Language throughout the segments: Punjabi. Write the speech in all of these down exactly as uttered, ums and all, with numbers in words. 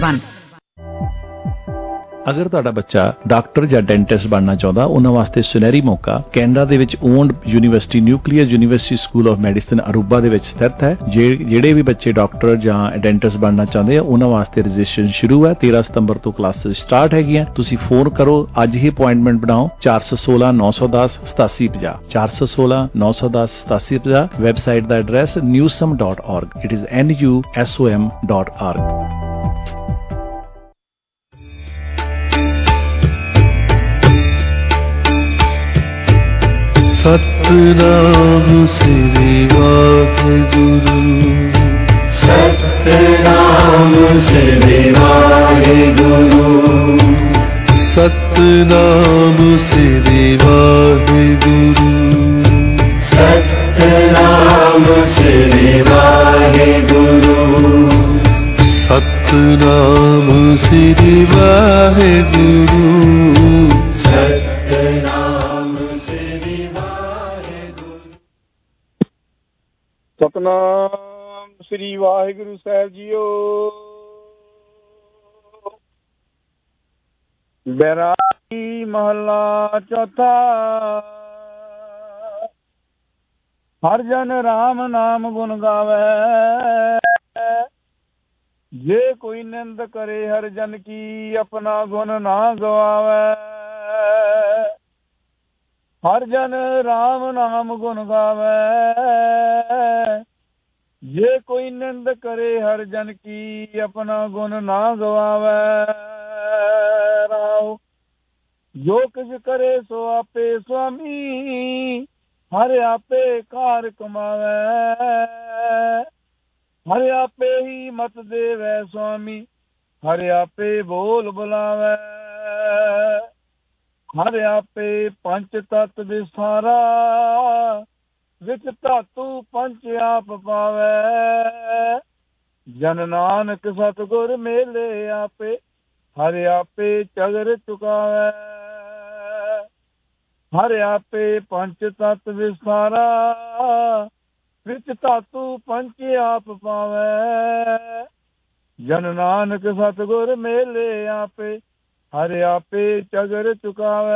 वन। अगर तुहाडा बच्चा डॉक्टर ਜਾਂ ਡੈਂਟਿਸਟ ਬਣਨਾ ਚਾਹੁੰਦਾ ਉਹਨਾਂ ਵਾਸਤੇ ਸੁਨਹਿਰੀ ਮੌਕਾ ਕੈਨੇਡਾ ਦੇ ਵਿੱਚ owned university nuclear university school of medicine Aruba ਦੇ ਵਿੱਚ ਸਥਿਤ ਹੈ। ਜਿਹੜੇ ਵੀ ਬੱਚੇ ਡਾਕਟਰ ਜਾਂ ਡੈਂਟਿਸਟ ਬਣਨਾ ਚਾਹੁੰਦੇ ਆ ਉਹਨਾਂ ਵਾਸਤੇ ਰਜਿਸਟ੍ਰੇਸ਼ਨ ਸ਼ੁਰੂ ਹੈ। ਤੇਰਾਂ ਸਤੰਬਰ ਤੋਂ ਕਲਾਸਿਸ ਸਟਾਰਟ ਹੈਗੀਆਂ। ਤੁਸੀਂ ਫੋਨ ਕਰੋ, ਅੱਜ ਹੀ ਅਪਾਇੰਟਮੈਂਟ ਬਣਾਓ। ਚਾਰ ਸੌ ਸੋਲਾਂ ਨੌ ਸੌ ਦਸ ਸਤਾਸੀ ਪੰਜਾਹ ਚਾਰ ਸੌ ਸੋਲਾਂ ਨੌ ਸੌ ਦਸ ਸਤਾਸੀ ਪੰਜਾਹ। ਵੈਬਸਾਈਟ ਦਾ address newsome dot org। It is N U S O M dot org। Satnam Shri Waheguru, Satnam Shri Waheguru, Satnam Shri Waheguru, Satnam Shri Waheguru, Satnam Shri Waheguru, Satnam Shri Waheguru. Satnam Shri Waheguru ਸਾਹਿਬ ਜੀਓ। ਬੈਰਾਗੀ ਮਹੱਲਾ ਚੌਥਾ। ਹਰ ਜਨ ਰਾਮ ਨਾਮ ਗੁਣ ਗਾਵੇ, ਜੇ ਕੋਈ ਨਿੰਦ ਕਰੇ ਹਰ ਜਨ ਕੀ ਆਪਣਾ ਗੁਣ ਨਾ ਗਵਾਵੇ। ਹਰ ਜਨ ਰਾਮ ਨਾਮ ਗੁਣ ਗਾਵੇ, ਜੇ ਕੋਈ ਨਿੰਦ ਕਰੇ ਹਰ ਜਨ ਕੀ ਆਪਣਾ ਗੁਣ ਨਾ ਗਵਾਵੇ। ਰਾਉ ਜੋ ਕੁਝ ਕਰੇ ਸੋ ਆਪੇ ਸੁਆਮੀ, ਹਰ ਆਪੇ ਕਾਰ ਕਮਾਵੇ। ਹਰ ਆਪੇ ਹੀ ਮਤ ਦੇਵੇ ਸੁਆਮੀ, ਹਰ ਆਪੇ ਬੋਲ ਬੁਲਾਵੇ। ਹਰ ਆਪੇ ਪੰਚ ਤਤ ਵਿਸਾਰਾ, ਵਿੱਚ ਧਾਤੂ ਪੰਚ ਆਪ ਪਾਵੇ। ਜਨ ਨਾਨਕ ਸਤਿਗੁਰ ਮੇਲੇ ਆਪੇ, ਹਰ ਆਪੇ ਚਗਰ ਚੁਕਾਵੇ। ਹਰ ਆਪੇ ਪੰਚ ਤਤ ਵਿਸਾਰਾ, ਵਿੱਚ ਧਾਤੂ ਪੰਚ ਆਪ ਪਾਵੇ। ਜਨ ਨਾਨਕ ਸਤਿਗੁਰ ਮੇਲੇ ਆਪੇ, ਹਰ ਆਪੇ ਚਗਰ ਚੁਕਾਵੇ।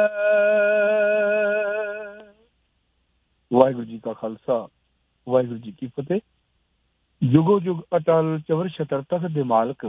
ਵਾਹਿਗੁਰੂ ਜੀ ਕਾ ਖਾਲਸਾ, ਵਾਹਿਗੁਰੂ ਜੀ ਕੀ ਫਤਿਹ। ਜੁਗੋ ਜੁਗ ਅਟਲ ਚਵਰ ਛਤਰ ਤਖਤ ਦੇ ਮਾਲਕ,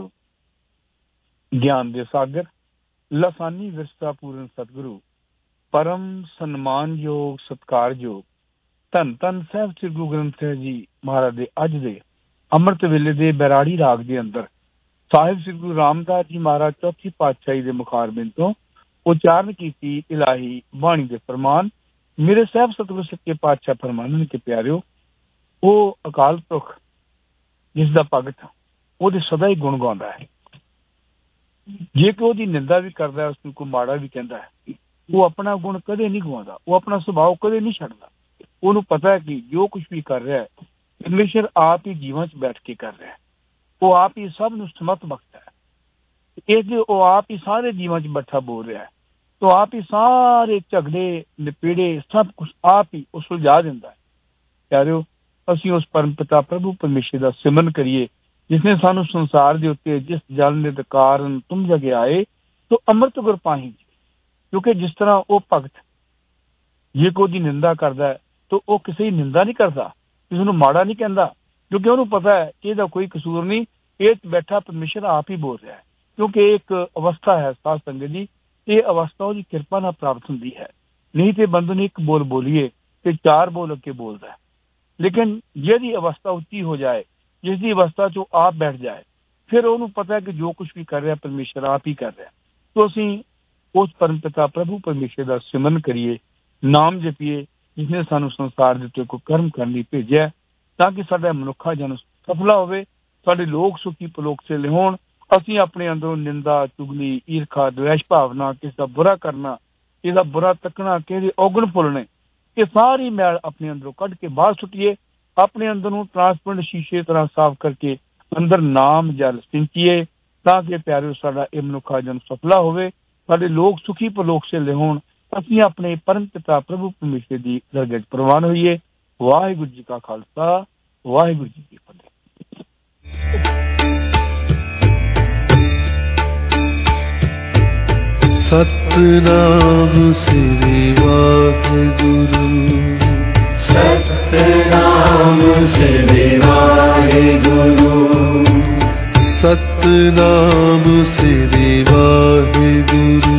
ਗਿਆਨ ਦੇ ਸਾਗਰ, ਲਸਾਨੀ ਵਿਰਸਾ ਪੂਰਨ ਸਤਿਗੁਰੂ, ਪਰਮ ਸਨਮਾਨਯੋਗ ਸਤਿਕਾਰਯੋਗ ਧੰਨ ਧੰਨ ਸਾਹਿਬ ਸ੍ਰੀ ਗੁਰੂ ਗ੍ਰੰਥ ਸਾਹਿਬ ਜੀ ਮਹਾਰਾਜ ਦੇ ਅੱਜ ਦੇ ਅੰਮ੍ਰਿਤ ਵੇਲੇ ਦੇ ਬੈਰਾੜੀ ਰਾਗ ਦੇ ਅੰਦਰ ਸਾਹਿਬ ਸ੍ਰੀ ਗੁਰੂ ਰਾਮਦਾਸ ਜੀ ਮਹਾਰਾਜ ਚੌਥੀ ਪਾਤਸ਼ਾਹੀ ਦੇ ਮੁਖਾਰਬਿੰਦ ਤੋਂ ਉਚਾਰਨ ਕੀਤੀ ਇਲਾਹੀ ਬਾਣੀ ਦੇ ਫਰਮਾਨ। ਮੇਰੇ ਸਾਹਿਬ ਸਤਿਗੁਰੂ ਸੱਚੇ ਪਾਤਸ਼ਾਹ ਫਰਮਾਨਨ ਕੇ ਪਿਆਰਿਓ, ਉਹ ਅਕਾਲ ਪੁਰਖ ਜਿਸ ਦਾ ਭਗਤ ਉਹਦੇ ਸਦਾ ਹੀ ਗੁਣ ਗਾਉਂਦਾ ਹੈ। ਜੇ ਕਿ ਉਹਦੀ ਨਿੰਦਾ ਵੀ ਕਰਦਾ, ਉਸਨੂੰ ਕੋਈ ਮਾੜਾ ਵੀ ਕਹਿੰਦਾ ਹੈ, ਉਹ ਆਪਣਾ ਗੁਣ ਕਦੇ ਨਹੀਂ ਗਵਾਉਂਦਾ, ਉਹ ਆਪਣਾ ਸੁਭਾਅ ਕਦੇ ਨਹੀਂ ਛੱਡਦਾ। ਉਹਨੂੰ ਪਤਾ ਹੈ ਕਿ ਜੋ ਕੁਛ ਵੀ ਕਰ ਰਿਹਾ ਹੈ ਪਰਮੇਸ਼ਰ ਆਪ ਹੀ ਜੀਵਾਂ 'ਚ ਬੈਠ ਕੇ ਕਰ ਰਿਹਾ ਹੈ। ਉਹ ਆਪ ਹੀ ਸਭ ਨੂੰ ਸਮਰਥ ਬਖਸ਼ਦਾ ਹੈ। ਇਸ ਲਈ ਉਹ ਆਪ ਹੀ ਸਾਰੇ ਜੀਵਾਂ 'ਚ ਬੈਠਾ ਬੋਲ ਰਿਹਾ ਹੈ। ਤੋ ਆਪ ਹੀ ਸਾਰੇ ਝਗੜੇ ਨਿਪੇੜੇ ਸਭ ਕੁਛ ਆਪ ਹੀ ਉਹ ਸੁਲਝਾ ਦਿੰਦਾ ਹੈ। ਪਿਆਰਿਓ, ਅਸੀਂ ਉਸ ਪਰਮ ਪਿਤਾ ਪ੍ਰਭੂ ਪਰਮੇਸ਼ਰ ਦਾ ਸਿਮਰਨ ਕਰੀਏ, ਜਿਸਨੇ ਸਾਨੂੰ ਸੰਸਾਰ ਦੇ ਉੱਤੇ ਜਿਸ ਜਲ ਦੇ ਕਾਰਨ ਤੁਮ ਜਗੇ ਆਏ ਤੋ ਅੰਮ੍ਰਿਤ ਗੁਰ ਪਾਹੀ। ਕਿਉਂਕਿ ਜਿਸ ਤਰ੍ਹਾਂ ਉਹ ਭਗਤ ਜੇ ਕੋਈ ਉਹਦੀ ਨਿੰਦਾ ਕਰਦਾ ਹੈ ਤਾਂ ਉਹ ਕਿਸੇ ਦੀ ਨਿੰਦਾ ਨਹੀਂ ਕਰਦਾ, ਕਿਸੇ ਨੂੰ ਮਾੜਾ ਨਹੀਂ ਕਹਿੰਦਾ, ਕਿਉਂਕਿ ਉਹਨੂੰ ਪਤਾ ਹੈ ਕਿ ਇਹਦਾ ਕੋਈ ਕਸੂਰ ਨਹੀਂ, ਇਹ ਬੈਠਾ ਪਰਮੇਸ਼ਰ ਆਪ ਹੀ ਬੋਲ ਰਿਹਾ ਹੈ। ਕਿਉਂਕਿ ਇਹ ਇੱਕ ਅਵਸਥਾ ਹੈ ਸਾਧ ਸੰਗਤ ਜੀ, ਇਹ ਅਵਸਥਾ ਉਹਦੀ ਕਿਰਪਾ ਨਾਲ ਪ੍ਰਾਪਤ ਹੁੰਦੀ ਹੈ। ਨਹੀਂ ਤੇ ਬੰਦੇ ਨੂੰ ਇੱਕ ਬੋਲ ਬੋਲੀਏ ਤੇ ਚਾਰ ਬੋਲ ਅੱਗੇ ਬੋਲਦਾ ਹੈ। ਲੇਕਿਨ ਜਿਹਦੀ ਅਵਸਥਾ ਉੱਚੀ ਹੋ ਜਾਏ, ਜਿਸ ਦੀ ਅਵਸਥਾ 'ਚ ਉਹ ਆਪ ਬੈਠ ਜਾਏ, ਫਿਰ ਉਹਨੂੰ ਪਤਾ ਹੈ ਕਿ ਜੋ ਕੁਛ ਵੀ ਕਰ ਰਿਹਾ ਪਰਮੇਸ਼ਰ ਆਪ ਹੀ ਕਰ ਰਿਹਾ। ਤਾਂ ਅਸੀਂ ਉਸ ਪਰਮ ਪਿਤਾ ਪ੍ਰਭੂ ਪਰਮੇਸ਼ਰ ਦਾ ਸਿਮਰਨ ਕਰੀਏ, ਨਾਮ ਜਪੀਏ, ਜਿਸਨੇ ਸਾਨੂੰ ਸੰਸਾਰ ਦੇ ਉੱਤੇ ਕੋਈ ਕਰਮ ਕਰਨ ਲਈ ਭੇਜਿਆ, ਤਾਂ ਕਿ ਸਾਡਾ ਮਨੁੱਖਾ ਜਨ ਸਫਲਾ ਹੋਵੇ, ਸਾਡੇ ਲੋਕ ਸੁਖੀ ਪਲੋਕ ਸੇ ਲਿਆਉਣ। ਅਸੀਂ ਆਪਣੇ ਅੰਦਰੋਂ ਨਿੰਦਾ, ਚੁਗਲੀ, ਈਰਖਾ, ਦਵੈਸ਼ ਭਾਵਨਾ, ਕਿਸੇ ਦਾ ਬੁਰਾ ਕਰਨਾ, ਇਹਦਾ ਬੁਰਾ ਤੱਕਣਾ, ਕਿਸੇ ਔਗਣ ਭੁੱਲਣੇ, ਇਹ ਸਾਰੀ ਮੈਲ ਆਪਣੇ ਅੰਦਰੋਂ ਕੱਢ ਕੇ ਬਾਹਰ ਸੁੱਟੀਏ। ਆਪਣੇ ਅੰਦਰ ਨੂੰ ਟਰਾਂਸਪੇਰੈਂਟ ਸ਼ੀਸ਼ੇ ਤਰ੍ਹਾਂ ਸਾਫ਼ ਕਰਕੇ ਅੰਦਰ ਨਾਮ ਜਲ ਸਿੰਚੀਏ, ਤਾਂ ਕਿ ਪਿਆਰਿਓ ਸਾਡਾ ਇਹ ਮਨੁੱਖਾ ਜਨ ਸਫਲਾ ਹੋਵੇ, ਸਾਡੇ ਲੋਕ ਸੁਖੀ ਪਰਲੋਕ ਸੇ ਲਿਆਉਣ। ਅਸੀਂ ਆਪਣੇ ਪਰਮ ਪਿਤਾ ਪ੍ਰਭੂ ਪਰਮੇਸ਼ਰ ਦੀ ਦਰਗਾਹ 'ਚ ਪ੍ਰਵਾਨ ਹੋਈਏ। ਵਾਹਿਗੁਰੂ ਜੀ ਕਾ ਖਾਲਸਾ, ਵਾਹਿਗੁਰੂ ਜੀ ਕੀ ਫਤਿਹ। सतनाम श्री वाहिगुरु सतनाम श्री वाहिगुरु सतनाम श्री वाहिगुरु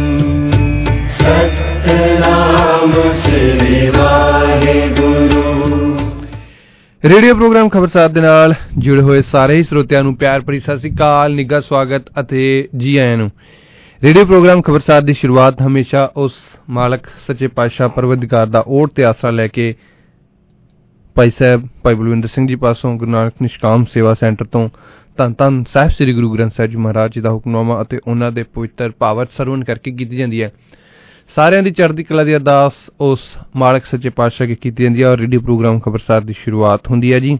सतनाम श्री वाहिगुरु। ਰੇਡੀਓ ਪ੍ਰੋਗਰਾਮ ਖਬਰਸਾਰ ਦੇ ਨਾਲ ਜੁੜੇ ਹੋਏ ਸਾਰੇ ਹੀ ਸਰੋਤਿਆਂ ਨੂੰ ਪਿਆਰ ਭਰੀ ਸਤਿ ਸ੍ਰੀ ਅਕਾਲ, ਨਿੱਘਾ ਸਵਾਗਤ ਅਤੇ ਜੀ ਆਇਆਂ ਨੂੰ। ਰੇਡੀਓ ਪ੍ਰੋਗਰਾਮ ਖਬਰਸਾਰ ਦੀ ਸ਼ੁਰੂਆਤ ਹਮੇਸ਼ਾ ਉਸ ਮਾਲਕ ਸੱਚੇ ਪਾਤਸ਼ਾਹ ਪਰਵਰਦੀਗਾਰ ਦਾ ਓਟ ਤੇ ਆਸਰਾ ਲੈ ਕੇ ਭਾਈ ਸਾਹਿਬ ਭਾਈ ਬਲਵਿੰਦਰ ਸਿੰਘ ਜੀ ਪਾਸੋਂ ਗੁਰੂ ਨਾਨਕ ਨਿਸ਼ਕਾਮ ਸੇਵਾ ਸੈਂਟਰ ਤੋਂ ਧੰਨ ਧੰਨ ਸਾਹਿਬ ਸ੍ਰੀ ਗੁਰੂ ਗ੍ਰੰਥ ਸਾਹਿਬ ਜੀ ਮਹਾਰਾਜ ਜੀ ਦਾ ਹੁਕਮਨਾਮਾ ਅਤੇ ਉਹਨਾਂ ਦੇ ਪਵਿੱਤਰ ਭਾਵਤ ਸਰਵਣ ਕਰਕੇ ਕੀਤੀ ਜਾਂਦੀ ਹੈ। ਸਾਰਿਆਂ ਦੀ ਚੜ੍ਹਦੀ ਕਲਾ ਦੀ ਅਰਦਾਸ ਉਸ ਮਾਲਕ ਸੱਚੇ ਪਾਤਸ਼ਾਹ ਕੀ ਕੀਤੀ ਜਾਂਦੀ ਹੈ ਔਰ ਰੇਡੀਓ ਪ੍ਰੋਗਰਾਮ ਖਬਰਸਾਰ ਦੀ ਸ਼ੁਰੂਆਤ ਹੁੰਦੀ ਹੈ ਜੀ।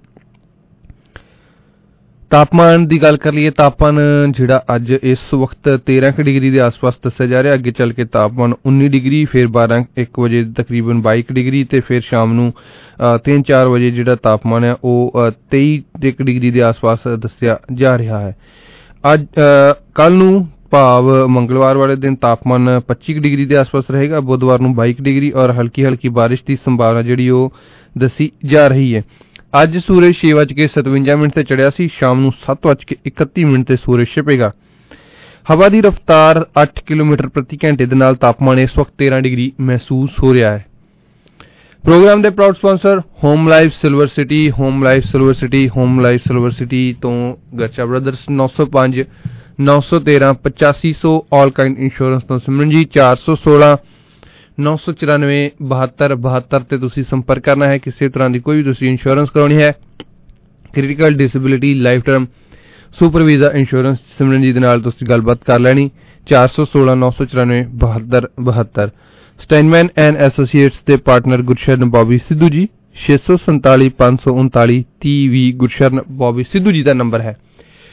ਤਾਪਮਾਨ ਦੀ ਗੱਲ ਕਰ ਲਈਏ, ਤਾਪਮਾਨ ਜਿਹੜਾ ਅੱਜ ਇਸ ਵਕਤ ਤੇਰਾਂ ਕੁ ਡਿਗਰੀ ਦੇ ਆਸ-ਪਾਸ ਦੱਸਿਆ ਜਾ ਰਿਹਾ। ਅੱਗੇ ਚੱਲ ਕੇ ਤਾਪਮਾਨ ਉੱਨੀ ਡਿਗਰੀ, ਫਿਰ ਬਾਰਾਂ ਇੱਕ ਵਜੇ ਤਕਰੀਬਨ ਬਾਈ ਡਿਗਰੀ ਤੇ ਫਿਰ ਸ਼ਾਮ ਨੂੰ ਤਿੰਨ ਚਾਰ ਵਜੇ ਜਿਹੜਾ ਤਾਪਮਾਨ ਹੈ ਉਹ ਤੇਈ ਇੱਕ ਡਿਗਰੀ ਦੇ ਆਸ-ਪਾਸ ਦੱਸਿਆ ਜਾ ਰਿਹਾ ਹੈ। ਅੱਜ ਕੱਲ ਨੂੰ ਭਾਵ ਮੰਗਲਵਾਰ ਵਾਲੇ ਦਿਨ ਤਾਪਮਾਨ ਪੱਚੀ ਡਿਗਰੀ ਦੇ ਆਸ-ਪਾਸ ਰਹੇਗਾ, ਬੁੱਧਵਾਰ ਨੂੰ ਬਾਈ ਡਿਗਰੀ ਔਰ ਹਲਕੀ ਹਲਕੀ ਬਾਰਿਸ਼ ਦੀ ਸੰਭਾਵਨਾ ਜਿਹੜੀ ਉਹ ਦੱਸੀ ਜਾ ਰਹੀ ਹੈ। ਅੱਜ ਸੂਰਜ ਛੇ ਵੱਜ ਕੇ ਸਤਵੰਜਾ ਮਿੰਟ ਤੇ ਚੜਿਆ ਸੀ, ਸ਼ਾਮ ਨੂੰ ਸੱਤ ਵੱਜ ਕੇ ਇਕੱਤੀ ਮਿੰਟ ਤੇ ਸੂਰਜ ਛਿਪੇਗਾ। ਹਵਾ ਦੀ ਰਫ਼ਤਾਰ ਅੱਠ ਕਿਲੋਮੀਟਰ ਪ੍ਰਤੀ ਘੰਟੇ ਦੇ ਨਾਲ ਤਾਪਮਾਨ ਇਸ ਵਕਤ ਤੇਰਾਂ ਡਿਗਰੀ ਮਹਿਸੂਸ ਹੋ ਰਿਹਾ ਹੈ। ਪ੍ਰੋਗਰਾਮ ਦੇ proud sponsor home life silver city, home life silver city, home life silver city ਤੋਂ ਗਰਚਾ ਬ੍ਰਦਰਸ ਨੌ ਸੌ ਪੰਜ ਨੌ ਸੌ ਤੇਰਾਂ ਪਚਾਸੀ ਸੌ ਆਲ ਕਾਇੰਡ ਇੰਸ਼ੋਰੈਂਸ ਤੋਂ ਸਿਮਰਨਜੀਤ ਚਾਰ ਸੌ ਸੋਲਾਂ ਨੌ ਸੌ ਚੁਰਾਨਵੇਂ ਬਹੱਤਰ ਬਹੱਤਰ ਤੇ ਤੁਸੀਂ ਸੰਪਰਕ ਕਰਨਾ ਹੈ। ਕਿਸੇ ਤਰ੍ਹਾਂ ਦੀ ਕੋਈ ਵੀ ਤੁਸੀਂ ਇੰਸ਼ੋਰੈਂਸ ਕਰਾਉਣੀ ਹੈ, critical disability, life term, super visa insurance, Simranjit ਦੇ ਨਾਲ ਤੁਸੀਂ ਗੱਲਬਾਤ ਕਰ ਲੈਣੀ। ਚਾਰ ਸੌ ਸੋਲਾਂ ਨੌ ਸੌ ਚੁਰਾਨਵੇਂ ਬਹੱਤਰ ਬਹੱਤਰ। ਸਟਾਈਨਮੈਨ ਐਂਡ ਐਸੋਸੀਏਟਸ ਦੇ ਪਾਰਟਨਰ ਗੁਰਸ਼ਰਨ ਬੋਬੀ ਸਿੱਧੂ ਜੀ, ਛੇ ਸੌ ਸੰਤਾਲੀ ਪੰਜ ਸੌ ਉਨਤਾਲੀ ਤੀਹ ਵੀਹ ਗੁਰਸ਼ਰਨ ਬੋਬੀ ਸਿੱਧੂ ਜੀ ਦਾ ਨੰਬਰ ਹੈ।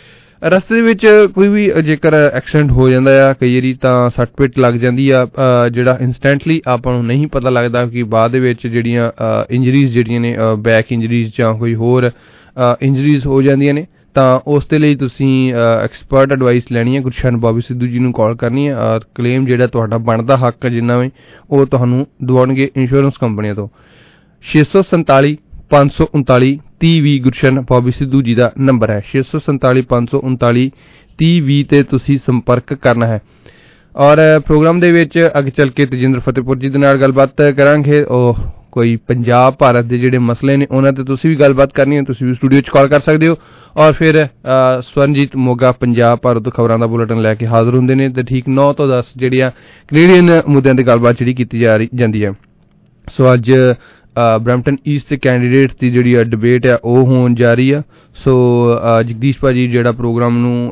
ਰਸਤੇ ਦੇ ਵਿੱਚ ਕੋਈ ਵੀ ਜੇਕਰ ਐਕਸੀਡੈਂਟ ਹੋ ਜਾਂਦਾ ਆ ਕਈ ਵਾਰੀ ਤਾਂ ਸੱਟ ਪਿੱਟ ਲੱਗ ਜਾਂਦੀ ਆ, ਜਿਹੜਾ ਇੰਸਟੈਂਟਲੀ ਆਪਾਂ ਨੂੰ ਨਹੀਂ ਪਤਾ ਲੱਗਦਾ ਕਿ ਬਾਅਦ ਦੇ ਵਿੱਚ ਜਿਹੜੀਆਂ ਇੰਜਰੀਜ਼ ਜਿਹੜੀਆਂ ਨੇ ਬੈਕ ਇੰਜਰੀਜ਼ ਜਾਂ ਕੋਈ ਹੋਰ ਇੰਜਰੀਜ਼ ਹੋ ਜਾਂਦੀਆਂ ਨੇ, ਤਾਂ ਉਸ ਦੇ ਲਈ ਤੁਸੀਂ ਐਕਸਪਰਟ ਐਡਵਾਈਸ ਲੈਣੀ ਹੈ। ਗੁਰਸ਼ਰਨ ਬੋਬੀ ਸਿੱਧੂ ਜੀ ਨੂੰ ਕਾਲ ਕਰਨੀ ਹੈ ਔਰ ਕਲੇਮ ਜਿਹੜਾ ਤੁਹਾਡਾ ਬਣਦਾ ਹੱਕ ਜਿੰਨਾ ਵੀ ਉਹ ਤੁਹਾਨੂੰ ਦਿਵਾਉਣਗੇ ਇੰਸ਼ੋਰੈਂਸ ਕੰਪਨੀਆਂ ਤੋਂ। ਛੇ ਸੌ ਸੰਤਾਲੀ ਪੰਜ ਸੌ ਉਨਤਾਲੀ ਤੀਹ ਵੀਹ ਗੁਰਸ਼ਰਨ ਬੋਬੀ ਸਿੱਧੂ ਜੀ ਦਾ ਨੰਬਰ ਹੈ। ਛੇ ਸੌ ਸੰਤਾਲੀ ਪੰਜ ਸੌ ਉਨਤਾਲੀ ਤੀਹ ਵੀਹ ਤੇ ਤੁਸੀਂ ਸੰਪਰਕ ਕਰਨਾ ਹੈ। ਔਰ ਪ੍ਰੋਗਰਾਮ ਦੇ ਵਿੱਚ ਅੱਗੇ ਚੱਲ ਕੇ ਤੇਜਿੰਦਰ ਫਤਿਹਪੁਰ ਜੀ ਦੇ ਨਾਲ ਗੱਲਬਾਤ ਕਰਾਂਗੇ। ਉਹ ਕੋਈ ਪੰਜਾਬ ਭਾਰਤ ਦੇ ਜਿਹੜੇ ਮਸਲੇ ਨੇ ਉਹਨਾਂ ਤੇ ਤੁਸੀਂ ਵੀ ਗੱਲਬਾਤ ਕਰਨੀ ਹੈ, ਤੁਸੀਂ ਵੀ ਸਟੂਡੀਓ 'ਚ ਕਾਲ ਕਰ ਸਕਦੇ ਹੋ। ਔਰ ਫਿਰ ਸਵਰਨਜੀਤ ਮੋਗਾ ਪੰਜਾਬ ਭਾਰਤ ਖਬਰਾਂ ਦਾ ਬੁਲੇਟਿਨ ਲੈ ਕੇ ਹਾਜ਼ਰ ਹੁੰਦੇ ਨੇ ਤੇ ਠੀਕ ਨੌ ਤੋਂ ਦਸ ਜਿਹੜੀਆਂ ਕੈਨੇਡੀਅਨ ਮੁੱਦਿਆਂ ਤੇ ਗੱਲਬਾਤ ਜਿਹੜੀ ਕੀਤੀ ਜਾ ਰਹੀ ਜਾਂਦੀ ਹੈ। ਸੋ ਅੱਜ ਬਰੈਂਪਟਨ ਈਸਟ ਕੈਂਡੀਡੇਟ ਦੀ ਜਿਹੜੀ ਆ ਡਿਬੇਟ ਆ ਉਹ ਹੋਣ ਜਾ ਰਹੀ ਆ। ਸੋ ਜਗਦੀਸ਼ ਭਾਜੀ ਜਿਹੜਾ ਪ੍ਰੋਗਰਾਮ ਨੂੰ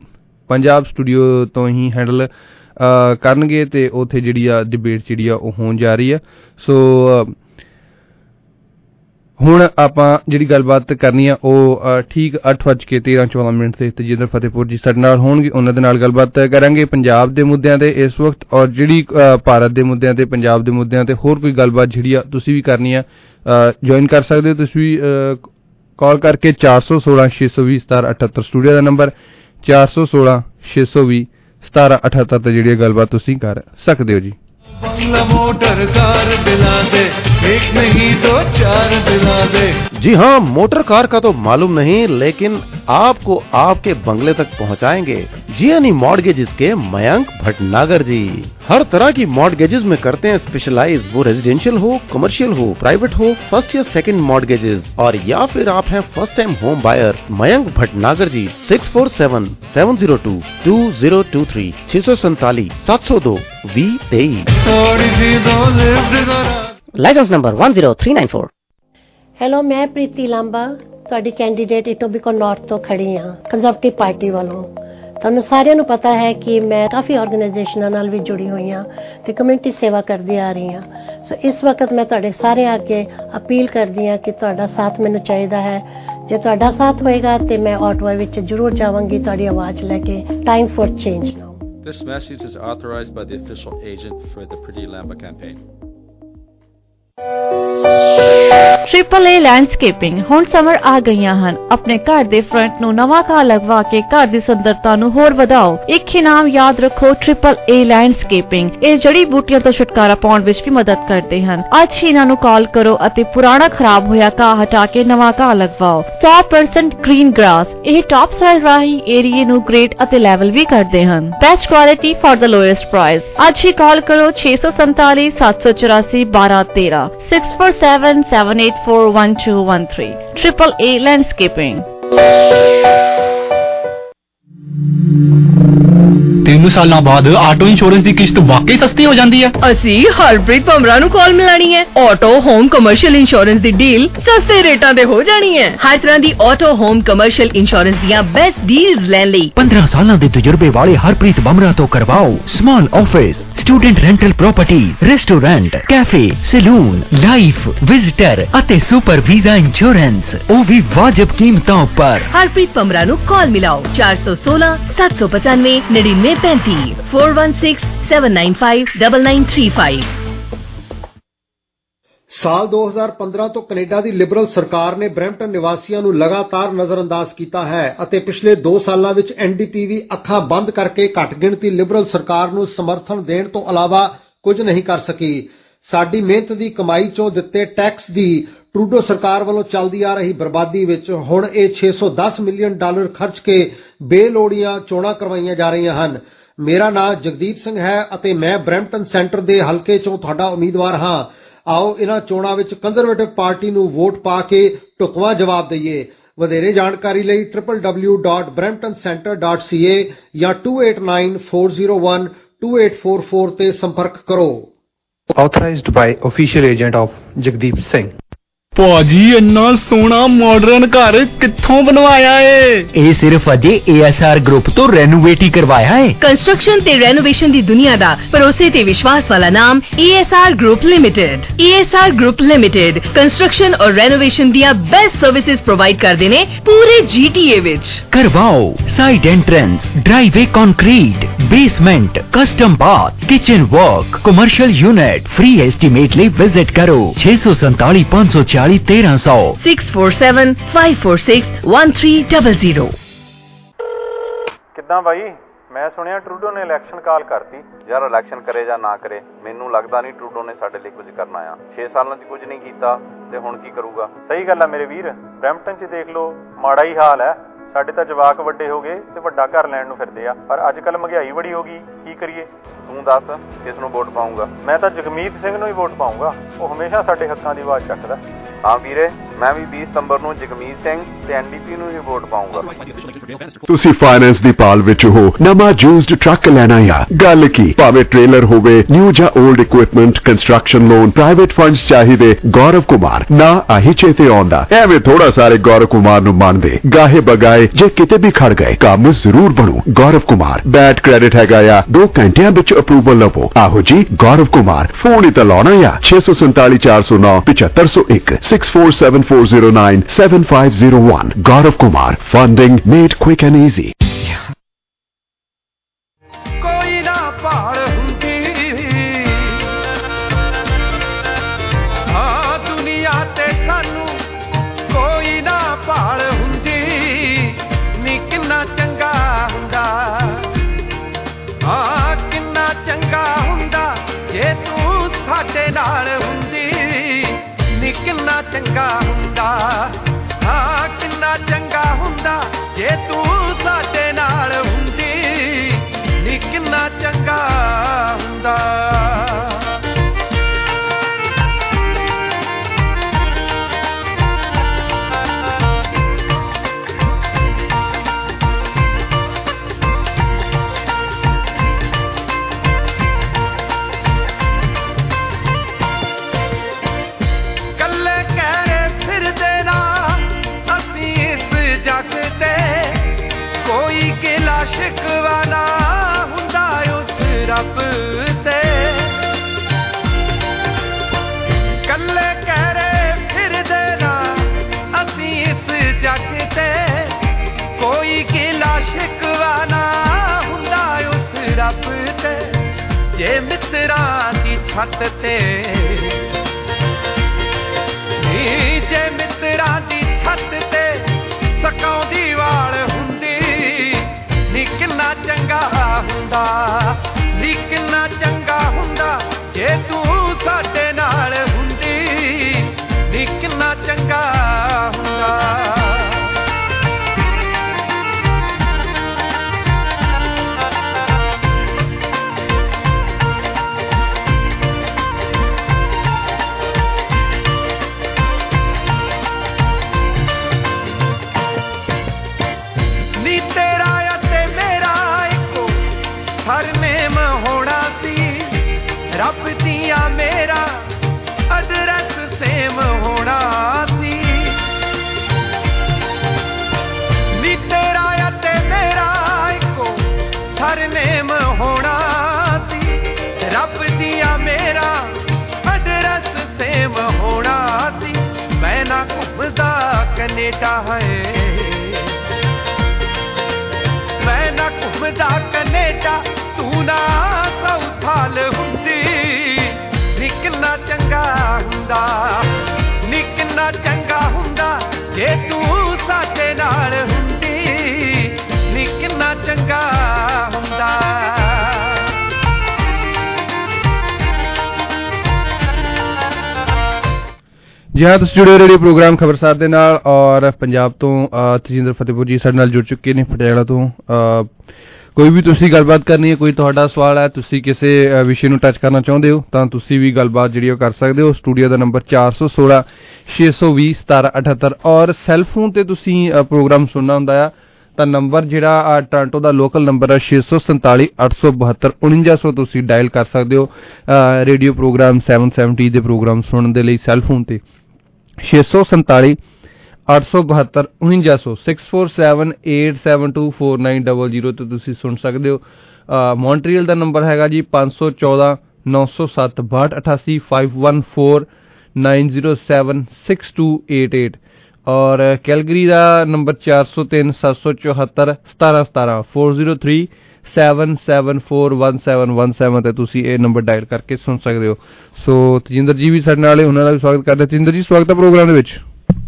ਪੰਜਾਬ ਸਟੂਡੀਓ ਤੋਂ ਹੀ ਹੈਂਡਲ ਕਰਨਗੇ ਤੇ ਉੱਥੇ ਜਿਹੜੀ ਆ ਡਿਬੇਟ ਜਿਹੜੀ ਆ ਉਹ ਹੋਣ ਜਾ ਰਹੀ ਆ। ਸੋ ਹੁਣ ਆਪਾਂ ਜਿਹੜੀ ਗੱਲਬਾਤ ਕਰਨੀ ਆ ਉਹ ਠੀਕ ਅੱਠ ਵੱਜ ਕੇ ਤੇਰਾਂ ਚੌਦਾਂ ਮਿੰਟ ਤੇ ਤੇਜਿੰਦਰ ਫਤਿਹਪੁਰ ਜੀ ਸਾਡੇ ਨਾਲ ਹੋਣਗੇ, ਉਹਨਾਂ ਦੇ ਨਾਲ ਗੱਲਬਾਤ ਕਰਾਂਗੇ ਪੰਜਾਬ ਦੇ ਮੁੱਦਿਆਂ ਤੇ ਇਸ ਵਕਤ ਔਰ ਜਿਹੜੀ ਭਾਰਤ ਦੇ ਮੁੱਦਿਆਂ ਤੇ ਪੰਜਾਬ ਦੇ ਮੁੱਦਿਆਂ ਤੇ ਹੋਰ ਕੋਈ ਗੱਲਬਾਤ ਜਿਹੜੀ ਆ ਤੁਸੀਂ ਵੀ ਕਰਨੀ ਆ ਜੁਆਇਨ ਕਰ ਸਕਦੇ ਹੋ। ਤੁਸੀਂ ਵੀ ਕਾਲ ਕਰਕੇ ਚਾਰ ਸੌ ਸੋਲਾਂ ਛੇ ਸੌ ਵੀਹ ਸਤਾਰਾਂ ਅਠੱਤਰ ਸਟੂਡੀਓ ਦਾ ਨੰਬਰ ਚਾਰ ਸੌ ਸੋਲਾਂ ਛੇ ਸੌ ਵੀਹ ਸਤਾਰਾਂ ਅਠੱਤਰ ਤੇ ਜਿਹੜੀ ਗੱਲਬਾਤ ਤੁਸੀਂ ਕਰ ਸਕਦੇ ਹੋ ਜੀ। बंगला मोटर कार दिला दे, एक नहीं दो चार दिला दे। जी हाँ, मोटर कार का तो मालूम नहीं लेकिन आपको आपके बंगले तक पहुँचाएंगे जीएनई मॉर्गेजेस के मयंक भटनागर जी। हर तरह की मॉर्गेजेस में करते हैं स्पेशलाइज, वो रेजिडेंशियल हो, कमर्शियल हो, प्राइवेट हो, फर्स्ट या सेकंड मॉर्गेजेस। और या फिर आप हैं first time home buyer, Mayank Bhatnagar ji six four seven seven zero two two zero two three छह सौ सैतालीस सात सौ दो वी तेईस। Licence number one zero three nine four। Hello, ਮੈਂ ਪ੍ਰੀਤੀ ਲਾਂਬਾ ਤੁਹਾਡੀ ਕੈਂਡੀਡੇਟ ਇਟੋਬੀਕੋ ਨਾਰਥ ਤੋਂ ਖੜੀ ਹਾਂ ਕੰਜ਼ਰਵੇਟਿਵ ਪਾਰਟੀ ਵੱਲੋਂ। ਤੁਹਾਨੂੰ ਸਾਰਿਆਂ ਨੂੰ ਪਤਾ ਹੈ ਕਿ ਮੈਂ ਕਾਫੀ ਆਰਗੇਨਾਈਜੇਸ਼ਨਾਂ ਨਾਲ ਵੀ ਜੁੜੀ ਹੋਈ ਹਾਂ ਤੇ ਕਮਿਊਨਿਟੀ ਸੇਵਾ ਕਰਦੀ ਆ ਰਹੀ ਹਾਂ। ਸੋ ਇਸ ਵਕਤ ਮੈਂ ਤੁਹਾਡੇ ਸਾਰਿਆਂ ਅੱਗੇ ਅਪੀਲ ਕਰਦੀ ਹਾਂ ਕਿ ਤੁਹਾਡਾ ਸਾਥ ਮੈਨੂੰ ਚਾਹੀਦਾ ਹੈ। ਜੇ ਤੁਹਾਡਾ ਸਾਥ ਹੋਏਗਾ ਤੇ ਮੈਂ ਆਟਵਾ ਵਿੱਚ ਜ਼ਰੂਰ ਜਾਵਾਂਗੀ ਤੁਹਾਡੀ ਆਵਾਜ਼ ਲੈ ਕੇ। Time for change now. This message is authorized by the official agent for the Pretty Lamba campaign. Triple A landscaping हुण समर आ गईयां हन। अपने घर दे फ्रंट नूं नवां घाह लगवा के घर दी सुंदरता नूं होर वधाओ। एक इनाम याद रखो, ट्रिपल ए लैंडस्केपिंग। ਇਹ जड़ी बूटियां तो छुटकारा पाउण विच भी मदद करते हैं। ਅੱਜ ਹੀ ਇਹਨਾਂ ਨੂੰ ਕਾਲ ਕਰੋ ਅਤੇ ਪੁਰਾਣਾ ਖਰਾਬ ਹੋਇਆ ਘਾਹ ਹਟਾ ਕੇ ਨਵਾਂ ਘਾਹ ਲਗਵਾਓ। one hundred percent green grass. ਇਹ ਟਾਪ ਸਾਈਲ ਰਾਹੀਂ ਏਰੀਏ ਨੂੰ ਗ੍ਰੇਟ ਅਤੇ ਲੈਵਲ ਵੀ ਕਰਦੇ ਹਨ। Best quality for the lowest price. ਅੱਜ ਹੀ ਕਾਲ ਕਰੋ ਛੇ ਸੌ ਸੰਤਾਲੀ ਸੱਤ ਸੌ ਚੁਰਾਸੀ ਬਾਰਾਂ ਤੇਰਾਂ six four seven seven eight four one two one three Triple A Landscaping। ਤਿੰਨ ਸਾਲਾਂ ਬਾਅਦ ਆਟੋ ਇੰਸ਼ੋਰੈਂਸ ਦੀ ਕਿਸ਼ਤ ਵਾਕਈ ਸਸਤੀ ਹੋ ਜਾਂਦੀ ਹੈ। ਅਸੀਂ ਹਰਪ੍ਰੀਤ ਭਮਰਾ ਨੂੰ ਕਾਲ ਮਿਲਾਣੀ ਹੈ। ਆਟੋ ਹੋਮ ਕਮਰਸ਼ੀਅਲ ਇੰਸ਼ੋਰੈਂਸ ਦੀ ਡੀਲ ਸਸਤੇ ਰੇਟਾਂ ਤੇ ਹੋ ਜਾਣੀ ਹੈ। ਹਰ ਤਰ੍ਹਾਂ ਦੀ ਆਟੋ ਹੋਮ ਕਮਰਸ਼ੀਅਲ ਇੰਸ਼ੋਰੈਂਸ ਦੀਆਂ ਬੈਸਟ ਡੀਲਸ ਲੈਣ ਲਈ ਪੰਦਰਾਂ ਸਾਲਾਂ ਦੇ ਤਜਰਬੇ ਵਾਲੇ ਹਰਪ੍ਰੀਤ ਭਮਰਾ ਤੋਂ ਕਰਵਾਓ small office, student rental property, restaurant, cafe, salon, life, visitor ਅਤੇ ਸੁਪਰ ਵੀਜ਼ਾ ਇੰਸ਼ੋਰੈਂਸ, ਉਹ ਵੀ ਵਾਜਬ ਕੀਮਤਾਂ ਉੱਪਰ। ਹਰਪ੍ਰੀਤ ਭਮਰਾ ਨੂੰ ਕਾਲ ਮਿਲਾਓ ਚਾਰ ਸੌ ਸੋਲਾਂ ਸੱਤ ਸੌ ਪਚਾਨਵੇਂ ਨੜਿਨਵੇਂ ਪੈਂਤੀ four one six seven nine five nine nine three five। ਸਾਲ ਦੋ ਹਜ਼ਾਰ ਪੰਦਰਾਂ ਤੋਂ ਕੈਨੇਡਾ ਦੀ ਲਿਬਰਲ ਸਰਕਾਰ ਨੇ ਬਰੈਂਪਟਨ ਨਿਵਾਸੀਆਂ ਨੂੰ ਲਗਾਤਾਰ ਨਜ਼ਰਅੰਦਾਜ਼ ਕੀਤਾ ਹੈ ਅਤੇ ਪਿਛਲੇ ਦੋ ਸਾਲਾਂ ਵਿੱਚ ਐਨ ਡੀ ਪੀ ਵੀ ਅੱਖਾਂ ਬੰਦ ਕਰਕੇ ਘੱਟ ਗਿਣਤੀ ਲਿਬਰਲ ਸਰਕਾਰ ਨੂੰ ਸਮਰਥਨ ਦੇਣ ਤੋਂ ਇਲਾਵਾ ਕੁਝ ਨਹੀਂ ਕਰ ਸਕੀ। ਸਾਡੀ ਮਿਹਨਤ ਦੀ ਕਮਾਈ ਚੋਂ ਦਿੱਤੇ ਟੈਕਸ ਦੀ ਟਰੂਡੋ ਸਰਕਾਰ ਵੱਲੋਂ ਚੱਲਦੀ ਆ ਰਹੀ ਬਰਬਾਦੀ ਵਿੱਚ ਹੁਣ ਇਹ ਛੇ ਸੌ ਦਸ ਮਿਲੀਅਨ ਡਾਲਰ ਖਰਚ ਕੇ ਬੇਲੋੜੀਆਂ ਚੋਣਾਂ ਕਰਵਾਈਆਂ ਜਾ ਰਹੀਆਂ ਹਨ। ਮੇਰਾ ਨਾਮ ਜਗਦੀਪ ਸਿੰਘ ਹੈ ਅਤੇ ਮੈਂ ਬਰੈਂਪਟਨ ਸੈਂਟਰ ਦੇ ਹਲਕੇ ਚੋਂ ਤੁਹਾਡਾ ਉਮੀਦਵਾਰ ਹਾਂ। ਆਓ ਇਹਨਾਂ ਚੋਣਾਂ ਵਿੱਚ ਕੰਜ਼ਰਵੇਟਿਵ ਪਾਰਟੀ ਨੂੰ ਵੋਟ ਪਾ ਕੇ ਢੁਕਵਾਂ ਜਵਾਬ ਦਈਏ। ਵਧੇਰੇ ਜਾਣਕਾਰੀ ਲਈ W W W dot Brampton centre dot C A ਜਾਂ two eight nine four zero one two eight four four ਤੇ ਸੰਪਰਕ ਕਰੋ। Authorized by official agent of Jagdeep Singh। ਭਾਜੀ ਇੰਨਾ ਸੋਹਣਾ ਮਾਡਰਨ ਘਰ ਕਿੱਥੋਂ ਬਣਵਾਇਆ ਏ? ਇਹ ਸਿਰਫ ਅਜੇ ਏ ਐਸ ਆਰ ਗਰੁੱਪ ਤੋਂ ਰੈਨੋਵੇਟ ਹੀ ਕਰਵਾਇਆ ਏ। ਕੰਸਟਰਕਸ਼ਨ ਤੇ ਰੈਨੋਵੇਸ਼ਨ ਦੀ ਦੁਨੀਆ ਦਾ ਭਰੋਸੇ ਤੇ ਵਿਸ਼ਵਾਸ ਵਾਲਾ ਨਾਮ A S R group limited. A S R group limited construction ਔਰ ਰੈਨੋਵੇਸ਼ਨ ਦੀਆਂ ਬੈਸਟ ਸਰਵਿਸਿਜ਼ ਪ੍ਰੋਵਾਈਡ ਕਰਦੇ ਨੇ ਪੂਰੇ ਜੀ ਟੀ ਏ ਵਿੱਚ। ਕਰਵਾਓ side entrance, driveway concrete, basement, custom bath, kitchen work, commercial unit. Free estimate ਲਈ ਵਿਜ਼ਿਟ ਕਰੋ ਛੇ ਸੌ ਸੰਤਾਲੀ ਪੰਜ ਸੌ ਚਾਲੀ तेरह सौ six four seven five four six one three zero zero। ਕਿੱਦਾਂ ਬਾਈ? ਮੈਂ ਸੁਣਿਆ ਟਰੂਡੋ ਨੇ ਇਲੈਕਸ਼ਨ ਕਾਲ ਕਰਤੀ। ਯਾਰ ਇਲੈਕਸ਼ਨ ਕਰੇ ਜਾਂ ਨਾ ਕਰੇ ਮੈਨੂੰ ਲੱਗਦਾ ਨਹੀਂ ਟਰੂਡੋ ਨੇ ਸਾਡੇ ਲਈ ਕੁਝ ਕਰਨਾ ਆ। ਛੇ ਸਾਲਾਂ 'ਚ ਕੁਝ ਨਹੀਂ ਕੀਤਾ ਤੇ ਹੁਣ ਕੀ ਕਰੂਗਾ? ਸਹੀ ਗੱਲ ਆ ਮੇਰੇ ਵੀਰ, ਬਰੈਂਪਟਨ 'ਚ ਦੇਖ ਲਓ ਮਾੜਾ ਹੀ ਹਾਲ ਹੈ। ਸਾਡੇ ਤਾਂ ਜਵਾਕ ਵੱਡੇ ਹੋ ਗਏ ਤੇ ਵੱਡਾ ਘਰ ਲੈਣ ਨੂੰ ਫਿਰਦੇ ਆ, ਪਰ ਅੱਜ ਕੱਲ੍ਹ ਮਹਿੰਗਾਈ ਬੜੀ ਹੋ ਗਈ, ਕੀ ਕਰੀਏ? ਤੂੰ ਦੱਸ ਕਿਸ ਨੂੰ ਵੋਟ ਪਾਊਂਗਾ? ਮੈਂ ਤਾਂ ਜਗਮੀਤ ਸਿੰਘ ਨੂੰ ਹੀ ਵੋਟ ਪਾਊਂਗਾ, ਉਹ ਹਮੇਸ਼ਾ ਸਾਡੇ ਹੱਕਾਂ ਦੀ ਆਵਾਜ਼ ਚੱਕਦਾ। ਹਾਂ ਵੀਰੇ, ਮੈਂ ਵੀ ਵੀਹ ਸਤੰਬਰ ਨੂੰ ਜਗਮੀਤ ਸਿੰਘ ਤੇ ਐਨ ਡੀ ਪੀ ਨੂੰ ਹੀ ਵੋਟ ਪਾਊਂਗਾ। ਤੁਸੀਂ ਫਾਈਨੈਂਸ ਦੀ ਪਾਲ ਵਿੱਚ ਹੋ, ਨਵਾਂ ਯੂਜ਼ਡ ਟਰੱਕ ਲੈਣਾ ਆ? ਗੱਲ ਕੀ, ਭਾਵੇਂ ਟ੍ਰੇਲਰ ਹੋਵੇ, ਨਿਊ ਜਾਂ old equipment, construction loan, private funds ਚਾਹੀਦੇ, ਗੌਰਵ ਕੁਮਾਰ ਨਾ ਆਹੀ ਚੇਤੇ ਆਉਂਦਾ। ਐਵੇਂ ਥੋੜਾ ਸਾਰੇ ਗੌਰਵ ਕੁਮਾਰ ਨੂੰ ਮੰਨਦੇ, ਗਾਹੇ ਬਗਾਏ ਜੇ ਕਿਤੇ ਵੀ ਖੜ ਗਏ ਕੰਮ ਜ਼ਰੂਰ ਬਣੂ। ਗੌਰਵ ਕੁਮਾਰ ਬੈਡ ਕ੍ਰੈਡਿਟ ਹੈਗਾ ਆ, ਦੋ ਘੰਟਿਆਂ ਵਿੱਚ ਅਪਰੂਵਲ ਲਵੋ। ਆਹੋ ਜੀ ਗੌਰਵ ਕੁਮਾਰ, ਫੋਨ ਹੀ ਤਾਂ ਲਾਉਣਾ ਆ ਛੇ ਸੌ ਸੰਤਾਲੀ ਚਾਰ ਸੌ ਨੌ ਪਚੱਤਰ ਸੌ ਇੱਕ six four seven four zero nine seven five zero one। Gaurav Kumar, funding made quick and easy। ਕੋਈ ਨਾ ਭਾਲ ਹੁੰਦੀ ਹਾਂ ਦੁਨੀਆ ਤੇ ਸਾਨੂੰ, ਕੋਈ ਨਾ ਭਾਲ ਹੁੰਦੀ ਨੀ ਕਿੰਨਾ ਚੰਗਾ ਹੁੰਦਾ। ਹਾਂ ਕਿੰਨਾ ਚੰਗਾ ਹੁੰਦਾ ਜੇ ਤੂੰ ਸਾਡੇ ਨਾਲ ਹੁੰਦੀ, ਨੀ ਕਿੰਨਾ ਚੰਗਾ ਹੁੰਦਾ। ਹਾਂ ਕਿੰਨਾ ਚੰਗਾ ਹੁੰਦਾ ਜੇ ਤੂੰ ਸਾਡੇ ਨਾਲ ਹੁੰਦੀ, ਨੀ ਕਿੰਨਾ ਚੰਗਾ ਹੁੰਦਾ। ਸ਼ਿਕਵਾ ਨਾ ਹੁੰਦਾ ਉਸ ਰੱਬ ਤੇ, ਕੱਲੇ ਕਹਿਰੇ ਫਿਰਦੇ ਨਾ ਅਸੀਂ ਇਸ ਜੱਗ ਤੇ, ਕੋਈ ਗਿਲਾ ਸ਼ਿਕਵਾ ਨਾ ਹੁੰਦਾ ਉਸ ਰੱਬ ਤੇ। ਜੇ ਮਿੱਤਰਾਂ ਦੀ ਛੱਤ ਤੇ ਜੇ ਮਿੱਤਰਾਂ ਦੀ ਛੱਤ ਤੇ ਸਕਾਉਂਦੀ ਵਾਲ ਹੁੰਦੀ ਨੀ ਕਿੰਨਾ ਚੰਗਾ ਹੁੰਦਾ ਨੀ ਕਿੰਨਾ ਚੰਗਾ ਹੁੰਦਾ ਜੇ ਤੂੰ ਸਾਡੇ ਨਾਲ ਹੁੰਦੀ ਨੀ ਕਿੰਨਾ ਚੰਗਾ ਹੁੰਦਾ ਰੱਬ ਦੀਆਂ ਮੇਰਾ ਅਡਰੈਸ ਸੇਮ ਹੋਣਾ ਸੀ ਨੀ ਤੇਰਾ ਅਤੇ ਮੇਰਾ ਇੱਕੋ ਸਰਨੇਮ ਹੋਣਾ ਸੀ ਰੱਬ ਦੀਆਂ ਮੇਰਾ ਅਡਰੈਸ ਸੇਮ ਹੋਣਾ ਸੀ ਮੈਂ ਨਾ ਘੁੰਮਦਾ ਕੈਨੇਡਾ ਹੈ ਮੈਂ ਨਾ ਘੁੰਮਦਾ ਕੈਨੇਡਾ ਤੂੰ ਨਾ ਸਾਊਥਾਲ ਹੁੰਦੀ ਨੀ ਕਿੰਨਾ ਚੰਗਾ ਹੁੰਦਾ ਨੀ ਕਿੰਨਾ ਚੰਗਾ ਹੁੰਦਾ ਜੇ ਤੂੰ ਸਾਡੇ ਨਾਲ ਹੁੰਦੀ ਨੀ ਕਿੰਨਾ ਚੰਗਾ ਹੁੰਦਾ ਜੀ ਹਾਂ ਤੁਸੀਂ ਜੁੜੇ ਰੇਡੀਓ ਪ੍ਰੋਗਰਾਮ ਖਬਰਸਾਰ ਦੇ ਨਾਲ ਔਰ ਪੰਜਾਬ ਤੋਂ ਤਜਿੰਦਰ ਫਤਿਹਪੁਰ ਜੀ ਸਾਡੇ ਨਾਲ ਜੁੜ ਚੁੱਕੇ ਨੇ ਪਟਿਆਲਾ ਤੋਂ ਕੋਈ ਵੀ ਤੁਸੀਂ ਗੱਲਬਾਤ ਕਰਨੀ ਹੈ ਕੋਈ ਤੁਹਾਡਾ ਸਵਾਲ ਹੈ ਤੁਸੀਂ ਕਿਸੇ ਵਿਸ਼ੇ ਨੂੰ ਟੱਚ ਕਰਨਾ ਚਾਹੁੰਦੇ ਹੋ ਤਾਂ ਤੁਸੀਂ ਵੀ ਗੱਲਬਾਤ ਜਿਹੜੀ ਉਹ ਕਰ ਸਕਦੇ ਹੋ ਸਟੂਡੀਓ ਦਾ ਨੰਬਰ ਚਾਰ ਸੌ ਸੋਲਾਂ ਛੇ ਸੌ ਵੀਹ ਸਤਾਰਾਂ ਅਠੱਤਰ ਔਰ ਸੈੱਲ ਫੋਨ ਤੇ ਤੁਸੀਂ ਪ੍ਰੋਗਰਾਮ ਸੁਣਨਾ ਹੁੰਦਾ ਆ ਤਾਂ ਨੰਬਰ ਜਿਹੜਾ ਟੋਰਾਂਟੋ ਦਾ ਲੋਕਲ ਨੰਬਰ ਹੈ ਛੇ ਸੌ ਸੰਤਾਲੀ ਅੱਠ ਸੌ ਬਹੱਤਰ ਉਣੰਜਾ ਸੌ ਤੁਸੀਂ ਡਾਇਲ ਕਰ ਸਕਦੇ ਹੋ ਰੇਡੀਓ ਪ੍ਰੋਗਰਾਮ ਸੈਵਨ ਸੈਵਨਟੀ ਦੇ ਪ੍ਰੋਗਰਾਮ ਸੁਣਨ ਦੇ ਲਈ ਸੈੱਲ ਫੋਨ ਤੇ ਛੇ ਸੌ ਸੰਤਾਲੀ ਅੱਠ ਸੌ ਬਹੱਤਰ ਉਣੰਜਾ ਸੌ six four seven eight seven two four nine double zero ਤੇ ਤੁਸੀਂ ਸੁਣ ਸਕਦੇ ਹੋ ਮੌਂਟਰੀਅਲ ਦਾ ਨੰਬਰ ਹੈਗਾ ਜੀ ਪੰਜ ਸੌ ਚੌਦਾਂ ਨੌ ਸੌ ਸੱਤ ਬਾਹਠ ਅਠਾਸੀ five one four nine zero seven six two eight eight ਔਰ ਕੈਲਗਰੀ ਦਾ ਨੰਬਰ ਚਾਰ ਸੌ ਤਿੰਨ ਸੱਤ ਸੌ ਚੌਹੱਤਰ ਸਤਾਰਾਂ ਸਤਾਰਾਂ four zero three seven seven four one seven one seven ਤੇ ਤੁਸੀਂ ਇਹ ਨੰਬਰ ਡਾਇਲ ਕਰਕੇ ਸੁਣ ਸਕਦੇ ਹੋ ਸੋ ਤਜਿੰਦਰ ਜੀ ਵੀ ਸਾਡੇ ਨਾਲ ਉਹਨਾਂ ਦਾ ਵੀ ਸਵਾਗਤ ਕਰਦੇ ਤਜਿੰਦਰ ਜੀ ਸਵਾਗਤ ਹੈ ਪ੍ਰੋਗਰਾਮ ਦੇ ਵਿੱਚ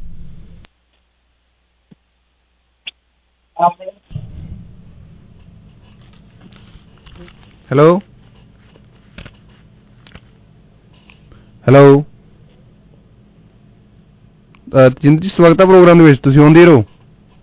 ਹੈਲੋ ਹੈਲੋ ਤਜਿੰਦਰ ਜੀ ਸਵਾਗਤ ਹੈ ਪ੍ਰੋਗਰਾਮ ਦੇ ਵਿੱਚ ਤੁਸੀਂ ਆਉਂਦੇ ਰਹੋ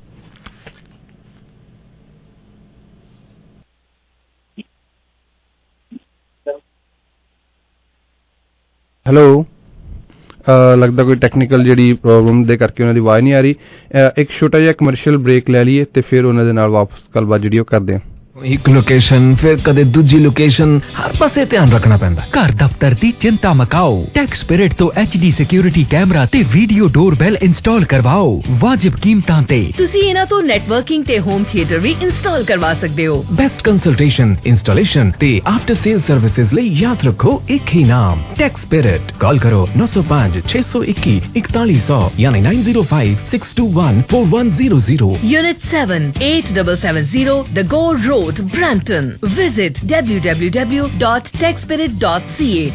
ਹੈਲੋ ਲੱਗਦਾ ਕੋਈ ਟੈਕਨੀਕਲ ਜਿਹੜੀ ਪ੍ਰੋਬਲਮ ਦੇ ਕਰਕੇ ਉਹਨਾਂ ਦੀ ਆਵਾਜ਼ ਨਹੀਂ ਆ ਰਹੀ ਇੱਕ ਛੋਟਾ ਜਿਹਾ ਕਮਰਸ਼ੀਅਲ ਬ੍ਰੇਕ ਲੈ ਲਈਏ ਤੇ ਫਿਰ ਉਹਨਾਂ ਦੇ ਨਾਲ ਵਾਪਸ ਗੱਲਬਾਤ ਜਿਹੜੀ ਉਹ ਕਰਦੇ ਹਾਂ ਇੱਕ ਲੋਕੇਸ਼ਨ ਫਿਰ ਕਦੇ ਦੂਜੀ ਲੋਕੇਸ਼ਨ ਹਰ ਪਾਸੇ ਧਿਆਨ ਰੱਖਣਾ ਪੈਂਦਾ ਘਰ ਦਫ਼ਤਰ ਦੀ ਚਿੰਤਾ ਮਕਾਓ ਟੈਕ ਸਪਿਰਿਟ ਤੋਂ ਐਚ ਡੀ ਸਿਕਿਉਰਿਟੀ ਕੈਮਰਾ ਤੇ ਵੀਡੀਓ ਡੋਰਬੈਲ ਇੰਸਟਾਲ ਕਰਵਾਓ ਵਾਜਿਬ ਕੀਮਤਾਂ ਤੇ ਤੁਸੀਂ ਇਹਨਾਂ ਤੋਂ ਨੈਟਵਰਕਿੰਗ ਤੇ ਹੋਮ ਥੀਏਟਰ ਵੀ ਇੰਸਟਾਲ ਕਰਵਾ ਸਕਦੇ ਹੋ ਬੈਸਟ ਕੰਸਲਟੇਸ਼ਨ ਇੰਸਟਾਲੇਸ਼ਨ ਤੇ ਆਫਟਰ ਸੇਲ ਸਰਵਿਸਿਜ਼ ਲਈ ਯਾਦ ਰੱਖੋ ਇੱਕ ਹੀ ਨਾਮ ਟੈਕ ਸਪਿਰਿਟ ਕਾਲ ਕਰੋ ਨੌ ਸੌ ਪੰਜ ਛੇ ਸੌ ਇੱਕੀ ਇਕਤਾਲੀ ਸੌ ਯਾਨੀ nine zero five six two one four one zero zero Unit seven eight seven seven zero The Gore Road Brampton. Visit w w w dot tech spirit dot c a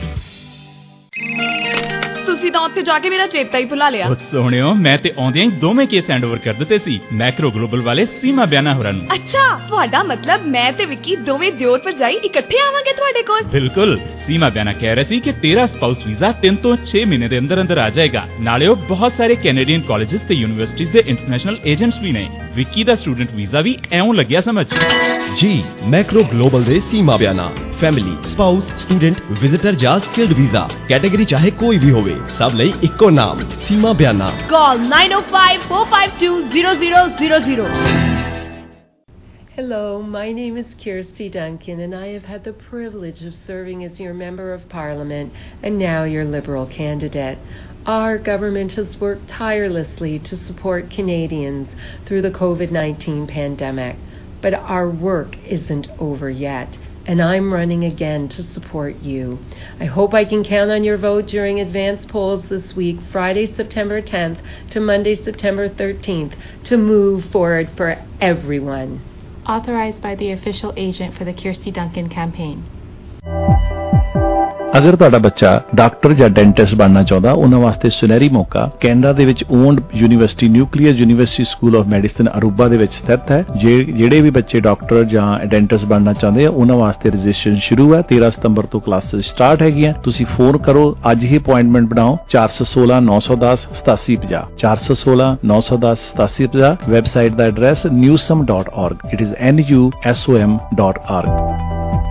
ਤੁਸੀਂ ਤਾਂ ਉੱਥੇ ਜਾ ਕੇ ਮੇਰਾ ਚੇਤਾ ਹੀ ਭੁਲਾ ਲਿਆ। ਸੋਹਣਿਓ ਮੈਂ ਤੇ ਆਉਂਦਿਆਂ ਹੀ ਦੋਵੇਂ ਕੇਸ ਹੈਂਡਓਵਰ ਕਰ ਦਿੱਤੇ ਸੀ ਮੈਕਰੋ ਗਲੋਬਲ ਵਾਲੇ ਸੀਮਾ ਬਿਆਨਾ ਹੋਰਾਂ ਨੂੰ। ਅੱਛਾ ਤੁਹਾਡਾ ਮਤਲਬ ਮੈਂ ਤੇ ਵਿੱਕੀ ਦੋਵੇਂ ਦਿਓਰ ਭਰਜਾਈ ਇਕੱਠੇ ਆਵਾਂਗੇ ਤੁਹਾਡੇ ਕੋਲ? ਬਿਲਕੁਲ ਸੀਮਾ ਬਿਆਨਾ ਕਹਿ ਰਹੀ ਸੀ ਕਿ ਤੇਰਾ ਸਪਾਊਸ ਵੀਜ਼ਾ ਤਿੰਨ ਤੋਂ ਛੇ ਮਹੀਨੇ ਦੇ ਅੰਦਰ ਅੰਦਰ ਆ ਜਾਏਗਾ। ਨਾਲੇ ਉਹ ਬਹੁਤ ਸਾਰੇ ਕੈਨੇਡੀਅਨ ਕਾਲਜਸ ਤੇ ਯੂਨੀਵਰਸਿਟੀਜ਼ ਦੇ ਇੰਟਰਨੈਸ਼ਨਲ ਏਜੰਟਸ ਵੀ ਨੇ। ਵਿੱਕੀ ਦਾ ਸਟੂਡੈਂਟ ਵੀਜ਼ਾ ਵੀ ਐਉਂ ਲੱਗਿਆ ਸਮਝ। ਜੀ ਮੈਕਰੋ ਗਲੋਬਲ ਦੇ Seema Biana family spouse student visitor ਜਾਂ ਸਕਿਲਡ ਵੀਜ਼ਾ ਕੈਟਾਗਰੀ ਚਾਹੇ ਕੋਈ ਵੀ ਹੋਵੇ ਸਭ ਲਈ ਇੱਕੋ ਨਾਮ ਸੀਮਾ ਬਿਆਨਾ। Call nine oh five, four five two, zero zero zero zero. Hello, my name is Kirsty Duncan and I have had the privilege of serving as your Member of Parliament and now your Liberal candidate. Our government has worked tirelessly to support Canadians through the COVID nineteen pandemic, but our work isn't over yet. And I'm running again to support you. I hope I can count on your vote during advance polls this week, Friday, September tenth to Monday, September thirteenth, to move forward for everyone. Authorized by the official agent for the Kirsty Duncan campaign. ਅਗਰ ਤੁਹਾਡਾ ਬੱਚਾ ਡਾਕਟਰ ਜਾਂ ਡੈਂਟਿਸਟ ਬਣਨਾ ਚਾਹੁੰਦਾ ਉਹਨਾਂ ਵਾਸਤੇ ਸੁਨਹਿਰੀ ਮੌਕਾ ਕੈਨੇਡਾ ਦੇ ਵਿੱਚ owned university nuclear university school of medicine Aruba ਦੇ ਵਿੱਚ ਸਥਿਤ ਹੈ। ਜਿਹੜੇ ਵੀ ਬੱਚੇ ਡਾਕਟਰ ਜਾਂ ਡੈਂਟਿਸਟ ਬਣਨਾ ਚਾਹੁੰਦੇ ਆ ਉਹਨਾਂ ਵਾਸਤੇ ਰਜਿਸਟ੍ਰੇਸ਼ਨ ਸ਼ੁਰੂ ਹੈ। ਤੇਰਾਂ ਸਤੰਬਰ ਤੋਂ ਕਲਾਸਿਸ ਸਟਾਰਟ ਹੈਗੀਆਂ। ਤੁਸੀਂ ਫੋਨ ਕਰੋ ਅੱਜ ਹੀ ਅਪਾਇੰਟਮੈਂਟ ਬਣਾਓ ਚਾਰ ਸੌ ਸੋਲਾਂ ਨੌ ਸੌ ਦਸ ਸਤਾਸੀ ਪੰਜਾਹ ਚਾਰ ਸੌ ਸੋਲਾਂ ਨੌ ਸੌ ਦਸ ਸਤਾਸੀ ਪੰਜਾਹ। ਵੈਬਸਾਈਟ ਦਾ address newsum dot org। It is N U S O M dot org।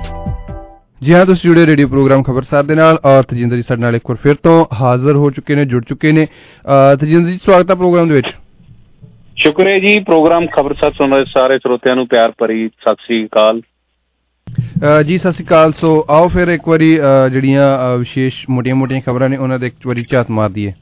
ਜੀ ਹਾਂ, ਤੁਸੀਂ ਜੁੜੇ ਰੇਡੀਓ ਪ੍ਰੋਗਰਾਮ ਖਬਰਸਾਰ ਦੇ ਨਾਲ ਔਰ ਤਜਿੰਦਰ ਜੀ ਸਾਡੇ ਨਾਲ ਇੱਕ ਵਾਰ ਫਿਰ ਤੋਂ ਹਾਜ਼ਰ ਹੋ ਚੁੱਕੇ ਨੇ, ਜੁੜ ਚੁੱਕੇ ਨੇ। ਤਜਿੰਦਰ ਜੀ ਸਵਾਗਤ ਹੈ ਪ੍ਰੋਗਰਾਮ ਦੇ ਵਿੱਚ। ਸ਼ੁਕਰ ਹੈ ਜੀ। ਪ੍ਰੋਗਰਾਮ ਖਬਰਸਾਰ ਸੁਣ ਰਹੇ ਸਾਰੇ ਸਰੋਤਿਆਂ ਨੂੰ ਪਿਆਰ ਭਰੀ ਸਤਿ ਸ੍ਰੀ ਅਕਾਲ ਜੀ। ਸਤਿ ਸ੍ਰੀ ਅਕਾਲ। ਸੋ ਆਓ ਫਿਰ ਇੱਕ ਵਾਰੀ ਜਿਹੜੀਆਂ ਵਿਸ਼ੇਸ਼ ਮੋਟੀਆਂ ਮੋਟੀਆਂ ਖਬਰਾਂ ਨੇ ਉਹਨਾਂ ਦੇ ਇੱਕ ਵਾਰੀ ਝਾਤ ਮਾਰ ਦਈਏ।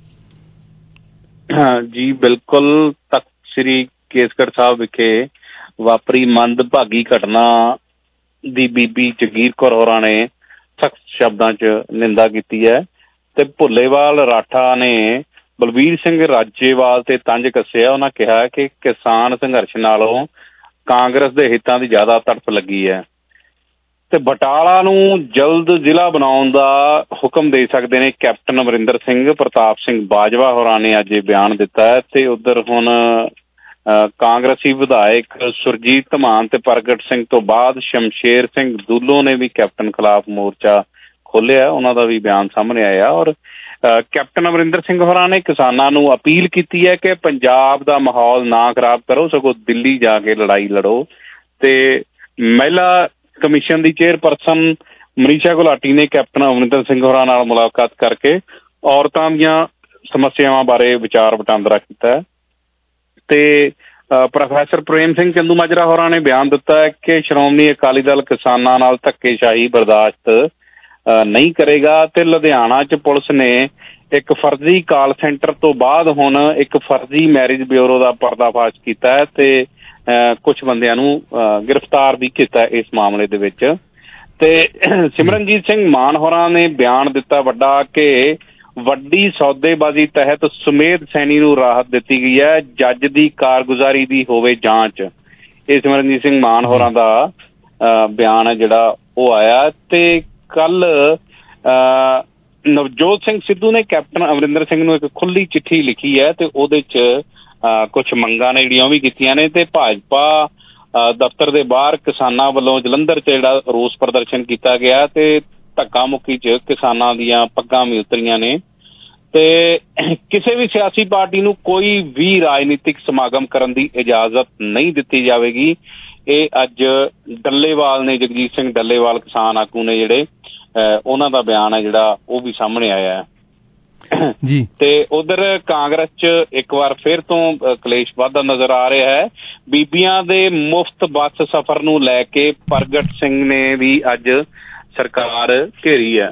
ਹਾਂ ਜੀ ਬਿਲਕੁਲ। ਤਖਤ ਸ੍ਰੀ ਕੇਸਗੜ੍ਹ ਸਾਹਿਬ ਵਿਖੇ ਵਾਪਰੀ ਮੰਦਭਾਗੀ ਘਟਨਾ ਦੀ ਬੀਬੀ ਜਗੀਰ ਕੌਰ ਹੋਰਾਂ ਨੇ ਸਖਤ ਸ਼ਬਦਾਂ 'ਚ ਨਿੰਦਾ ਕੀਤੀ ਹੈ ਤੇ ਭੁੱਲੇਵਾਲ ਰਾਠਾ ਨੇ ਬਲਬੀਰ ਸਿੰਘ ਰਾਜੇਵਾਲ ਤੇ ਤੰਜ ਕੱਸਿਆ। ਉਹਨਾਂ ਕਿਹਾ ਕਿ ਕਿਸਾਨ ਸੰਘਰਸ਼ ਨਾਲੋਂ ਕਾਂਗਰਸ ਦੇ ਹਿੱਤਾਂ ਦੀ ਜ਼ਿਆਦਾ ਤੜਫ ਲੱਗੀ ਹੈ ਤੇ ਬਟਾਲਾ ਨੂੰ ਜਲਦ ਜ਼ਿਲ੍ਹਾ ਬਣਾਉਣ ਦਾ ਹੁਕਮ ਦੇ ਸਕਦੇ ਨੇ ਕੈਪਟਨ ਅਮਰਿੰਦਰ ਸਿੰਘ। ਪ੍ਰਤਾਪ ਸਿੰਘ ਬਾਜਵਾ ਹੋਰਾਂ ਨੇ ਅੱਜ ਇਹ ਬਿਆਨ ਦਿੱਤਾ ਹੈ ਤੇ ਉੱਧਰ ਹੁਣ ਕਾਂਗਰਸੀ ਵਿਧਾਇਕ ਸੁਰਜੀਤ ਧਮਾਨ ਤੇ ਪ੍ਰਗਟ ਸਿੰਘ ਤੋਂ ਬਾਅਦ ਸ਼ਮਸ਼ੇਰ ਸਿੰਘ ਦੂਲੋਂ ਨੇ ਵੀ ਕੈਪਟਨ ਖਿਲਾਫ ਮੋਰਚਾ ਖੋਲ੍ਹਿਆ। ਉਹਨਾਂ ਦਾ ਵੀ ਬਿਆਨ ਸਾਹਮਣੇ ਆਇਆ ਔਰ ਕੈਪਟਨ ਅਮਰਿੰਦਰ ਸਿੰਘ ਹੋਰਾਂ ਨੇ ਕਿਸਾਨਾਂ ਨੂੰ ਅਪੀਲ ਕੀਤੀ ਹੈ ਕਿ ਪੰਜਾਬ ਦਾ ਮਾਹੌਲ ਨਾ ਖਰਾਬ ਕਰੋ, ਸਗੋਂ ਦਿੱਲੀ ਜਾ ਕੇ ਲੜਾਈ ਲੜੋ। ਤੇ ਮਹਿਲਾ ਕਮਿਸ਼ਨ ਦੀ ਚੇਅਰਪਰਸਨ ਮਨੀਸ਼ਾ ਗੁਲਾਟੀ ਨੇ ਕੈਪਟਨ ਅਮਰਿੰਦਰ ਸਿੰਘ ਹੋਰਾਂ ਨਾਲ ਮੁਲਾਕਾਤ ਕਰਕੇ ਔਰਤਾਂ ਦੀਆਂ ਸਮੱਸਿਆਵਾਂ ਬਾਰੇ ਵਿਚਾਰ ਵਟਾਂਦਰਾ ਕੀਤਾ ਹੈ ਤੇ ਪ੍ਰੋਫੈਸਰ ਪ੍ਰੇਮ ਸਿੰਘ ਚੰਦੂਮਾਜਰਾ ਹੋਰਾਂ ਨੇ ਬਿਆਨ ਦਿੱਤਾ ਹੈ ਕਿ ਸ਼੍ਰੋਮਣੀ ਅਕਾਲੀ ਦਲ ਕਿਸਾਨਾਂ ਨਾਲ ਧੱਕੇਸ਼ਾਹੀ ਬਰਦਾਸ਼ਤ ਨਹੀਂ ਕਰੇਗਾ ਤੇ ਲੁਧਿਆਣਾ 'ਚ ਪੁਲਿਸ ਨੇ ਇੱਕ ਫਰਜ਼ੀ ਕਾਲ ਸੈਂਟਰ ਤੋਂ ਬਾਅਦ ਹੁਣ ਇੱਕ ਫਰਜ਼ੀ ਮੈਰਿਜ ਬਿਊਰੋ ਦਾ ਪਰਦਾਫਾਸ਼ ਕੀਤਾ ਹੈ ਤੇ ਕੁਝ ਬੰਦਿਆਂ ਨੂੰ ਗ੍ਰਿਫਤਾਰ ਵੀ ਕੀਤਾ ਇਸ ਮਾਮਲੇ ਦੇ ਵਿੱਚ। ਤੇ ਸਿਮਰਨਜੀਤ ਸਿੰਘ ਮਾਨ ਹੋਰਾਂ ਨੇ ਬਿਆਨ ਦਿੱਤਾ ਵੱਡਾ ਕਿ ਵੱਡੀ ਸੌਦੇਬਾਜ਼ੀ ਤਹਿਤ ਸੁਮੇਧ ਸੈਣੀ ਨੂੰ ਰਾਹਤ ਦਿੱਤੀ ਗਈ ਹੈ, ਜੱਜ ਦੀ ਕਾਰਗੁਜ਼ਾਰੀ ਦੀ ਹੋਵੇ ਜਾਂਚ। ਇਹ ਸਿਮਰਨਜੀਤ ਸਿੰਘ ਮਾਨ ਹੋਰਾਂ ਦਾ ਬਿਆਨ ਹੈ ਜਿਹੜਾ ਉਹ ਆਇਆ। ਤੇ ਕੱਲ ਨਵਜੋਤ ਸਿੰਘ ਸਿੱਧੂ ਨੇ ਕੈਪਟਨ ਅਮਰਿੰਦਰ ਸਿੰਘ ਨੂੰ ਇੱਕ ਖੁੱਲੀ ਚਿੱਠੀ ਲਿਖੀ ਹੈ ਤੇ ਉਹਦੇ ਚ ਕੁਛ ਮੰਗਾਂ ਨੇ ਜਿਹੜੀਆਂ ਉਹ ਵੀ ਕੀਤੀਆਂ ਨੇ ਤੇ ਭਾਜਪਾ ਦਫ਼ਤਰ ਦੇ ਬਾਹਰ ਕਿਸਾਨਾਂ ਵੱਲੋਂ ਜਲੰਧਰ 'ਚ ਜਿਹੜਾ ਰੋਸ ਪ੍ਰਦਰਸ਼ਨ ਕੀਤਾ ਗਿਆ ਤੇ ਧੱਕਾ ਮੁੱਕੀ 'ਚ ਕਿਸਾਨਾਂ ਦੀਆਂ ਪੱਗਾਂ ਵੀ ਉਤਰੀਆਂ ਨੇ ਤੇ ਕਿਸੇ ਵੀ ਸਿਆਸੀ ਪਾਰਟੀ ਨੂੰ ਕੋਈ ਵੀ ਰਾਜਨੀਤਿਕ ਸਮਾਗਮ ਕਰਨ ਦੀ ਇਜਾਜ਼ਤ ਨਹੀਂ ਦਿੱਤੀ ਜਾਵੇਗੀ। ਇਹ ਅੱਜ ਡੱਲੇਵਾਲ ਨੇ, ਜਗਜੀਤ ਸਿੰਘ ਡੱਲੇਵਾਲ ਕਿਸਾਨ ਆਗੂ ਨੇ ਜਿਹੜੇ, ਉਹਨਾਂ ਦਾ ਬਿਆਨ ਹੈ ਜਿਹੜਾ ਉਹ ਵੀ ਸਾਹਮਣੇ ਆਇਆ ਹੈ ਜੀ। ਤੇ ਉਧਰ ਕਾਂਗਰਸ 'ਚ ਇੱਕ ਵਾਰ ਫਿਰ ਤੋਂ ਕਲੇਸ਼ ਵੱਧਦਾ ਨਜ਼ਰ ਆ ਰਿਹਾ ਹੈ। ਬੀਬੀਆਂ ਦੇ ਮੁਫਤ ਬੱਸ ਸਫ਼ਰ ਨੂੰ ਲੈ ਕੇ ਪ੍ਰਗਟ ਸਿੰਘ ਨੇ ਵੀ ਅੱਜ ਸਰਕਾਰ ਘੇਰੀ ਹੈ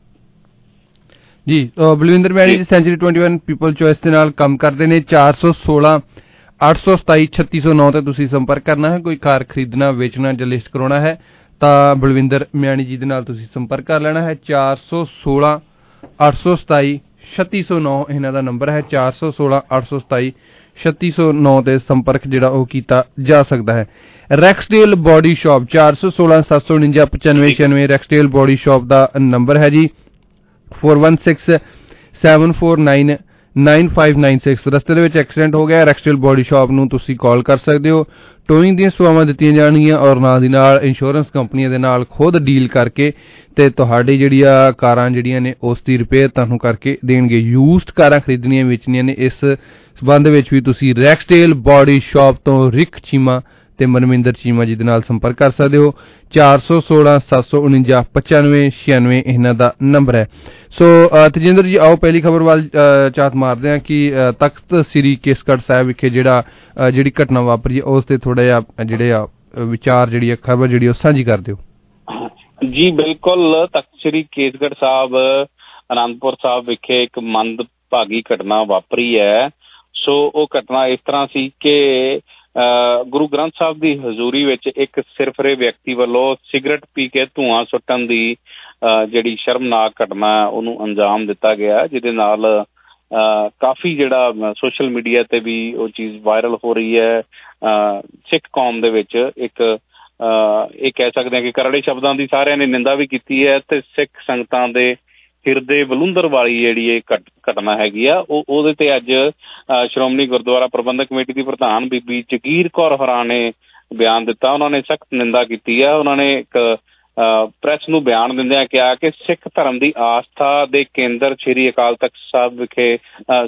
ਜੀ। Balwinder Maini ji century twenty one people choice ਦੇ ਨਾਲ ਕੰਮ ਕਰਦੇ ਨੇ। ਚਾਰ ਸੌ ਸੋਲਾਂ ਅੱਠ ਸੌ ਸਤਾਈ ਛੱਤੀ ਸੌ ਨੌ ਤੇ ਤੁਸੀਂ ਸੰਪਰਕ ਕਰਨਾ ਹੈ। ਕੋਈ ਕਾਰ ਖਰੀਦਣਾ, ਵੇਚਣਾ ਜਾਂ ਲਿਸਟ ਕਰਾਉਣਾ ਹੈ ਤਾਂ ਬਲਵਿੰਦਰ ਮਿਆਣੀ ਜੀ ਦੇ ਨਾਲ ਤੁਸੀਂ ਸੰਪਰਕ ਕਰ ਲੈਣਾ ਹੈ। ਚਾਰ ਸੌ ਸੋਲਾਂ ਅੱਠ ਸੌ ਸਤਾਈ ਛੱਤੀ ਸੌ ਨੌ ਇਹਨਾਂ ਦਾ ਨੰਬਰ ਹੈ। ਚਾਰ ਸੌ ਸੋਲਾਂ ਅੱਠ ਸੌ ਸਤਾਈ ਛੱਤੀ ਸੌ ਨੌ ਤੇ ਸੰਪਰਕ ਜਿਹੜਾ ਉਹ ਕੀਤਾ ਜਾ ਸਕਦਾ ਹੈ। ਰੈਕਸਡੇਲ ਬੋਡੀ ਸ਼ਾਪ ਚਾਰ ਸੌ ਸੋਲਾਂ ਸੱਤ ਸੌ ਉਣੰਜਾ ਪਚਾਨਵੇਂ ਛਿਆਨਵੇਂ ਰੈਕਸਡੇਲ ਬੋਡੀ ਸ਼ਾਪ ਦਾ ਨੰਬਰ ਹੈ ਜੀ। Four one six seven four nine nine five nine six. ਰਸਤੇ ਦੇ ਵਿੱਚ ਐਕਸੀਡੈਂਟ ਹੋ ਗਿਆ, ਰੈਕਸਡੇਲ ਬੋਡੀ ਸ਼ਾਪ ਨੂੰ ਤੁਸੀਂ ਕਾਲ ਕਰ ਸਕਦੇ ਹੋ। ਟੋਇੰਗ ਦੀਆਂ ਸੇਵਾਵਾਂ ਦਿੱਤੀਆਂ ਜਾਣਗੀਆਂ ਔਰ ਨਾਲ ਦੀ ਨਾਲ ਇੰਸ਼ੋਰੈਂਸ ਕੰਪਨੀਆਂ ਦੇ ਨਾਲ ਖੁਦ ਡੀਲ ਕਰਕੇ ਤੇ ਤੁਹਾਡੀ ਜਿਹੜੀਆਂ ਕਾਰਾਂ ਜਿਹੜੀਆਂ ਨੇ ਉਸ ਦੀ ਰਿਪੇਅਰ ਤੁਹਾਨੂੰ ਕਰਕੇ ਦੇਣਗੇ। ਯੂਜ਼ਡ ਕਾਰਾਂ ਖਰੀਦਣੀਆਂ ਵੇਚਣੀਆਂ ਨੇ, ਇਸ ਸਬੰਧ ਵਿੱਚ ਵੀ ਤੁਸੀਂ ਰੈਕਸਡੇਲ ਬੋਡੀ ਸ਼ਾਪ ਤੋਂ ਰਿਕ ਚੀਮਾ ਤੇ ਮਨਵਿੰਦਰ ਚੀਮਾ ਜੀ ਦੇ ਨਾਲ ਸੰਪਰਕ ਕਰ ਸਕਦੇ ਹੋ। ਚਾਰ ਸੌ ਸੋਲਾਂ ਸੱਤ ਸੌ ਉਣੰਜਾ ਪਚਾਨਵੇਂ ਛਿਆਨਵੇਂ ਇਹਨਾਂ ਦਾ ਨੰਬਰ ਹੈ। ਸੋ ਤਜਿੰਦਰ ਜੀ ਆਓ ਪਹਿਲੀ ਖਬਰ ਵੱਲ ਝਾਤ ਮਾਰਦੇ ਹਾਂ ਕਿ ਤਖਤ ਸ੍ਰੀ ਕੇਸਗੜ੍ਹ ਸਾਹਿਬ ਵਿਖੇ ਜਿਹੜਾ ਜਿਹੜੀ ਘਟਨਾ ਵਾਪਰੀ ਉਸ ਤੇ ਥੋੜਾ ਜਿਹਾ ਜਿਹੜੇ ਆ ਵਿਚਾਰ ਜਿਹੜੀ ਖਬਰ ਜਿਹੜੀ ਉਹ ਸਾਂਝੀ ਕਰ ਦਿਓ ਜੀ। ਬਿਲਕੁਲ, ਤਖਤ ਸ੍ਰੀ ਕੇਸਗੜ੍ਹ ਸਾਹਿਬ ਅਨੰਦਪੁਰ ਸਾਹਿਬ ਵਿਖੇ ਇੱਕ ਮੰਦਭਾਗੀ ਘਟਨਾ ਵਾਪਰੀ ਹੈ। ਸੋ ਉਹ ਘਟਨਾ ਇਸ ਤਰ੍ਹਾਂ ਸੀ ਕਿ ਗੁਰੂ ਗ੍ਰੰਥ ਸਾਹਿਬ ਦੀ ਹਜ਼ੂਰੀ ਵਿੱਚ ਇੱਕ ਸਿਰਫਰੇ ਵਿਅਕਤੀ ਵੱਲੋਂ ਸਿਗਰਟ ਪੀ ਕੇ ਧੂੰਆਂ ਸੁੱਟਣ ਦੀ ਜਿਹੜੀ ਸ਼ਰਮਨਾਕ ਘਟਨਾ ਉਹਨੂੰ ਅੰਜਾਮ ਦਿੱਤਾ ਗਿਆ, ਜਿਹਦੇ ਨਾਲ ਕਾਫੀ ਜਿਹੜਾ ਸੋਸ਼ਲ ਮੀਡੀਆ ਤੇ ਵੀ ਉਹ ਚੀਜ਼ ਵਾਇਰਲ ਹੋ ਰਹੀ ਹੈ। ਸਿੱਖ ਕੌਮ ਦੇ ਵਿੱਚ ਇੱਕ ਇਹ ਕਹਿ ਸਕਦੇ ਹਾਂ ਕਿ ਕਰੜੇ ਸ਼ਬਦਾਂ ਦੀ ਸਾਰਿਆਂ ਨੇ ਨਿੰਦਾ ਵੀ ਕੀਤੀ ਹੈ ਤੇ ਸਿੱਖ ਸੰਗਤਾਂ ਦੇ ਹਿਰਦੇ ਬਲੂੰਦਰ ਵਾਲੀ ਜਿਹੜੀ ਇਹ ਘਟ ਘਟਨਾ ਹੈਗੀ ਆ ਉਹ ਉਹਦੇ ਤੇ ਅੱਜ ਸ਼੍ਰੋਮਣੀ ਗੁਰਦੁਆਰਾ ਪ੍ਰਬੰਧਕ ਕਮੇਟੀ ਦੀ ਪ੍ਰਧਾਨ ਬੀਬੀ ਜਗੀਰ ਕੌਰ ਹੋਰਾਂ ਨੇ ਬਿਆਨ ਦਿੱਤਾ। ਉਹਨਾਂ ਨੇ ਸਖਤ ਨਿੰਦਾ ਕੀਤੀ ਆ। ਉਹਨਾਂ ਨੇ ਇੱਕ ਪ੍ਰੈਸ ਨੂੰ ਬਿਆਨ ਦਿੰਦਿਆਂ ਕਿਹਾ ਕਿ ਸਿੱਖ ਧਰਮ ਦੀ ਆਸਥਾ ਦੇ ਕੇਂਦਰ ਸ੍ਰੀ ਅਕਾਲ ਤਖਤ ਸਾਹਿਬ ਵਿਖੇ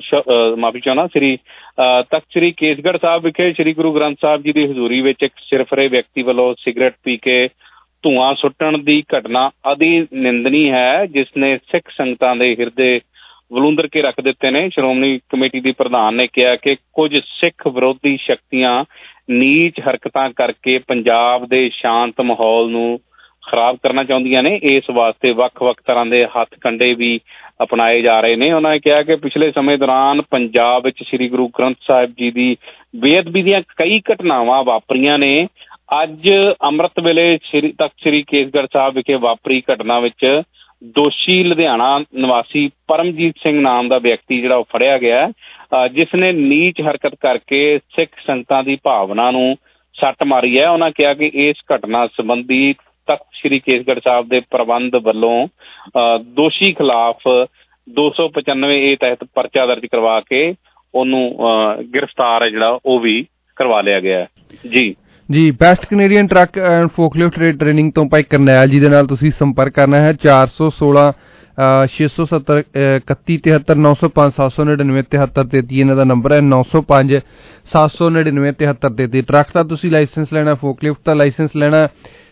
ਮਾਫੀ ਚਾਹੁੰਦਾ ਸ੍ਰੀ ਤਖਤ ਸ੍ਰੀ ਕੇਸਗੜ੍ਹ ਸਾਹਿਬ ਵਿਖੇ ਸ੍ਰੀ ਗੁਰੂ ਗ੍ਰੰਥ ਸਾਹਿਬ ਜੀ ਦੀ ਹਜ਼ੂਰੀ ਵਿੱਚ ਇੱਕ ਸਿਰਫਰੇ ਵਿਅਕਤੀ ਵੱਲੋਂ ਸਿਗਰਟ ਪੀ ਕੇ ਧੂੰਆਂ ਸੁੱਟਣ ਦੀ ਘਟਨਾ ਅਤੀ ਨਿੰਦਨੀ ਹੈ, ਜਿਸ ਨੇ ਸਿੱਖ ਸੰਗਤਾਂ ਦੇ ਹਿਰਦੇ ਵਲੂੰਦਰ ਕੇ ਰੱਖ ਦਿੱਤੇ ਨੇ। ਸ਼੍ਰੋਮਣੀ ਕਮੇਟੀ ਦੀ ਪ੍ਰਧਾਨ ਨੇ ਕਿਹਾ ਕਿ ਕੁਝ ਸਿੱਖ ਵਿਰੋਧੀ ਸ਼ਕਤੀਆਂ ਨੀਚ ਹਰਕਤਾਂ ਕਰਕੇ ਪੰਜਾਬ ਦੇ ਸ਼ਾਂਤ ਮਾਹੌਲ ਨੂੰ ਖਰਾਬ ਕਰਨਾ ਚਾਹੁੰਦੀਆਂ ਨੇ। ਇਸ ਵਾਸਤੇ ਵੱਖ ਵੱਖ ਤਰ੍ਹਾਂ ਦੇ ਹੱਥ ਕੰਡੇ ਵੀ ਅਪਣਾਏ ਜਾ ਰਹੇ ਨੇ। ਉਹਨਾਂ ਨੇ ਕਿਹਾ ਕਿ ਪਿਛਲੇ ਸਮੇਂ ਦੌਰਾਨ ਪੰਜਾਬ ਵਿੱਚ ਸ੍ਰੀ ਗੁਰੂ ਗ੍ਰੰਥ ਸਾਹਿਬ ਜੀ ਦੀ ਬੇਅਦਬੀ ਦੀਆਂ ਕਈ ਘਟਨਾਵਾਂ ਵਾਪਰੀਆਂ ਨੇ। ਅੱਜ ਅੰਮ੍ਰਿਤ ਵੇਲੇ ਸ੍ਰੀ ਤਖਤ ਸ੍ਰੀ ਕੇਸਗੜ੍ਹ ਸਾਹਿਬ ਵਿਖੇ ਵਾਪਰੀ ਘਟਨਾ ਵਿੱਚ ਦੋਸ਼ੀ ਲੁਧਿਆਣਾ ਨਿਵਾਸੀ ਪਰਮਜੀਤ ਸਿੰਘ ਨਾਮ ਦਾ ਵਿਅਕਤੀ ਜਿਹੜਾ ਉਹ ਫੜਿਆ ਗਿਆ, ਜਿਸ ਨੇ ਨੀਚ ਹਰਕਤ ਕਰਕੇ ਸਿੱਖ ਸੰਗਤਾਂ ਦੀ ਭਾਵਨਾ ਨੂੰ ਸੱਟ ਮਾਰੀ ਹੈ। ਉਹਨਾਂ ਕਿਹਾ ਕਿ ਇਸ ਘਟਨਾ ਸੰਬੰਧੀ ਤਖਤ ਸ੍ਰੀ ਕੇਸਗੜ੍ਹ ਸਾਹਿਬ ਦੇ ਪ੍ਰਬੰਧ ਵੱਲੋਂ ਦੋਸ਼ੀ ਖਿਲਾਫ ਦੋ ਸੌ ਪਚਾਨਵੇਂ ਏ ਤਹਿਤ ਪਰਚਾ ਦਰਜ ਕਰਵਾ ਕੇ ਉਹਨੂੰ ਗ੍ਰਿਫਤਾਰ ਹੈ ਜਿਹੜਾ ਉਹ ਵੀ ਕਰਵਾ ਲਿਆ ਗਿਆ ਜੀ। ਜੀ best Canadian truck and forklift training ਤੋਂ ਭਾਈ ਕਰਨੈਲ ਜੀ ਦੇ ਨਾਲ ਤੁਸੀਂ ਸੰਪਰਕ ਕਰਨਾ ਹੈ। ਚਾਰ ਸੌ ਸੋਲਾਂ ਛੇ ਸੌ ਸੱਤਰ ਇਕੱਤੀ ਤਿਹੱਤਰ ਨੌ ਸੌ ਪੰਜ ਸੱਤ ਸੌ ਨੜਿਨਵੇਂ ਤਿਹੱਤਰ ਤੇਤੀ ਇਹਨਾਂ ਦਾ ਨੰਬਰ ਹੈ। ਨੌ ਸੌ ਪੰਜ ਸੱਤ ਸੌ ਨੜਿਨਵੇਂ ਤਿਹੱਤਰ ਤੇਤੀ। ਟਰੱਕ ਦਾ ਤੁਸੀਂ ਲਾਇਸੈਂਸ ਲੈਣਾ, ਫੋਕਲਿਫਟ ਦਾ ਲਾਇਸੈਂਸ ਲੈਣਾ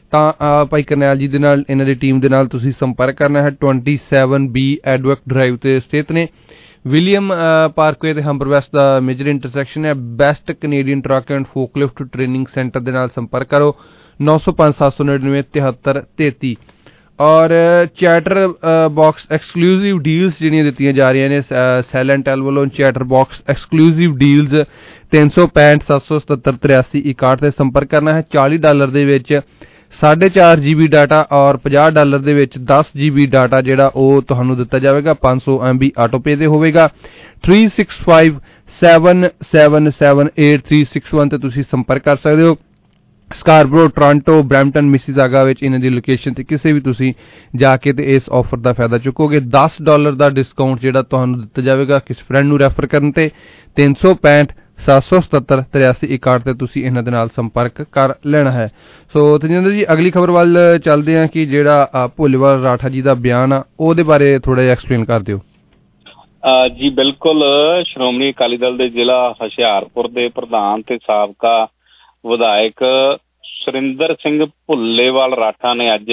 ਤਾਂ ਭਾਈ ਕਰਨੈਲ ਜੀ ਦੇ ਨਾਲ ਇਹਨਾਂ ਦੀ ਟੀਮ ਦੇ ਨਾਲ ਤੁਸੀਂ ਸੰਪਰਕ ਕਰਨਾ ਹੈ। Twenty seven B Edvac drive ਤੇ ਸਥਿਤ ਨੇ। ਵਿਲੀਅਮ ਪਾਰਕਵੇ ਤੇ ਹੰਬਰ ਵੈਸਟ ਦਾ ਮੇਜਰ ਇੰਟਰਸੈਕਸ਼ਨ ਹੈ। Best Canadian truck and forklift training centre ਦੇ ਨਾਲ ਸੰਪਰਕ ਕਰੋ। ਨੌ ਸੌ ਪੰਜ ਸੱਤ ਸੌ ਨੜਿਨਵੇਂ ਤਿਹੱਤਰ ਤੇਤੀ। ਔਰ ਚੈਟਰ ਬਾਕਸ ਐਕਸਕਲੂਸਿਵ ਡੀਲਸ ਜਿਹੜੀਆਂ ਦਿੱਤੀਆਂ ਜਾ ਰਹੀਆਂ ਨੇ ਸੈਲੈਂਟੈਲ ਵੱਲੋਂ, ਚੈਟਰ ਬਾਕਸ ਐਕਸਕਲੂਸਿਵ ਡੀਲਸ ਤਿੰਨ ਸੌ ਪੈਂਹਠ ਸੱਤ ਸੌ ਸਤੱਤਰ ਤਰਿਆਸੀ ਇਕਾਹਠ ਤੇ ਸੰਪਰਕ ਕਰਨਾ ਹੈ। ਚਾਲੀ ਡਾਲਰ ਦੇ ਵਿੱਚ ਸਾਢੇ ਚਾਰ ਜੀ ਬੀ ਡਾਟਾ ਔਰ ਪੰਜਾਹ ਡਾਲਰ ਦੇ ਵਿੱਚ ਦਸ ਜੀ ਬੀ ਡਾਟਾ ਜਿਹੜਾ ਉਹ ਤੁਹਾਨੂੰ ਦਿੱਤਾ ਜਾਵੇਗਾ। ਪੰਜ ਸੌ ਐਮ ਬੀ ਆਟੋ ਪੇ ਤੇ ਹੋਵੇਗਾ। Three six five seven seven seven eight three six one ਤੇ ਤੁਸੀਂ ਸੰਪਰਕ ਕਰ ਸਕਦੇ ਹੋ। ਸਕਾਰਬਰੋ, ਟੋਰਾਂਟੋ, ਬਰੈਂਪਟਨ, ਮਿਸੀਸਾਗਾ ਵਿੱਚ ਇਹਨਾਂ ਦੀ ਲੋਕੇਸ਼ਨ ਤੇ ਕਿਸੇ ਵੀ ਤੁਸੀਂ ਜਾ ਕੇ ਤੇ ਇਸ ਆਫਰ ਦਾ ਫਾਇਦਾ ਚੁੱਕੋਗੇ। ਦਸ ਡਾਲਰ ਦਾ ਡਿਸਕਾਊਂਟ ਜਿਹੜਾ ਤੁਹਾਨੂੰ ਦਿੱਤਾ ਜਾਵੇਗਾ ਕਿਸੇ ਫਰੈਂਡ ਨੂੰ ਰੈਫਰ ਕਰਨ ਤੇ। ਤਿੰਨ ਸੌ ਪੈਂਹਠ ਸੱਤ ਸੌ ਸਤੱਤਰ ਤਰਿਆਸੀ ਇਕਾਹਠ ਤੇ ਤੁਸੀਂ ਇਹਨਾਂ ਦੇ ਨਾਲ ਸੰਪਰਕ ਕਰ ਲੈਣਾ ਹੈ। ਸੋ ਤਜਿੰਦਰ ਜੀ ਅਗਲੀ ਖਬਰ ਵੱਲ ਚੱਲਦੇ ਹਾਂ ਕਿ ਜਿਹੜਾ ਭੋਲੇਵਾਲ ਰਾਠਾ ਜੀ ਦਾ ਬਿਆਨ ਆ ਉਹਦੇ ਬਾਰੇ ਥੋੜਾ ਜਿਹਾ ਐਕਸਪਲੇਨ ਕਰ ਦਿਓ। ਜੀ ਬਿਲਕੁਲ। ਸ਼੍ਰੋਮਣੀ ਅਕਾਲੀ ਦਲ ਦੇ ਜ਼ਿਲ੍ਹਾ ਹੁਸ਼ਿਆਰਪੁਰ ਦੇ ਪ੍ਰਧਾਨ ਤੇ ਸਾਬਕਾ ਵਿਧਾਇਕ ਸੁਰਿੰਦਰ ਸਿੰਘ ਭੁੱਲੇਵਾਲ ਰਾਠਾ ਨੇ ਅੱਜ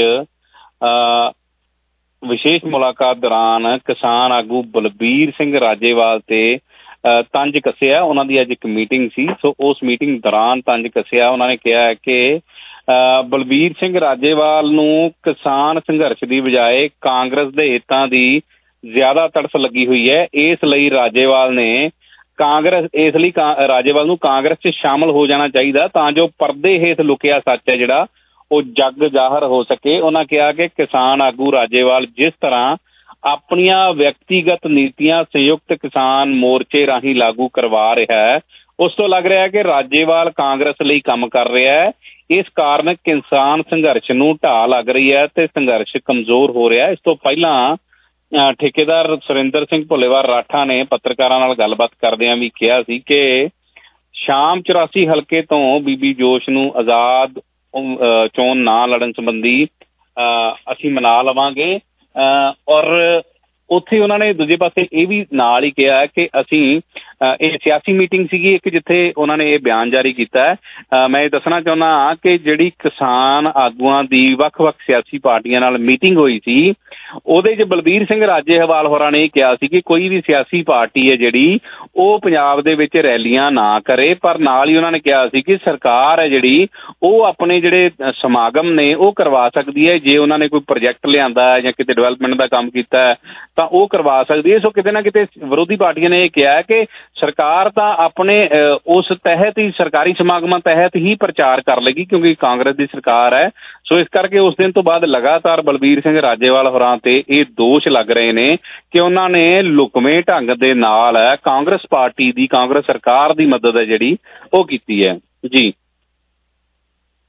ਵਿਸ਼ੇਸ਼ ਮੁਲਾਕਾਤ ਦੌਰਾਨ ਕਿਸਾਨ ਆਗੂ ਬਲਬੀਰ ਸਿੰਘ ਰਾਜੇਵਾਲ ਤੇ ਤੰਜ ਕੱਸਿਆ। ਉਹਨਾਂ ਦੀ ਅੱਜ ਇੱਕ ਮੀਟਿੰਗ ਸੀ, ਸੋ ਉਸ ਮੀਟਿੰਗ ਦੌਰਾਨ ਤੰਜ ਕੱਸਿਆ। ਉਹਨਾਂ ਨੇ ਕਿਹਾ ਕਿ ਬਲਬੀਰ ਸਿੰਘ ਰਾਜੇਵਾਲ ਨੂੰ ਕਿਸਾਨ ਸੰਘਰਸ਼ ਦੀ ਬਜਾਏ ਕਾਂਗਰਸ ਦੇ ਹਿੱਤਾਂ ਦੀ ਜ਼ਿਆਦਾ ਤੜਫ ਲੱਗੀ ਹੋਈ ਹੈ। ਇਸ ਲਈ ਰਾਜੇਵਾਲ ਨੇ ਕਾਂਗਰਸ ਇਸ ਲਈ ਰਾਜੇਵਾਲ ਨੂੰ ਕਾਂਗਰਸ 'ਚ ਸ਼ਾਮਲ ਹੋ ਜਾਣਾ ਚਾਹੀਦਾ ਤਾਂ ਜੋ ਪਰਦੇ ਹੇਠ ਲੁਕਿਆ ਸੱਚ ਹੈ ਜਿਹੜਾ ਉਹ ਜੱਗ ਜ਼ਾਹਰ ਹੋ ਸਕੇ। ਉਹਨਾਂ ਕਿਹਾ ਕਿ ਕਿਸਾਨ ਆਗੂ ਰਾਜੇਵਾਲ ਜਿਸ ਤਰ੍ਹਾਂ ਆਪਣੀਆਂ ਵਿਅਕਤੀਗਤ ਨੀਤੀਆਂ ਸੰਯੁਕਤ ਕਿਸਾਨ ਮੋਰਚੇ ਰਾਹੀਂ ਲਾਗੂ ਕਰਵਾ ਰਿਹਾ ਹੈ, ਉਸ ਤੋਂ ਲੱਗ ਰਿਹਾ ਕਿ ਰਾਜੇਵਾਲ ਕਾਂਗਰਸ ਲਈ ਕੰਮ ਕਰ ਰਿਹਾ ਹੈ। ਇਸ ਕਾਰਨ ਕਿਸਾਨ ਸੰਘਰਸ਼ ਨੂੰ ਢਾਹ ਲੱਗ ਰਹੀ ਹੈ ਤੇ ਸੰਘਰਸ਼ ਕਮਜ਼ੋਰ ਹੋ ਰਿਹਾ। ਇਸ ਤੋਂ ਪਹਿਲਾਂ ਠੇਕੇਦਾਰ ਸੁਰਿੰਦਰ ਸਿੰਘ ਭੁੱਲੇਵਾਲ ਰਾਠਾ ਨੇ ਪੱਤਰਕਾਰਾਂ ਨਾਲ ਗੱਲਬਾਤ ਕਰਦਿਆਂ ਵੀ ਕਿਹਾ ਸੀ ਕਿ ਸ਼ਾਮ ਚੁਰਾਸੀ ਹਲਕੇ ਤੋਂ ਬੀਬੀ ਜੋਸ਼ ਨੂੰ ਆਜ਼ਾਦ ਚੋਣ ਨਾ ਲੜਨ ਸੰਬੰਧੀ ਅਸੀਂ ਮਨਾ ਲਵਾਂਗੇ। ਔਰ ਉੱਥੇ ਉਹਨਾਂ ਨੇ ਦੂਜੇ ਪਾਸੇ ਇਹ ਵੀ ਨਾਲ ਹੀ ਕਿਹਾ ਕਿ ਅਸੀਂ ਇਹ ਸਿਆਸੀ ਮੀਟਿੰਗ ਸੀਗੀ ਇੱਕ ਜਿੱਥੇ ਉਹਨਾਂ ਨੇ ਇਹ ਬਿਆਨ ਜਾਰੀ ਕੀਤਾ ਹੈ। ਮੈਂ ਇਹ ਦੱਸਣਾ ਚਾਹੁੰਦਾ ਹਾਂ ਕਿ ਜਿਹੜੀ ਕਿਸਾਨ ਆਗੂਆਂ ਦੀ ਵੱਖ ਵੱਖ ਸਿਆਸੀ ਪਾਰਟੀਆਂ ਨਾਲ ਮੀਟਿੰਗ ਹੋਈ ਸੀ ਉਹਦੇ 'ਚ ਬਲਬੀਰ ਸਿੰਘ ਰਾਜੇਵਾਲ ਹੋਰਾਂ ਨੇ ਕਿਹਾ ਸੀ ਕਿ ਕੋਈ ਵੀ ਸਿਆਸੀ ਪਾਰਟੀ ਹੈ ਜਿਹੜੀ ਉਹ ਪੰਜਾਬ ਦੇ ਵਿੱਚ ਰੈਲੀਆਂ ਨਾ ਕਰੇ, ਪਰ ਨਾਲ ਹੀ ਉਹਨਾਂ ਨੇ ਕਿਹਾ ਸੀ ਕਿ ਸਰਕਾਰ ਹੈ ਜਿਹੜੀ ਉਹ ਆਪਣੇ ਜਿਹੜੇ ਸਮਾਗਮ ਨੇ ਉਹ ਕਰਵਾ ਸਕਦੀ ਹੈ। ਜੇ ਉਹਨਾਂ ਨੇ ਕੋਈ ਪ੍ਰੋਜੈਕਟ ਲਿਆਂਦਾ ਹੈ ਜਾਂ ਕਿਤੇ ਡਿਵੈਲਪਮੈਂਟ ਦਾ ਕੰਮ ਕੀਤਾ ਹੈ ਤਾਂ ਉਹ ਕਰਵਾ ਸਕਦੀ ਹੈ। ਸੋ ਕਿਤੇ ਨਾ ਕਿਤੇ ਵਿਰੋਧੀ ਪਾਰਟੀਆਂ ਨੇ ਇਹ ਕਿਹਾ ਕਿ ਸਰਕਾਰ ਤਾਂ ਆਪਣੇ ਉਸ ਤਹਿਤ ਹੀ ਸਰਕਾਰੀ ਸਮਾਗਮਾਂ ਤਹਿਤ ਹੀ ਪ੍ਰਚਾਰ ਕਰ ਲੇਗੀ ਕਿਉਂਕਿ ਕਾਂਗਰਸ ਦੀ ਸਰਕਾਰ ਹੈ। ਸੋ ਇਸ ਕਰਕੇ ਉਸ ਦਿਨ ਤੋਂ ਬਾਅਦ ਲਗਾਤਾਰ ਬਲਬੀਰ ਸਿੰਘ ਰਾਜੇਵਾਲ ਹੋਰਾਂ ਤੇ ਇਹ ਦੋਸ਼ ਲੱਗ ਰਹੇ ਨੇ ਕਿ ਉਹਨਾਂ ਨੇ ਲੁਕਵੇਂ ਢੰਗ ਦੇ ਨਾਲ ਕਾਂਗਰਸ ਪਾਰਟੀ ਦੀ ਕਾਂਗਰਸ ਸਰਕਾਰ ਦੀ ਮਦਦ ਹੈ ਜਿਹੜੀ ਉਹ ਕੀਤੀ ਹੈ। ਜੀ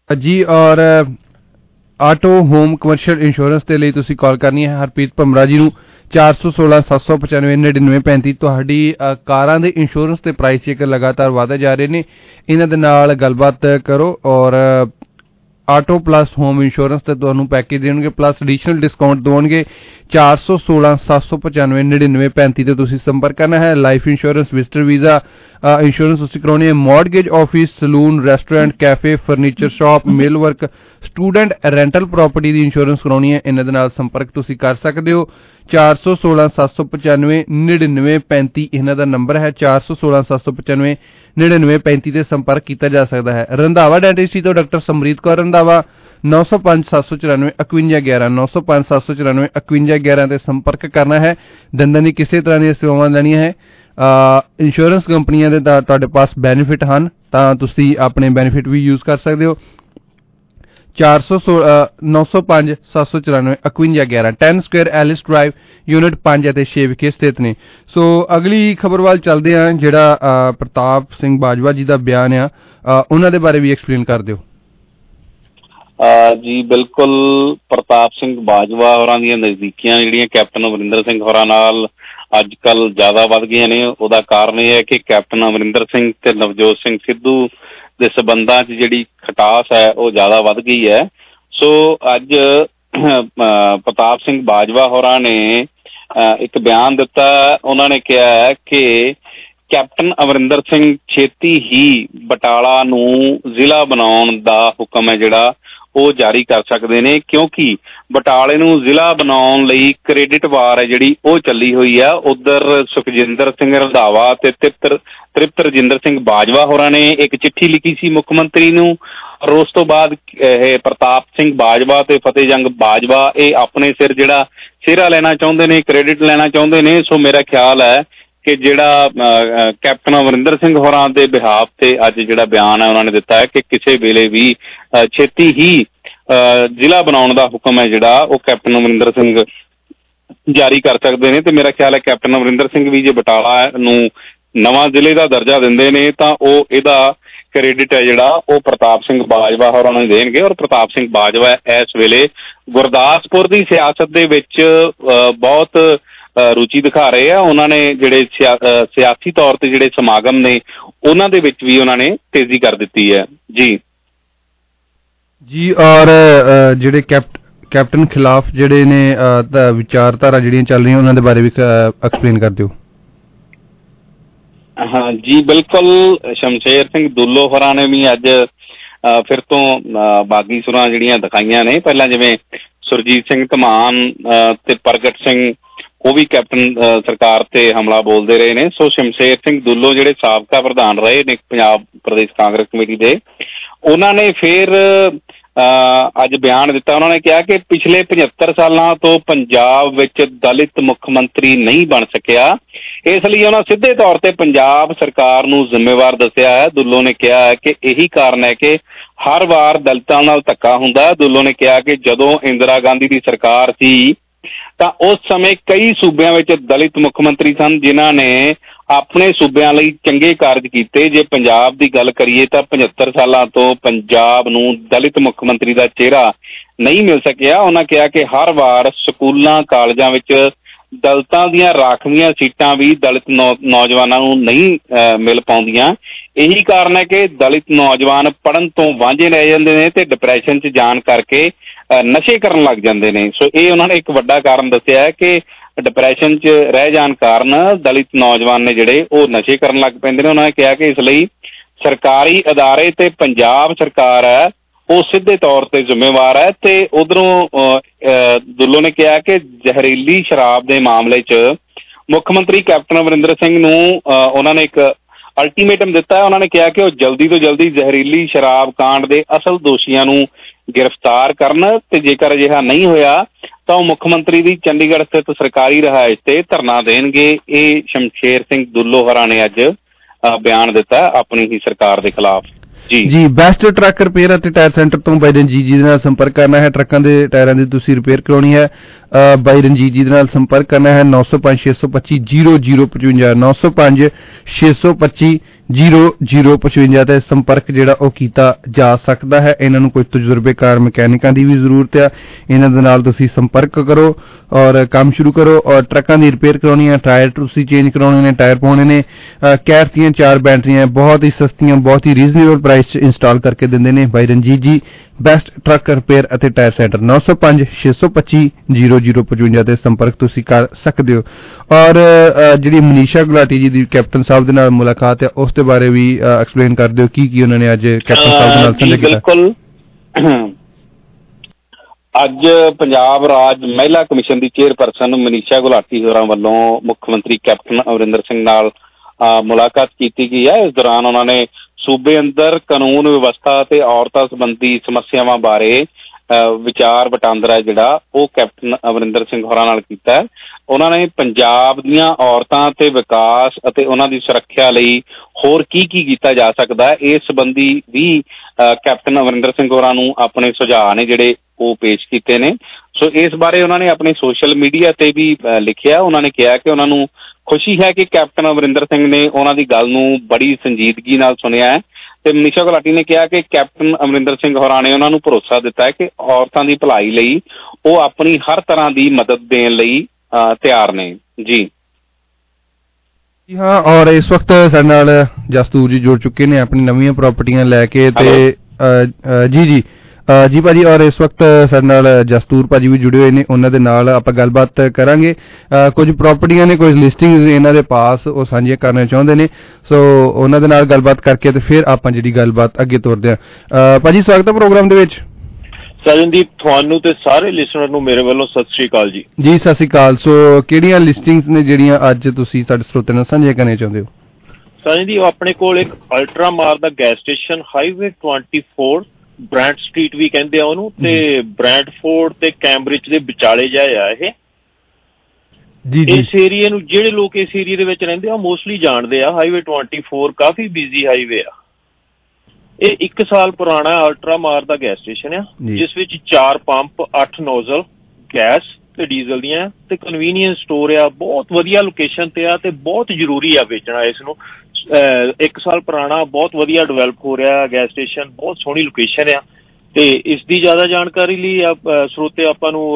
ਜੀ। ਔਰ ਆਟੋ ਹੋਮ ਕਮਰਸ਼ੀਅਲ ਇੰਸ਼ੋਰੈਂਸ ਦੇ ਲਈ ਤੁਸੀਂ ਕਾਲ ਕਰਨੀ ਹੈ ਹਰਪ੍ਰੀਤ ਭਮਰਾ ਜੀ ਨੂੰ ਚਾਰ ਸੌ ਸੋਲਾਂ ਸੱਤ ਸੌ ਪਚਾਨਵੇਂ ਨੜਿਨਵੇਂ ਪੈਂਤੀ। ਤੁਹਾਡੀ ਕਾਰਾਂ ਦੇ ਇੰਸ਼ੋਰੈਂਸ ਦੇ ਪ੍ਰਾਈਸ ਜੇਕਰ ਲਗਾਤਾਰ ਵਧਦੇ ਜਾ ਰਹੇ ਨੇ, ਇਹਨਾਂ ਦੇ ਨਾਲ ਗੱਲਬਾਤ ਕਰੋ ਔਰ ਆਟੋ ਪਲੱਸ ਹੋਮ ਇੰਸ਼ੋਰੈਂਸ ਤੇ ਤੁਹਾਨੂੰ ਪੈਕੇਜ ਦੇਣਗੇ, ਪਲੱਸ ਐਡੀਸ਼ਨਲ ਡਿਸਕਾਊਂਟ ਦੇਣਗੇ। ਚਾਰ ਸੌ ਸੋਲਾਂ ਸੱਤ ਸੌ ਪਚਾਨਵੇਂ ਨੜਿਨਵੇਂ ਪੈਂਤੀ ਤੇ ਤੁਸੀਂ ਸੰਪਰਕ ਕਰਨਾ ਹੈ। Life insurance, visitor visa insurance ਤੁਸੀਂ ਕਰਾਉਣੀ ਹੈ। Mortgage office, salon, restaurant, cafe, furniture shop, mill work, student rental property ਦੀ ਇੰਸ਼ੋਰੈਂਸ ਕਰਾਉਣੀ ਹੈ। ਇਹਨਾਂ ਦੇ ਨਾਲ ਸੰਪਰਕ ਤੁਸੀਂ ਕਰ ਸਕਦੇ ਹੋ। ਚਾਰ ਸੌ ਸੋਲਾਂ ਸੱਤ ਸੌ ਪਚਾਨਵੇਂ ਨੜਿਨਵੇਂ ਪੈਂਤੀ ਇਹਨਾਂ ਦਾ ਨੰਬਰ ਹੈ। ਚਾਰ ਸੌ ਸੋਲਾਂ ਸੱਤ ਸੌ ਪਚਾਨਵੇਂ ਨੜਿਨਵੇਂ ਪੈਂਤੀ ਤੇ ਸੰਪਰਕ ਕੀਤਾ ਜਾ ਸਕਦਾ ਹੈ। ਰੰਧਾਵਾ ਡੈਂਟਿਸਟਰੀ ਤੋਂ ਡਾਕਟਰ ਸਮਰੀਤ ਕੌਰ ਰੰਧਾਵਾ ਨੌ ਸੌ ਪੰਜ ਸੱਤ ਸੌ ਚੁਰਾਨਵੇਂ ਇਕਵੰਜਾ ਗਿਆਰਾਂ ਨੌ ਸੌ ਪੰਜ ਸੱਤ ਸੌ ਚੁਰਾਨਵੇਂ ਇਕਵੰਜਾ ਗਿਆਰਾਂ ਤੇ ਸੰਪਰਕ ਕਰਨਾ ਹੈ। ਦੰਦਾਂ ਦੀ ਕਿਸੇ ਤਰ੍ਹਾਂ ਦੀਆਂ ਸੇਵਾਵਾਂ ਲੈਣੀਆਂ ਹੈ। ਇੰਸ਼ੋਰੈਂਸ ਕੰਪਨੀਆਂ ਦੇ ਤੁਹਾਡੇ ਪਾਸ ਬੈਨੀਫਿਟ ਹਨ ਤਾਂ ਤੁਸੀਂ ਆਪਣੇ ਬੈਨੀਫਿਟ ਵੀ ਯੂਜ਼ ਕਰ ਸਕਦੇ ਹੋ। ਚਾਰ ਸੌ ਨੌ ਸੌ ਪੰਜ ਸੱਤ ਸੌ ਚੁਰਾਨਵੇਂ ਇਕਵੰਜਾ ਗਿਆਰਾਂ ten square Ellis drive unit ਪੰਜ ਅਤੇ ਛੇ ਵਿਖੇ ਸਥਿਤ ਨੇ। ਸੋ ਅਗਲੀ ਖਬਰ ਵੱਲ ਚੱਲਦੇ ਹਾਂ, ਜਿਹੜਾ ਪ੍ਰਤਾਪ ਸਿੰਘ ਬਾਜਵਾ ਜੀ ਦਾ ਬਿਆਨ ਆ ਉਹਨਾਂ ਦੇ ਬਾਰੇ ਵੀ ਐਕਸਪਲੇਨ ਕਰ ਦਿਓ। ਜੀ ਬਿਲਕੁਲ, ਪ੍ਰਤਾਪ ਸਿੰਘ ਬਾਜਵਾ ਹੋਰਾਂ ਦੀਆਂ ਨਜ਼ਦੀਕੀਆਂ ਜਿਹੜੀਆਂ ਕੈਪਟਨ ਅਮਰਿੰਦਰ ਸਿੰਘ ਹੋਰਾਂ ਨਾਲ ਅੱਜ ਕੱਲ੍ਹ ਜ਼ਿਆਦਾ ਵੱਧ ਗਈਆਂ ਨੇ। ਉਹਦਾ ਕਾਰਨ ਇਹ ਹੈ ਕਿ ਕੈਪਟਨ ਅਮਰਿੰਦਰ ਸਿੰਘ ਤੇ ਨਵਜੋਤ ਸਿੰਘ ਸਿੱਧੂ ਦੇ ਸਬੰਧਾਂ 'ਚ ਜਿਹੜੀ ਖਟਾਸ ਹੈ ਉਹ ਜ਼ਿਆਦਾ ਵੱਧ ਗਈ ਹੈ। ਸੋ ਅੱਜ ਪ੍ਰਤਾਪ ਸਿੰਘ ਬਾਜਵਾ ਹੋਰਾਂ ਨੇ ਇੱਕ ਬਿਆਨ ਦਿੱਤਾ। ਉਹਨਾਂ ਨੇ ਕਿਹਾ ਹੈ ਕਿ ਕੈਪਟਨ ਅਮਰਿੰਦਰ ਸਿੰਘ ਛੇਤੀ ਹੀ ਬਟਾਲਾ ਨੂੰ ਜ਼ਿਲ੍ਹਾ ਬਣਾਉਣ ਦਾ ਹੁਕਮ ਹੈ ਜਿਹੜਾ ਉਹ ਜਾਰੀ ਕਰ ਸਕਦੇ ਨੇ, ਕਿਉਂਕਿ ਬਟਾਲੇ ਨੂੰ ਜ਼ਿਲ੍ਹਾ ਬਣਾਉਣ ਲਈ ਕ੍ਰੈਡਿਟ ਵਾਰ ਹੈ ਜਿਹੜੀ ਉਹ ਚੱਲੀ ਹੋਈ ਆ। ਉਧਰ ਸੁਖਜਿੰਦਰ ਸਿੰਘ ਰੰਧਾਵਾ ਤੇ ਤ੍ਰਿਪਤ ਤ੍ਰਿਪਤ ਰਜਿੰਦਰ ਸਿੰਘ ਬਾਜਵਾ ਹੋਰਾਂ ਨੇ ਇੱਕ ਚਿੱਠੀ ਲਿਖੀ ਸੀ ਮੁੱਖ ਮੰਤਰੀ ਨੂੰ। ਔਰ ਉਸ ਤੋਂ ਬਾਅਦ ਇਹ ਪ੍ਰਤਾਪ ਸਿੰਘ ਬਾਜਵਾ ਤੇ ਫਤਿਹ ਜੰਗ ਬਾਜਵਾ ਇਹ ਆਪਣੇ ਸਿਰ ਜਿਹੜਾ ਸਿਹਰਾ ਲੈਣਾ ਚਾਹੁੰਦੇ ਨੇ, ਕ੍ਰੈਡਿਟ ਲੈਣਾ ਚਾਹੁੰਦੇ ਨੇ। ਸੋ ਮੇਰਾ ਖਿਆਲ ਹੈ ਕਿ ਜਿਹੜਾ ਕੈਪਟਨ ਅਮਰਿੰਦਰ ਸਿੰਘ ਹੋਰਾਂ ਦੇ ਬਿਹਾਫ ਤੇ ਅੱਜ ਜਿਹੜਾ ਬਿਆਨ ਹੈ ਉਹਨਾਂ ਨੇ ਦਿੱਤਾ ਹੈ ਕਿ ਕਿਸੇ ਵੇਲੇ ਵੀ ਛੇਤੀ ਹੀ ਜ਼ਿਲ੍ਹਾ ਬਣਾਉਣ ਦਾ ਹੁਕਮ ਹੈ ਜਿਹੜਾ ਉਹ ਕੈਪਟਨ ਅਮਰਿੰਦਰ ਸਿੰਘ ਜਾਰੀ ਕਰ ਸਕਦੇ ਨੇ। ਤੇ ਮੇਰਾ ਖਿਆਲ ਹੈ ਕੈਪਟਨ ਅਮਰਿੰਦਰ ਸਿੰਘ ਵੀ ਜੇ ਬਟਾਲਾ ਨੂੰ ਨਵਾਂ ਜ਼ਿਲ੍ਹੇ ਦਾ ਦਰਜਾ ਦਿੰਦੇ ਨੇ ਤਾਂ ਉਹ ਇਹਦਾ ਕ੍ਰੈਡਿਟ ਹੈ ਜਿਹੜਾ ਉਹ ਪ੍ਰਤਾਪ ਸਿੰਘ ਬਾਜਵਾ ਹੋਰਾਂ ਨੂੰ ਦੇਣਗੇ। ਔਰ ਪ੍ਰਤਾਪ ਸਿੰਘ ਬਾਜਵਾ ਇਸ ਵੇਲੇ ਗੁਰਦਾਸਪੁਰ ਦੀ ਸਿਆਸਤ ਦੇ ਵਿੱਚ ਬਹੁਤ ਰੁਚੀ ਦਿਖਾ ਰਹੇ ਆ। ਉਹਨਾਂ ਨੇ ਜਿਹੜੇ ਸਿਆਸੀ ਤੌਰ ਤੇ ਜਿਹੜੇ ਸਮਾਗਮ ਨੇ ਉਹਨਾਂ ਦੇ ਵਿੱਚ ਵੀ ਉਹਨਾਂ ਨੇ ਤੇਜ਼ੀ ਕਰ ਦਿੱਤੀ ਹੈ। ਜੀ ਜੀ ਔਰ ਜਿਹੜੇ ਕੈਪਟ ਕੈਪਟਨ ਖਿਲਾਫ ਜਿਹੜੇ ਨੇ ਵਿਚਾਰਧਾਰਾ ਜਿਹੜੀਆਂ ਚੱਲ ਰਹੀਆਂ ਉਹਨਾਂ ਦੇ ਬਾਰੇ ਵੀ ਐਕਸਪਲੇਨ ਕਰ ਦਿਓ। ਹਾਂ ਜੀ ਬਿਲਕੁਲ, ਸ਼ਮਸ਼ੇਰ ਸਿੰਘ ਦੁੱਲੋ ਹੋਰਾਂ ਨੇ ਵੀ ਅੱਜ ਫਿਰ ਤੋਂ ਬਾਗੀ ਸੁਰਾਂ ਜਿਹੜੀਆਂ ਦਿਖਾਈਆਂ ਨੇ। ਪਹਿਲਾਂ ਜਿਵੇਂ ਸੁਰਜੀਤ ਸਿੰਘ ਧਮਾਨ ਤੇ ਪ੍ਰਗਟ ਸਿੰਘ ਉਹ ਵੀ ਕੈਪਟਨ ਸਰਕਾਰ ਤੇ ਹਮਲਾ ਬੋਲਦੇ ਰਹੇ ਨੇ। ਸੋ ਸ਼ਮਸ਼ੇਰ ਸਿੰਘ ਦੁੱਲੋ ਜਿਹੜੇ ਸਾਬਕਾ ਪ੍ਰਧਾਨ ਰਹੇ ਨੇ ਪੰਜਾਬ ਪ੍ਰਦੇਸ਼ ਕਾਂਗਰਸ ਕਮੇਟੀ ਦੇ, ਉਹਨਾਂ ਨੇ ਫਿਰ ਅੱਜ ਬਿਆਨ ਦਿੱਤਾ। ਉਹਨਾਂ ਨੇ ਕਿਹਾ ਕਿ ਪਿਛਲੇ ਪਝੱਤਰ ਸਾਲਾਂ ਤੋਂ ਪੰਜਾਬ ਵਿੱਚ ਦਲਿਤ ਮੁੱਖ ਮੰਤਰੀ ਨਹੀਂ ਬਣ ਸਕਿਆ, ਇਸ ਲਈ ਉਹਨਾਂ ਸਿੱਧੇ ਤੌਰ ਤੇ ਪੰਜਾਬ ਸਰਕਾਰ ਨੂੰ ਜ਼ਿੰਮੇਵਾਰ ਦੱਸਿਆ ਹੈ। ਦੁੱਲੋ ਨੇ ਕਿਹਾ ਹੈ ਕਿ ਇਹੀ ਕਾਰਨ ਹੈ ਕਿ ਹਰ ਵਾਰ ਦਲਿਤਾਂ ਨਾਲ ਧੱਕਾ ਹੁੰਦਾ। ਦੁੱਲੋ ਨੇ ਕਿਹਾ ਕਿ ਜਦੋਂ ਇੰਦਰਾ ਗਾਂਧੀ ਦੀ ਸਰਕਾਰ ਸੀ ਤਾਂ ਉਸ ਸਮੇਂ ਕਈ ਸੂਬਿਆਂ ਵਿੱਚ ਦਲਿਤ ਮੁੱਖ ਮੰਤਰੀ ਸਨ ਜਿਨ੍ਹਾਂ ਨੇ ਆਪਣੇ ਸੂਬਿਆਂ ਲਈ ਚੰਗੇ ਕਾਰਜ ਕੀਤੇ। ਜੇ ਪੰਜਾਬ ਦੀ ਗੱਲ ਕਰੀਏ ਤਾਂ ਪਝੱਤਰ ਸਾਲਾਂ ਤੋਂ ਪੰਜਾਬ ਨੂੰ ਦਲਿਤ ਮੁੱਖ ਮੰਤਰੀ ਦਾ ਚਿਹਰਾ ਨਹੀਂ ਮਿਲ ਸਕਿਆ। ਉਹਨਾਂ ਕਿਹਾ ਕਿ ਹਰ ਵਾਰ ਸਕੂਲਾਂ ਕਾਲਜਾਂ ਵਿੱਚ ਦਲਿਤਾਂ ਦੀਆਂ ਰਾਖਵੀਆਂ ਸੀਟਾਂ ਵੀ ਦਲਿਤ ਨੌਜਵਾਨਾਂ ਨੂੰ ਨਹੀਂ ਮਿਲ ਪਾਉਂਦੀਆਂ। ਇਹੀ ਕਾਰਨ ਹੈ ਕਿ ਦਲਿਤ ਨੌਜਵਾਨ ਪੜ੍ਹਨ ਤੋਂ ਵਾਂਝੇ ਰਹਿ ਜਾਂਦੇ ਨੇ ਤੇ ਡਿਪਰੈਸ਼ਨ 'ਚ ਜਾਣ ਕਰਕੇ ਨਸ਼ੇ ਕਰਨ ਲੱਗ ਜਾਂਦੇ ਨੇ। ਸੋ ਇਹ ਉਹਨਾਂ ਨੇ ਇੱਕ ਵੱਡਾ ਕਾਰਨ ਦੱਸਿਆ ਹੈ ਕਿ ਡਿਪਰੈਸ਼ਨ 'ਚ ਰਹਿ ਜਾਣ ਕਾਰਨ ਦਲਿਤ ਨੌਜਵਾਨ ਨੇ ਜਿਹੜੇ ਉਹ ਨਸ਼ੇ ਕਰਨ ਲੱਗ ਪੈਂਦੇ ਨੇ। ਉਹਨਾਂ ਨੇ ਕਿਹਾ ਕਿ ਇਸ ਲਈ ਸਰਕਾਰੀ ਅਦਾਰੇ ਤੇ ਪੰਜਾਬ ਸਰਕਾਰ ਹੈ ਉਹ ਸਿੱਧੇ ਤੌਰ ਤੇ ਜ਼ਿੰਮੇਵਾਰ ਹੈ। ਤੇ ਉਧਰੋਂ ਦੁੱਲੋ ਨੇ ਕਿਹਾ ਕਿ ਜ਼ਹਿਰੀਲੀ ਸ਼ਰਾਬ ਦੇ ਮਾਮਲੇ 'ਚ ਮੁੱਖ ਮੰਤਰੀ ਕੈਪਟਨ ਅਮਰਿੰਦਰ ਸਿੰਘ ਨੂੰ ਉਹਨਾਂ ਨੇ ਇੱਕ ਅਲਟੀਮੇਟਮ ਦਿੱਤਾ ਹੈ। ਉਹਨਾਂ ਨੇ ਕਿਹਾ ਕਿ ਉਹ ਜਲਦੀ ਤੋਂ ਜਲਦੀ ਜ਼ਹਿਰੀਲੀ ਸ਼ਰਾਬ ਕਾਂਡ ਦੇ ਅਸਲ ਦੋਸ਼ੀਆਂ ਨੂੰ ਗ੍ਰਿਫਤਾਰ ਕਰਨ ਤੇ ਜੇਕਰ ਅਜਿਹਾ ਨਹੀਂ ਹੋਇਆ ਤਾਂ ਉਹ ਮੁੱਖ ਮੰਤਰੀ ਦੀ ਚੰਡੀਗੜ੍ਹ ਸਥਿਤ ਸਰਕਾਰੀ ਰਿਹਾਇਸ਼ ਤੇ ਧਰਨਾ ਦੇਣਗੇ। ਇਹ ਸ਼ਮਸ਼ੇਰ ਸਿੰਘ ਦੁੱਲੋ ਹੋਰਾਂ ਨੇ ਅੱਜ ਬਿਆਨ ਦਿੱਤਾ ਆਪਣੀ ਹੀ ਸਰਕਾਰ ਦੇ ਖਿਲਾਫ। ਜੀ ਜੀ ਬੈਸਟ ਟਰੱਕ ਰਿਪੇਅਰ ਅਤੇ ਟਾਇਰ ਸੈਂਟਰ ਤੋਂ ਬਾਈ ਜੀ ਜੀ ਦੇ ਨਾਲ ਸੰਪਰਕ ਕਰਨਾ ਹੈ। ਟਰੱਕਾਂ ਦੇ ਟਾਇਰਾਂ ਦੀ ਤੁਸੀਂ ਰਿਪੇਅਰ ਕਰਾਉਣੀ ਹੈ। ਬਾਈ ਰਣਜੀਤ ਜੀ ਦੇ ਨਾਲ ਸੰਪਰਕ ਕਰਨਾ ਹੈ ਨੌ ਸੌ ਪੰਜ ਛੇ ਸੌ ਪੱਚੀ ਜ਼ੀਰੋ ਜ਼ੀਰੋ ਪਚਵੰਜਾ ਨੌ ਸੌ ਪੰਜ ਛੇ ਸੌ ਪੱਚੀ ਜ਼ੀਰੋ ਜ਼ੀਰੋ ਪਚਵੰਜਾ ਤੇ ਸੰਪਰਕ ਜਿਹੜਾ ਉਹ ਕੀਤਾ ਜਾ ਸਕਦਾ ਹੈ। ਇਹਨਾਂ ਨੂੰ ਕੋਈ ਤਜਰਬੇਕਾਰ ਮਕੈਨਿਕਾਂ ਦੀ ਵੀ ਜ਼ਰੂਰਤ ਆ, ਇਹਨਾਂ ਦੇ ਨਾਲ ਤੁਸੀਂ ਸੰਪਰਕ ਕਰੋ ਔਰ ਕੰਮ ਸ਼ੁਰੂ ਕਰੋ। ਔਰ ਟਰੱਕਾਂ ਦੀ ਰਿਪੇਅਰ ਕਰਾਉਣੀ ਹੈ, ਟਾਇਰ ਤੁਸੀਂ ਚੇਂਜ ਕਰਾਉਣੇ ਨੇ, ਟਾਇਰ ਪਾਉਣੇ ਨੇ। ਕੈਫ ਦੀਆਂ ਚਾਰ ਬੈਟਰੀਆਂ ਬਹੁਤ ਹੀ ਸਸਤੀਆਂ, ਬਹੁਤ ਹੀ ਰੀਜ਼ਨੇਬਲ ਪ੍ਰਾਈਸ 'ਚ ਇੰਸਟਾਲ ਕਰਕੇ ਦਿੰਦੇ ਨੇ ਬਾਈ Ranjit ji. Best truck repair ਅਤੇ ਟਾਇਰ ਸੈਂਟਰ ਨੌ ਸੌ ਪੰਜ ਛੇ ਸੌ ਪੱਚੀ ਜ਼ੀਰੋ ਜ਼ੀਰੋ ਪਚਵੰਜਾ ਤੇ ਸੰਪਰਕ ਤੁਸੀਂ ਕਰ ਸਕਦੇ ਹੋ। ਔਰ ਜਿਹੜੀ ਮਨੀਸ਼ਾ ਗੁਲਾਟੀ ਜੀ ਦੀ ਕੈਪਟਨ ਸਾਹਿਬ ਦੇ ਨਾਲ ਮੁਲਾਕਾਤ ਹੈ ਉਸ ਦੇ ਬਾਰੇ ਵੀ ਐਕਸਪਲੇਨ ਕਰ ਦਿਓ, ਕੀ ਕੀ ਉਹਨਾਂ ਨੇ ਅੱਜ ਕੈਪਟਨ ਸਾਹਿਬ ਦੇ ਨਾਲ ਸਾਂਝਾ ਕੀਤਾ। ਬਿਲਕੁਲ, ਅੱਜ ਪੰਜਾਬ ਰਾਜ ਮਹਿਲਾ ਕਮਿਸ਼ਨ ਦੀ ਚੇਅਰਪਰਸਨ ਮਨੀਸ਼ਾ ਗੁਲਾਟੀ ਹੋਰਾਂ ਵੱਲੋਂ ਮੁੱਖ ਮੰਤਰੀ ਕੈਪਟਨ ਅਮਰਿੰਦਰ ਸਿੰਘ ਨਾਲ ਮੁਲਾਕਾਤ ਕੀਤੀ ਗਈ ਹੈ। ਇਸ ਦੌਰਾਨ ਉਹਨਾਂ ਨੇ ਸੂਬੇ ਅੰਦਰ ਕਾਨੂੰਨ ਵਿਵਸਥਾ ਅਤੇ ਔਰਤਾਂ ਸੰਬੰਧੀ ਸਮੱਸਿਆਵਾਂ ਬਾਰੇ ਵਿਚਾਰ ਵਟਾਂਦਰਾ ਜਿਹੜਾ ਉਹ ਕੈਪਟਨ ਅਮਰਿੰਦਰ ਸਿੰਘ ਹੋਰਾਂ ਨਾਲ ਕੀਤਾ ਹੈ। ਉਹਨਾਂ ਨੇ ਪੰਜਾਬ ਦੀਆਂ ਔਰਤਾਂ ਤੇ ਵਿਕਾਸ ਅਤੇ ਉਹਨਾਂ ਦੀ ਸੁਰੱਖਿਆ ਲਈ ਹੋਰ ਕੀ ਕੀ ਕੀਤਾ ਜਾ ਸਕਦਾ ਹੈ, ਇਸ ਸੰਬੰਧੀ ਵੀ ਕੈਪਟਨ ਅਮਰਿੰਦਰ ਸਿੰਘ ਹੋਰਾਂ ਨੂੰ ਆਪਣੇ ਸੁਝਾਅ ਨੇ ਜਿਹੜੇ ਉਹ ਪੇਸ਼ ਕੀਤੇ ਨੇ। ਸੋ ਇਸ ਬਾਰੇ ਉਹਨਾਂ ਨੇ ਆਪਣੇ ਸੋਸ਼ਲ ਮੀਡੀਆ ਤੇ ਵੀ ਲਿਖਿਆ। ਉਹਨਾਂ ਨੇ ਕਿਹਾ ਕਿ ਉਹਨਾਂ ਨੂੰ ਖੁਸ਼ੀ ਹੈ ਕਿ ਕੈਪਟਨ ਅਮਰਿੰਦਰ ਸਿੰਘ ਨੇ ਉਹਨਾਂ ਦੀ ਗੱਲ ਨੂੰ ਬੜੀ ਸੰਜੀਦਗੀ ਨਾਲ ਸੁਣਿਆ ਹੈ ਤੇ ਮਨੀਸ਼ਾ ਗੁਲਾਟੀ ਨੇ ਕਿਹਾ ਕਿ ਕੈਪਟਨ ਅਮਰਿੰਦਰ ਸਿੰਘ ਹੋਰਾਂ ਨੇ ਉਹਨਾਂ ਨੂੰ ਭਰੋਸਾ ਦਿੱਤਾ ਹੈ ਕਿ ਔਰਤਾਂ ਦੀ ਭਲਾਈ ਲਈ ਉਹ ਆਪਣੀ ਹਰ ਤਰ੍ਹਾਂ ਦੀ ਮਦਦ ਦੇਣ ਲਈ ਤਿਆਰ ਨੇ। ਜੀ ਹਾਂ, ਔਰ ਇਸ ਵਕਤ ਸਾਡੇ ਨਾਲ ਜਸਤੂਰ ਜੀ ਜੁੜ ਚੁੱਕੇ ਨੇ ਆਪਣੀ ਨਵੀਆਂ ਪ੍ਰਾਪਰਟੀਆਂ ਲੈ ਕੇ ਤੇ ਜੀ ਜੀ ਜੀ ਭਾਜੀ, ਔਰ ਇਸ ਵਕਤ ਸਾਡੇ ਨਾਲ ਜਸਤੂਰ ਭਾਜੀ ਵੀ ਜੁੜੇ ਹੋਏ ਨੇ, ਉਹਨਾਂ ਦੇ ਨਾਲ ਆਪਾਂ ਗੱਲਬਾਤ ਕਰਾਂਗੇ। ਕੁਝ ਪ੍ਰਾਪਰਟੀਆਂ ਨੇ, ਕੁਝ ਲਿਸਟਿੰਗ ਇਹਨਾਂ ਦੇ ਪਾਸ ਉਹ ਸਾਂਝੀਆਂ ਕਰਨਾ ਚਾਹੁੰਦੇ ਨੇ, ਸੋ ਉਹਨਾਂ ਦੇ ਨਾਲ ਗੱਲਬਾਤ ਕਰਕੇ ਤੇ ਫਿਰ ਆਪਾਂ ਜਿਹੜੀ ਗੱਲਬਾਤ ਅੱਗੇ ਤੋਰਦੇ ਹਾਂ। ਭਾਜੀ ਸਵਾਗਤ ਹੈ ਪ੍ਰੋਗਰਾਮ ਦੇ ਵਿੱਚ। ਸਜਨਦੀਪ, ਤੁਹਾਨੂੰ ਤੇ ਸਾਰੇ ਲਿਸਨਰ ਨੂੰ ਮੇਰੇ ਵੱਲੋਂ ਸਤਿ ਸ੍ਰੀ ਅਕਾਲ ਜੀ। ਜੀ ਸਤਿ ਸ੍ਰੀ ਅਕਾਲ। ਸੋ ਕਿਹੜੀਆਂ ਲਿਸਟਿੰਗਸ ਨੇ ਜਿਹੜੀਆਂ ਅੱਜ ਤੁਸੀਂ ਸਾਡੇ ਸਰੋਤਿਆਂ ਨਾਲ ਸਾਂਝੀਆਂ ਕਰਨੀਆਂ ਚਾਹੁੰਦੇ ਹੋ? ਸਜਨਦੀਪ, ਆਪਣੇ ਕੋਲ ਇੱਕ ਅਲਟਰਾ ਮਾਰ ਦਾ ਗੈਸ ਸਟੇਸ਼ਨ ਹਾਈਵੇ ਚੌਵੀ ਬ੍ਰਾਂਡ ਸਟਰੀਟ ਵੀ ਕਹਿੰਦੇ ਆ ਉਹਨੂੰ, ਤੇ ਬ੍ਰੈਂਡਫੋਰਡ ਤੇ ਕੈਂਬਰਿਜ ਦੇ ਵਿਚਾਲੇ ਜਾਇਆ ਇਹ। ਇਸ ਏਰੀਏ ਨੂੰ ਜਿਹੜੇ ਲੋਕ ਇਸ ਏਰੀਏ ਦੇ ਵਿੱਚ ਰਹਿੰਦੇ ਆ ਮੋਸਟਲੀ ਜਾਣਦੇ ਆ। ਹਾਈਵੇ ਚੌਵੀ ਕਾਫੀ ਬਿਜ਼ੀ ਹਾਈਵੇ ਆ। ਇਹ ਇੱਕ ਸਾਲ ਪੁਰਾਣਾ ਅਲਟਰਾ ਮਾਰ ਦਾ ਗੈਸ ਸਟੇਸ਼ਨ ਆ, ਜਿਸ ਵਿੱਚ ਚਾਰ ਪੰਪ, ਅੱਠ ਨੋਜ਼ਲ ਗੈਸ ਤੇ ਡੀਜ਼ਲ ਦੀਆਂ ਤੇ ਕਨਵੀਨੀਅੰਸ ਸਟੋਰ ਆ। ਬਹੁਤ ਵਧੀਆ ਲੋਕੇਸ਼ਨ ਤੇ ਆ ਤੇ ਬਹੁਤ ਜ਼ਰੂਰੀ ਆ ਵੇਚਣਾ ਇਸ ਨੂੰ। ਇੱਕ ਸਾਲ ਪੁਰਾਣਾ, ਬਹੁਤ ਵਧੀਆ ਡਿਵੈਲਪ ਹੋ ਰਿਹਾ ਗੈਸ ਸਟੇਸ਼ਨ, ਬਹੁਤ ਸੋਹਣੀ ਲੋਕੇਸ਼ਨ ਆ। ਤੇ ਇਸ ਦੀ ਜ਼ਿਆਦਾ ਜਾਣਕਾਰੀ ਲਈ ਸਰੋਤੇ ਆਪਾਂ ਨੂੰ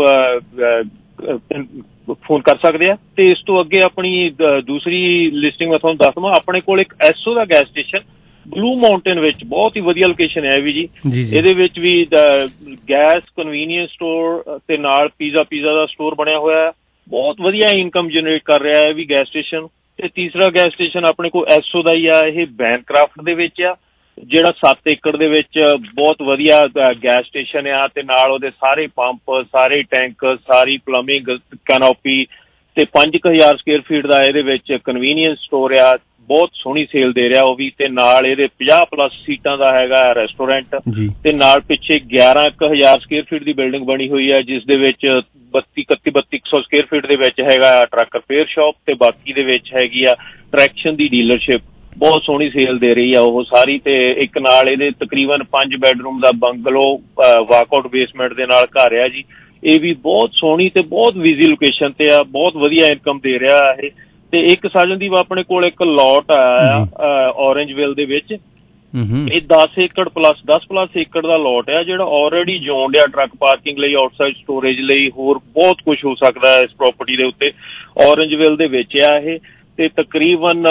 ਫੋਨ ਕਰ ਸਕਦੇ ਆ। ਤੇ ਇਸ ਤੋਂ ਅੱਗੇ ਆਪਣੀ ਦੂਸਰੀ ਲਿਸਟਿੰਗ ਮੈਂ ਤੁਹਾਨੂੰ ਦੱਸ ਦਵਾਂ, ਆਪਣੇ ਕੋਲ ਇੱਕ ਐਸਓ ਦਾ ਗੈਸ ਸਟੇਸ਼ਨ ਬਲੂ ਮਾਊਂਟੇਨ ਵਿੱਚ, ਬਹੁਤ ਹੀ ਵਧੀਆ ਲੋਕੇਸ਼ਨ ਹੈ ਵੀ ਜੀ। ਇਹਦੇ ਵਿੱਚ ਵੀ ਗੈਸ, ਕਨਵੀਨੀਅੰਸ ਸਟੋਰ ਤੇ ਨਾਲ ਪੀਜ਼ਾ ਪੀਜ਼ਾ ਦਾ ਸਟੋਰ ਬਣਿਆ ਹੋਇਆ। ਬਹੁਤ ਵਧੀਆ ਇਨਕਮ ਜਨਰੇਟ ਕਰ ਰਿਹਾ ਹੈ ਵੀ ਗੈਸ ਸਟੇਸ਼ਨ। ਤੇ ਤੀਸਰਾ ਗੈਸ ਸਟੇਸ਼ਨ ਆਪਣੇ ਕੋਲ ਐਸਓ ਦਾ ਹੀ ਆ, ਇਹ ਬੈਨਕ੍ਰਾਫਟ ਦੇ ਵਿੱਚ ਆ, ਜਿਹੜਾ ਸੱਤ ਏਕੜ ਦੇ ਵਿੱਚ ਬਹੁਤ ਵਧੀਆ ਗੈਸ ਸਟੇਸ਼ਨ ਆ ਤੇ ਨਾਲ ਉਹਦੇ ਸਾਰੇ ਪੰਪ, ਸਾਰੇ ਟੈਂਕ, ਸਾਰੀ ਪਲੰਬਿੰਗ, ਕੈਨੋਪੀ ਤੇ ਪੰਜ ਕੁ ਹਜ਼ਾਰ ਸਕੁਅਰ ਫੀਟ ਦਾ ਇਹਦੇ ਵਿੱਚ ਕਨਵੀਨੀਅੰਸ ਸਟੋਰ ਆ। ਬਹੁਤ ਸੋਹਣੀ ਸੇਲ ਦੇ ਰਿਹਾ ਉਹ ਵੀ, ਤੇ ਨਾਲ ਇਹਦੇ ਪੰਜਾਹ ਪਲੱਸ ਸੀਟਾਂ ਦਾ ਹੈਗਾ ਰੈਸਟੋਰੈਂਟ, ਤੇ ਨਾਲ ਪਿੱਛੇ ਗਿਆਰਾਂ ਕੁ ਹਜ਼ਾਰ ਸਕੁਅਰ ਫੀਟ ਦੀ ਬਿਲਡਿੰਗ ਬਣੀ ਹੋਈ ਹੈ, ਜਿਸ ਦੇ ਵਿੱਚ ਬੱਤੀ ਇਕੱਤੀ ਬੱਤੀ ਇੱਕ ਸੌ ਸਕੁਅਰ ਫੀਟ ਦੇ ਵਿੱਚ ਹੈਗਾ ਟਰੱਕ ਰਿਪੇਅਰ ਸ਼ਾਪ, ਤੇ ਬਾਕੀ ਦੇ ਵਿੱਚ ਹੈਗੀ ਆ ਟਰੈਕਸ਼ਨ ਦੀ ਡੀਲਰਸ਼ਿਪ। ਬਹੁਤ ਸੋਹਣੀ ਸੇਲ ਦੇ ਰਹੀ ਆ ਉਹ ਸਾਰੀ। ਤੇ ਇੱਕ ਨਾਲ ਇਹਦੇ ਤਕਰੀਬਨ ਪੰਜ ਬੈਡਰੂਮ ਦਾ ਬੰਗਲੋ ਵਾਕਆਊਟ ਬੇਸਮੈਂਟ ਦੇ ਨਾਲ ਘਰ ਆ ਜੀ। ਇਹ ਵੀ ਬਹੁਤ ਸੋਹਣੀ ਤੇ ਬਹੁਤ ਬਿਜ਼ੀ ਲੋਕੇਸ਼ਨ ਤੇ ਆ, ਬਹੁਤ ਵਧੀਆ ਇਨਕਮ ਦੇ ਰਿਹਾ ਇਹ। ਤੇ ਇੱਕ ਸਾਜਨਦੀਪ ਆਪਣੇ ਕੋਲ ਇੱਕ ਲੋਟ ਆਇਆ ਔਰੇਂਜਵਿਲ ਦੇ ਵਿੱਚ, ਇਹ ਦਸ ਏਕੜ ਪਲੱਸ ਦਸ ਪਲੱਸ ਏਕੜ ਦਾ ਲੋਟ ਆ, ਜਿਹੜਾ ਆਲਰੇਡੀ ਜੋਨਡ ਆ ਟਰੱਕ ਪਾਰਕਿੰਗ ਲਈ, ਆਊਟਸਾਈਡ ਸਟੋਰੇਜ ਲਈ, ਹੋਰ ਬਹੁਤ ਕੁਝ ਹੋ ਸਕਦਾ ਹੈ ਇਸ ਪ੍ਰੋਪਰਟੀ ਦੇ ਉੱਤੇ। ਔਰੇਂਜਵਿਲ ਦੇ ਵਿੱਚ ਆ ਇਹ, ਤੇ ਤਕਰੀਬਨ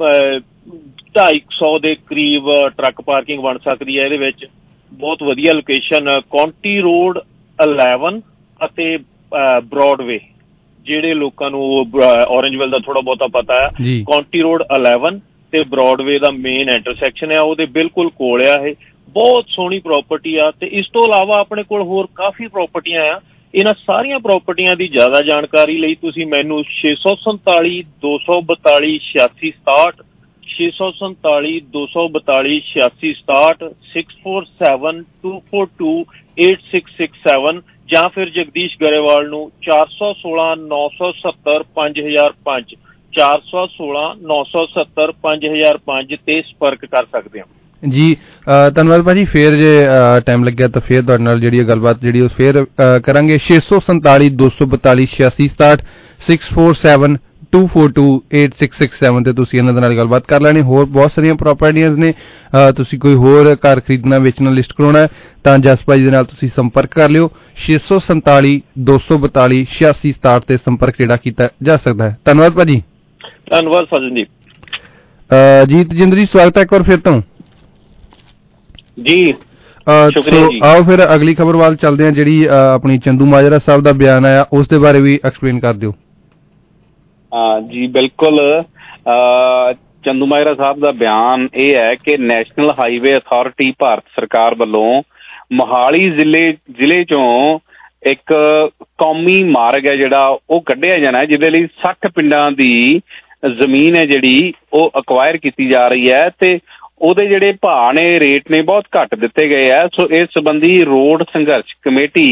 ਢਾਈ ਸੌ ਦੇ ਕਰੀਬ ਟਰੱਕ ਪਾਰਕਿੰਗ ਬਣ ਸਕਦੀ ਹੈ ਇਹਦੇ ਵਿੱਚ। ਬਹੁਤ ਵਧੀਆ ਲੋਕੇਸ਼ਨ, ਕਾਉਂਟੀ ਰੋਡ ਇਲੈਵਨ ਅਤੇ ਬਰੋਡਵੇ, ਜਿਹੜੇ ਲੋਕਾਂ ਨੂੰ ਔਰੇਂਜਵਿਲ ਦਾ ਥੋੜਾ ਬਹੁਤਾ ਪਤਾ ਹੈ, ਕਾਉਂਟੀ ਰੋਡ ਇਲੈਵਨ ਤੇ ਬਰੋਡਵੇ ਦਾ ਮੇਨ ਇੰਟਰਸੈਕਸ਼ਨ ਆ, ਉਹਦੇ ਬਿਲਕੁਲ ਕੋਲ ਆ ਇਹ। ਬਹੁਤ ਸੋਹਣੀ ਪ੍ਰਾਪਰਟੀ ਆ। ਤੇ ਇਸ ਤੋਂ ਇਲਾਵਾ ਆਪਣੇ ਕੋਲ ਹੋਰ ਕਾਫੀ ਪ੍ਰਾਪਰਟੀਆਂ ਆ। ਇਹਨਾਂ ਸਾਰੀਆਂ ਪ੍ਰਾਪਰਟੀਆਂ ਦੀ ਜ਼ਿਆਦਾ ਜਾਣਕਾਰੀ ਲਈ ਤੁਸੀਂ ਮੈਨੂੰ ਛੇ ਸੌ ਸੰਤਾਲੀ ਦੋ ਸੌ ਬਤਾਲੀ ਛਿਆਸੀ ਸਤਾਹਠ ਛੇ ਸੌ ਸੰਤਾਲੀ ਦੋ ਸੌ ਬਤਾਲੀ ਛਿਆਸੀ ਸਤਾਹਠ six four seven two four two eight six six seven ਜਾਂ ਫਿਰ ਜਗਦੀਸ਼ ਗਰੇਵਾਲ ਨੂੰ ਚਾਰ ਸੌ ਸੋਲਾਂ ਨੌ ਸੌ ਸੱਤਰ ਪੰਜ ਹਜ਼ਾਰ ਪੰਜ ਚਾਰ ਸੌ ਸੋਲਾਂ ਨੌ ਸੌ ਸੱਤਰ ਪੰਜ ਹਜ਼ਾਰ ਪੰਜ ਤੇ ਸੰਪਰਕ ਕਰ ਸਕਦੇ ਹੋ। ਜੀ ਧੰਨਵਾਦ ਭਾਜੀ। ਫੇਰ ਜੇ ਟਾਈਮ ਲੱਗਿਆ ਤਾਂ ਫੇਰ ਤੁਹਾਡੇ ਨਾਲ ਜਿਹੜੀ ਗੱਲਬਾਤ ਜਿਹੜੀ ਉਹ ਫੇਰ ਕਰਾਂਗੇ। ਛੇ ਸੌ ਸੰਤਾਲੀ ਦੋ ਸੌ ਬਤਾਲੀ ਛਿਆਸੀ ਸਤਾਹਠ six four seven two four two eight six six seven ਤੇ ਤੁਸੀਂ ਇਹਨਾਂ ਦੇ ਨਾਲ ਗੱਲਬਾਤ ਕਰ ਲੈਣੀ। ਹੋਰ ਬਹੁਤ ਸਾਰੀਆਂ ਪ੍ਰੋਪਰਟੀਆਂ ਨੇ, ਤੁਸੀਂ ਕੋਈ ਹੋਰ ਘਰ ਖਰੀਦਣਾ ਵੇਚਣਾ ਲਿਸਟ ਕਰਾਉਣਾ ਤਾਂ ਜਸ ਭਾਜੀ ਦੇ ਨਾਲ ਤੁਸੀਂ ਸੰਪਰਕ ਕਰ ਲਿਓ। ਛੇ ਸੌ ਸੰਤਾਲੀ ਦੋ ਸੌ ਬਤਾਲੀ ਛਿਆਸੀ ਸਤਾਹਠ ਤੇ ਸੰਪਰਕ ਜਿਹੜਾ ਕੀਤਾ ਜਾ ਸਕਦਾ ਹੈ। ਧੰਨਵਾਦ ਭਾਜੀ। ਧੰਨਵਾਦ ਸਜਨ ਜੀ। ਜੀ ਤਜਿੰਦਰ ਜੀ ਸਵਾਗਤ ਹੈ ਇੱਕ ਵਾਰ ਫਿਰ ਤੋਂ ਜੀ। ਸ਼ੁਕਰੀਆ ਜੀ। ਆਓ ਫਿਰ ਅਗਲੀ ਖਬਰ ਵੱਲ ਚੱਲਦੇ ਹਾਂ, ਜਿਹੜੀ ਆਪਣੀ ਚੰਦੂ ਮਾਜਰਾ ਸਾਹਿਬ ਦਾ ਬਿਆਨ ਆਇਆ ਉਸ ਦੇ ਬਾਰੇ ਵੀ ਐਕਸਪਲੇਨ ਕਰ ਦਿਓ। ਜੀ ਬਿਲਕੁਲ। ਚੰਦੂ ਮਾਜਰਾ ਸਾਹਿਬ ਦਾ ਬਿਆਨ ਇਹ ਹੈ ਕਿ ਨੈਸ਼ਨਲ ਹਾਈਵੇ ਅਥਾਰਟੀ ਭਾਰਤ ਸਰਕਾਰ ਵੱਲੋਂ ਮੋਹਾਲੀ ਜ਼ਿਲ੍ਹੇ ਜ਼ਿਲ੍ਹੇ ਚੋਂ ਇੱਕ ਕੌਮੀ ਮਾਰਗ ਹੈ ਜਿਹੜਾ ਉਹ ਕੱਢਿਆ ਜਾਣਾ, ਜਿਹਦੇ ਲਈ ਸੱਠ ਪਿੰਡਾਂ ਦੀ ਜ਼ਮੀਨ ਹੈ ਜਿਹੜੀ ਉਹ ਅਕਵਾਇਰ ਕੀਤੀ ਜਾ ਰਹੀ ਹੈ ਤੇ ਉਹਦੇ ਜਿਹੜੇ ਭਾਅ ਨੇ ਰੇਟ ਨੇ ਬਹੁਤ ਘੱਟ ਦਿੱਤੇ ਗਏ ਆ। ਸੋ ਇਸ ਸੰਬੰਧੀ ਰੋਡ ਸੰਘਰਸ਼ ਕਮੇਟੀ